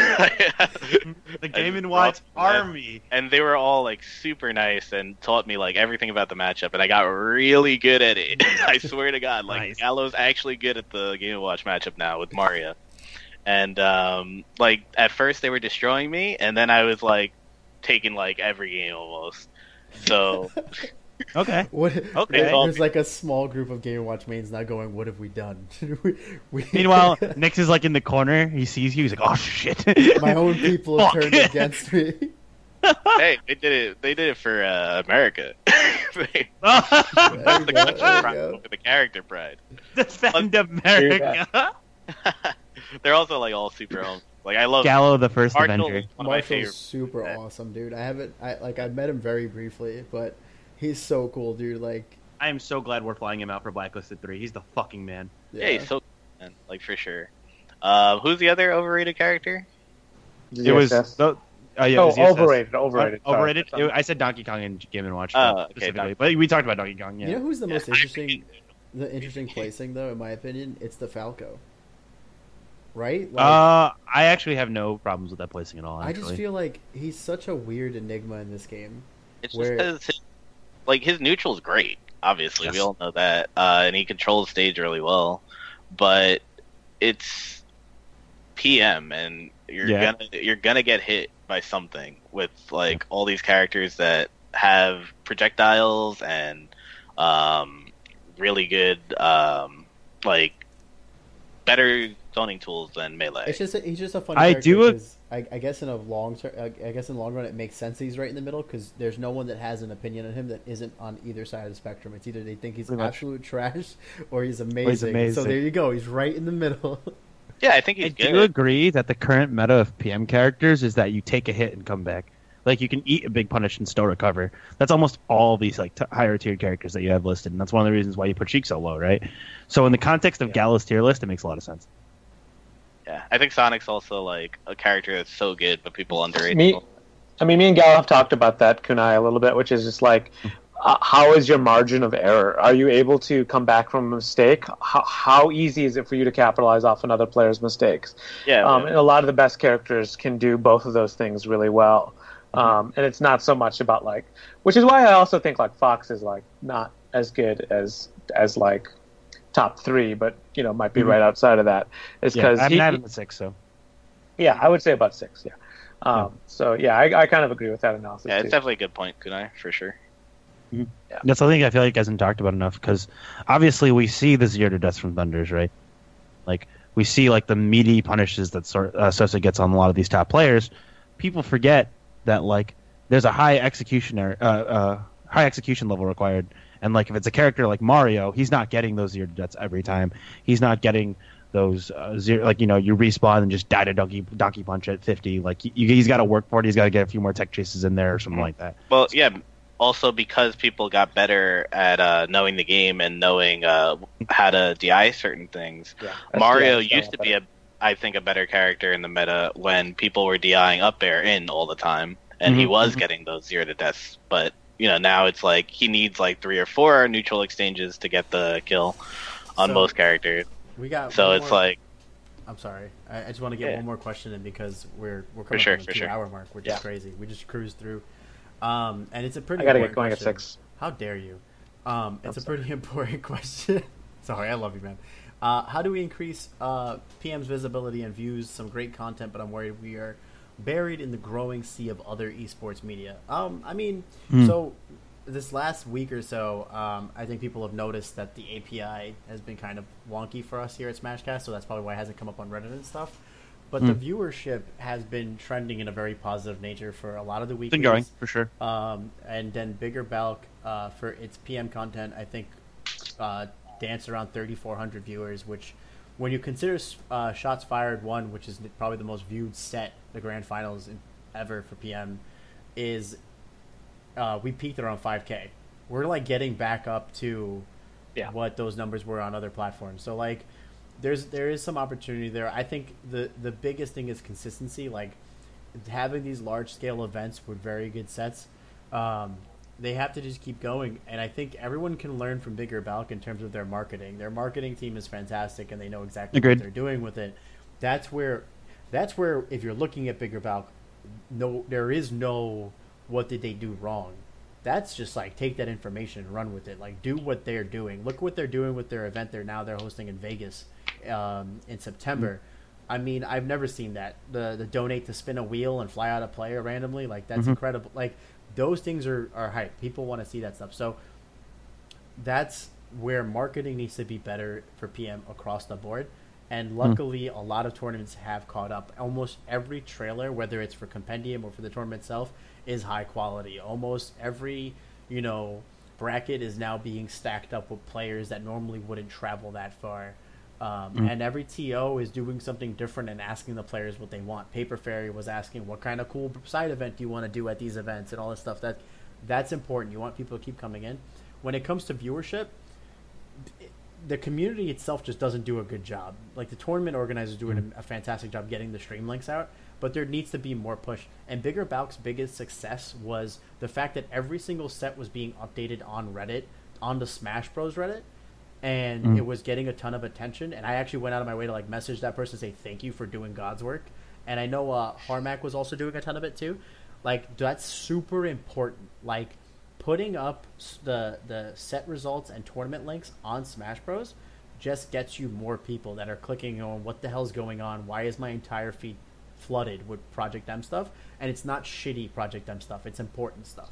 The Game and Watch army. And they were all like super nice and taught me like everything about the matchup, and I got really good at it. I swear to God, like Nice. Gallo's actually good at the Game and Watch matchup now with Mario. And like at first they were destroying me, and then I was like taking like every game almost. So Okay. What? Okay. There's like a small group of Game Watch mains now going, "What have we done?" we, Meanwhile, Nix is like in the corner. He sees you. He's like, "Oh shit!" my own people have Fuck. turned against me. hey, they did it. They did it for America. They- There That's you the go, country there you pride go. over the character pride. Defend America. They're also like all super home. Like I love Gallo, the first Marshall Avenger. is one of my Marshall's favorite. super awesome, dude. I met him very briefly, but he's so cool, dude. Like, I am so glad we're flying him out for Blacklisted 3. He's the fucking man. Yeah, he's so man, like for sure. Who's the other overrated character? It was. ZSS. Yeah, Oh, it was ZSS. overrated. Sorry. Overrated. I said Donkey Kong and Game and Watch Oh, okay, specifically, but we talked about Donkey Kong. Yeah. You know who's the most Yeah, interesting? The interesting placing, though, in my opinion, it's the Falco. Right? I actually have no problems with that placing at all. I Actually. just feel like he's such a weird enigma in this game. It's just Where- because his neutral's great. Obviously, we Yes. all know that, and he controls the stage really well. But it's PM, and you're gonna get hit by something with like all these characters that have projectiles and really good like better zoning tools than melee. It's just he's just a fun. I character do 'cause I guess in a long term, I guess in the long run, it makes sense that he's right in the middle because there's no one that has an opinion on him that isn't on either side of the spectrum. It's either they think he's Pretty much. absolute trash or he's amazing. So amazing. there you go. He's right in the middle. Yeah, I think I he's do good. agree that the current meta of PM characters is that you take a hit and come back. Like you can eat a big punish and still recover. That's almost all these like higher tiered characters that you have listed, and that's one of the reasons why you put Sheik so low, right? So in the context of Gallo's tier list, it makes a lot of sense. Yeah, I think Sonic's also like a character that's so good, but people underrate Me- him. me and Gal have talked about that, Kunai, a little bit, which is just like, how is your margin of error? Are you able to come back from a mistake? How easy is it for you to capitalize off another player's mistakes? Yeah, And a lot of the best characters can do both of those things really well. And it's not so much about like, which is why I also think like Fox is like not as good as like top 3, but you know might be right outside of that. Is Yeah, because I'm not in the 6, so yeah, I would say about 6. Yeah. So yeah, I kind of agree with that analysis. yeah, it's too. definitely a good point, Kunai, for sure. that's something I feel like hasn't talked about enough because obviously we see the 0 to deaths from Thunders, right? Like we see like the meaty punishes that Sosa gets on a lot of these top players. People forget that like there's a high execution level required, and like if it's a character like Mario, he's not getting those 0 to deaths every time. He's not getting those zero, like you respawn and just die to donkey punch at 50. Like he's got to work for it. He's got to get a few more tech chases in there or something like that. Well, yeah. Also, because people got better at knowing the game and knowing how to DI certain things, Yeah. Mario SDI used to be I think, a better character in the meta when people were DIing up air in all the time, and he was getting those 0 to deaths. But now it's like he needs like 3 or 4 neutral exchanges to get the kill. on So- most characters. We got. So one it's more- like, I'm sorry. I just want to get Yeah. one more question in because we're coming sure, up on the for sure. 2 hour mark, which Yeah. is crazy. We just cruised through. And it's a pretty. I gotta get important going at question. 6. How dare you? It's a sorry. pretty important question. Sorry, I love you, man. How do we increase PM's visibility and views? Some great content, but I'm worried we are buried in the growing sea of other esports media. I mean, so this last week or so, I think people have noticed that the API has been kind of wonky for us here at Smashcast, so that's probably why it hasn't come up on Reddit and stuff. But the viewership has been trending in a very positive nature for a lot of the It's weeklies. been going for sure. And then Bigger Balk, for its PM content, I think danced around 3,400 viewers, which, when you consider Shots Fired 1, which is probably the most viewed set, the grand finals ever for PM, is we peaked around 5K. We're like getting back up to what those numbers were on other platforms. So like, there is some opportunity there. I think the biggest thing is consistency. Like, having these large scale events with very good sets, they have to just keep going. And I think everyone can learn from Bigger Balk in terms of their marketing. Their marketing team is fantastic, and they know exactly Agreed. what they're doing with it. That's where if you're looking at Bigger Balk, there is no what did they do wrong. That's just like, take that information and run with it. Like, do what they're doing. Look what they're doing with their event. They're hosting in Vegas in September. I mean, I've never seen that. The donate to spin a wheel and fly out a player randomly. Like, that's incredible. Like, those things are hype. People want to see that stuff. So that's where marketing needs to be better for PM across the board. And luckily, a lot of tournaments have caught up. Almost every trailer, whether it's for Compendium or for the tournament itself, is high quality. Almost every, bracket is now being stacked up with players that normally wouldn't travel that far. And every TO is doing something different and asking the players what they want. Paper Fairy was asking, what kind of cool side event do you want to do at these events, and all this stuff. That's important. You want people to keep coming in. When it comes to viewership, the community itself just doesn't do a good job. Like, the tournament organizers doing a fantastic job getting the stream links out, but there needs to be more push. And Bigger Balk's biggest success was the fact that every single set was being updated on Reddit, on the Smash Bros Reddit, and it was getting a ton of attention. And I actually went out of my way to like message that person, say thank you for doing God's work. And I know Harmac was also doing a ton of it too. Like, that's super important. Like, putting up the set results and tournament links on Smash Bros just gets you more people that are clicking on what the hell's going on. Why is my entire feed flooded with Project M stuff? And it's not shitty Project M stuff. It's important stuff.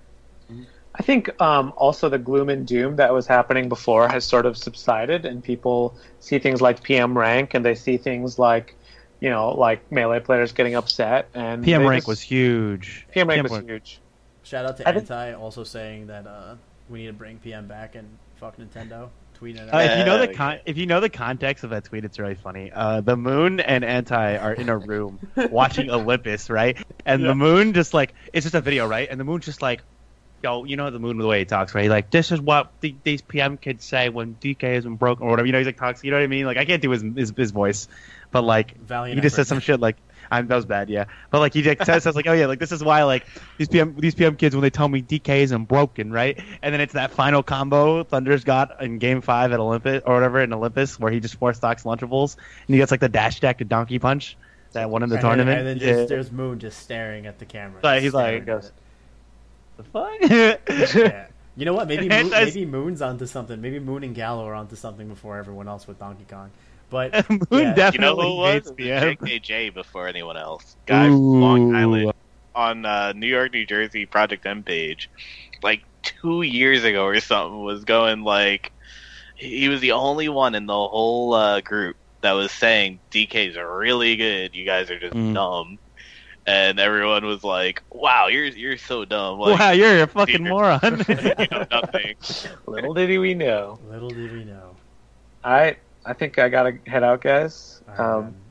I think also the gloom and doom that was happening before has sort of subsided, and people see things like PM rank, and they see things like, like Melee players getting upset. And PM they rank just- was huge. PM rank PM was rank- huge. Shout out to I think- Anti also saying that we need to bring PM back and fuck Nintendo. Tweeting it If you know the Yeah. if you know the context of that tweet, it's really funny. The Moon and Anti are in a room watching Olympus, right? And the Moon just like, it's just a video, right? And the Moon's just like, yo, the Moon, the way he talks, right? He's like, this is what these PM kids say when DK isn't broken or whatever. He's like talks. You know what I mean? Like, I can't do his voice, but like Valiant he just effort. says some shit like. That was bad, yeah. But like he like, says like, oh yeah, like this is why like these PM kids when they tell me DK isn't broken, right? And then it's that final combo Thunder's got in Game 5 at Olympus or whatever in Olympus where he just 4-stocks Lunchables and he gets like the dash deck to Donkey Punch that won in the tournament. And then there's Moon just staring at the camera. Like, he's Staring like, at it. the fuck? Yeah. You know what? Maybe And Moon's onto something. Maybe Moon and Gallo are onto something before everyone else with Donkey Kong. But Moon yeah. definitely You know who it was? hates It was PM. JKJ before anyone else. Guy from Long Island on New York, New Jersey Project M page, like 2 years ago or something, was going like he was the only one in the whole group that was saying DK's are really good. You guys are just dumb. And everyone was like, "Wow, you're so dumb! Like, Wow, you're a fucking dude, moron. you know nothing." Little did we know. Little did we know. All right, I think I gotta head out, guys. All right, man.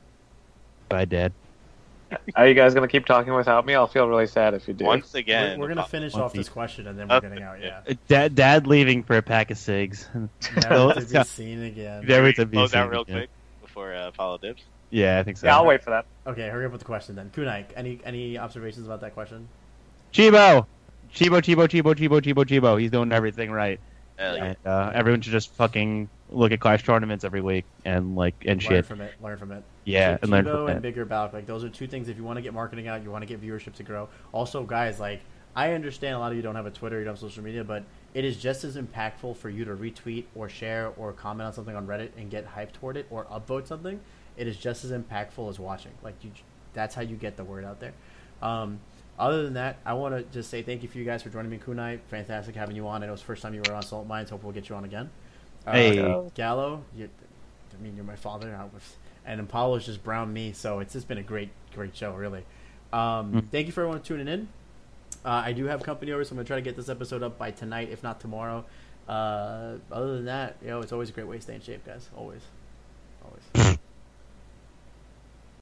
I did. Are you guys gonna keep talking without me? I'll feel really sad if you do. Once again, We're gonna finish one off this piece. question and then we're getting out. Yeah. Dad leaving for a pack of cigs. Never to be seen again. Never to be close out seen real again. quick before follow dips. Yeah, I think so. Yeah, I'll wait for that. Okay, hurry up with the question then. Kunai, any observations about that question? Chibo! Chibo. He's doing everything right. Hell yeah. And everyone should just fucking look at Clash tournaments every week and Learn shit. from it. Learn from it. Yeah, and learn Chivo from and it. Bigger Balk, like those are two things. If you want to get marketing out, you want to get viewership to grow. Also, guys, like I understand a lot of you don't have a Twitter, you don't have social media, but it is just as impactful for you to retweet or share or comment on something on Reddit and get hyped toward it or upvote something. It is just as impactful as watching. Like that's how you get the word out there. Other than that, I want to just say thank you for you guys for joining me, Kunai. Fantastic having you on. I know it's the first time you were on Salt Mines. Hope we'll get you on again. Hey. Gallo, you're my father. And Apollo's just browned me, so it's just been a great show, really. Thank you for everyone tuning in. I do have company over, so I'm going to try to get this episode up by tonight, if not tomorrow. Other than that, it's always a great way to stay in shape, guys. Always.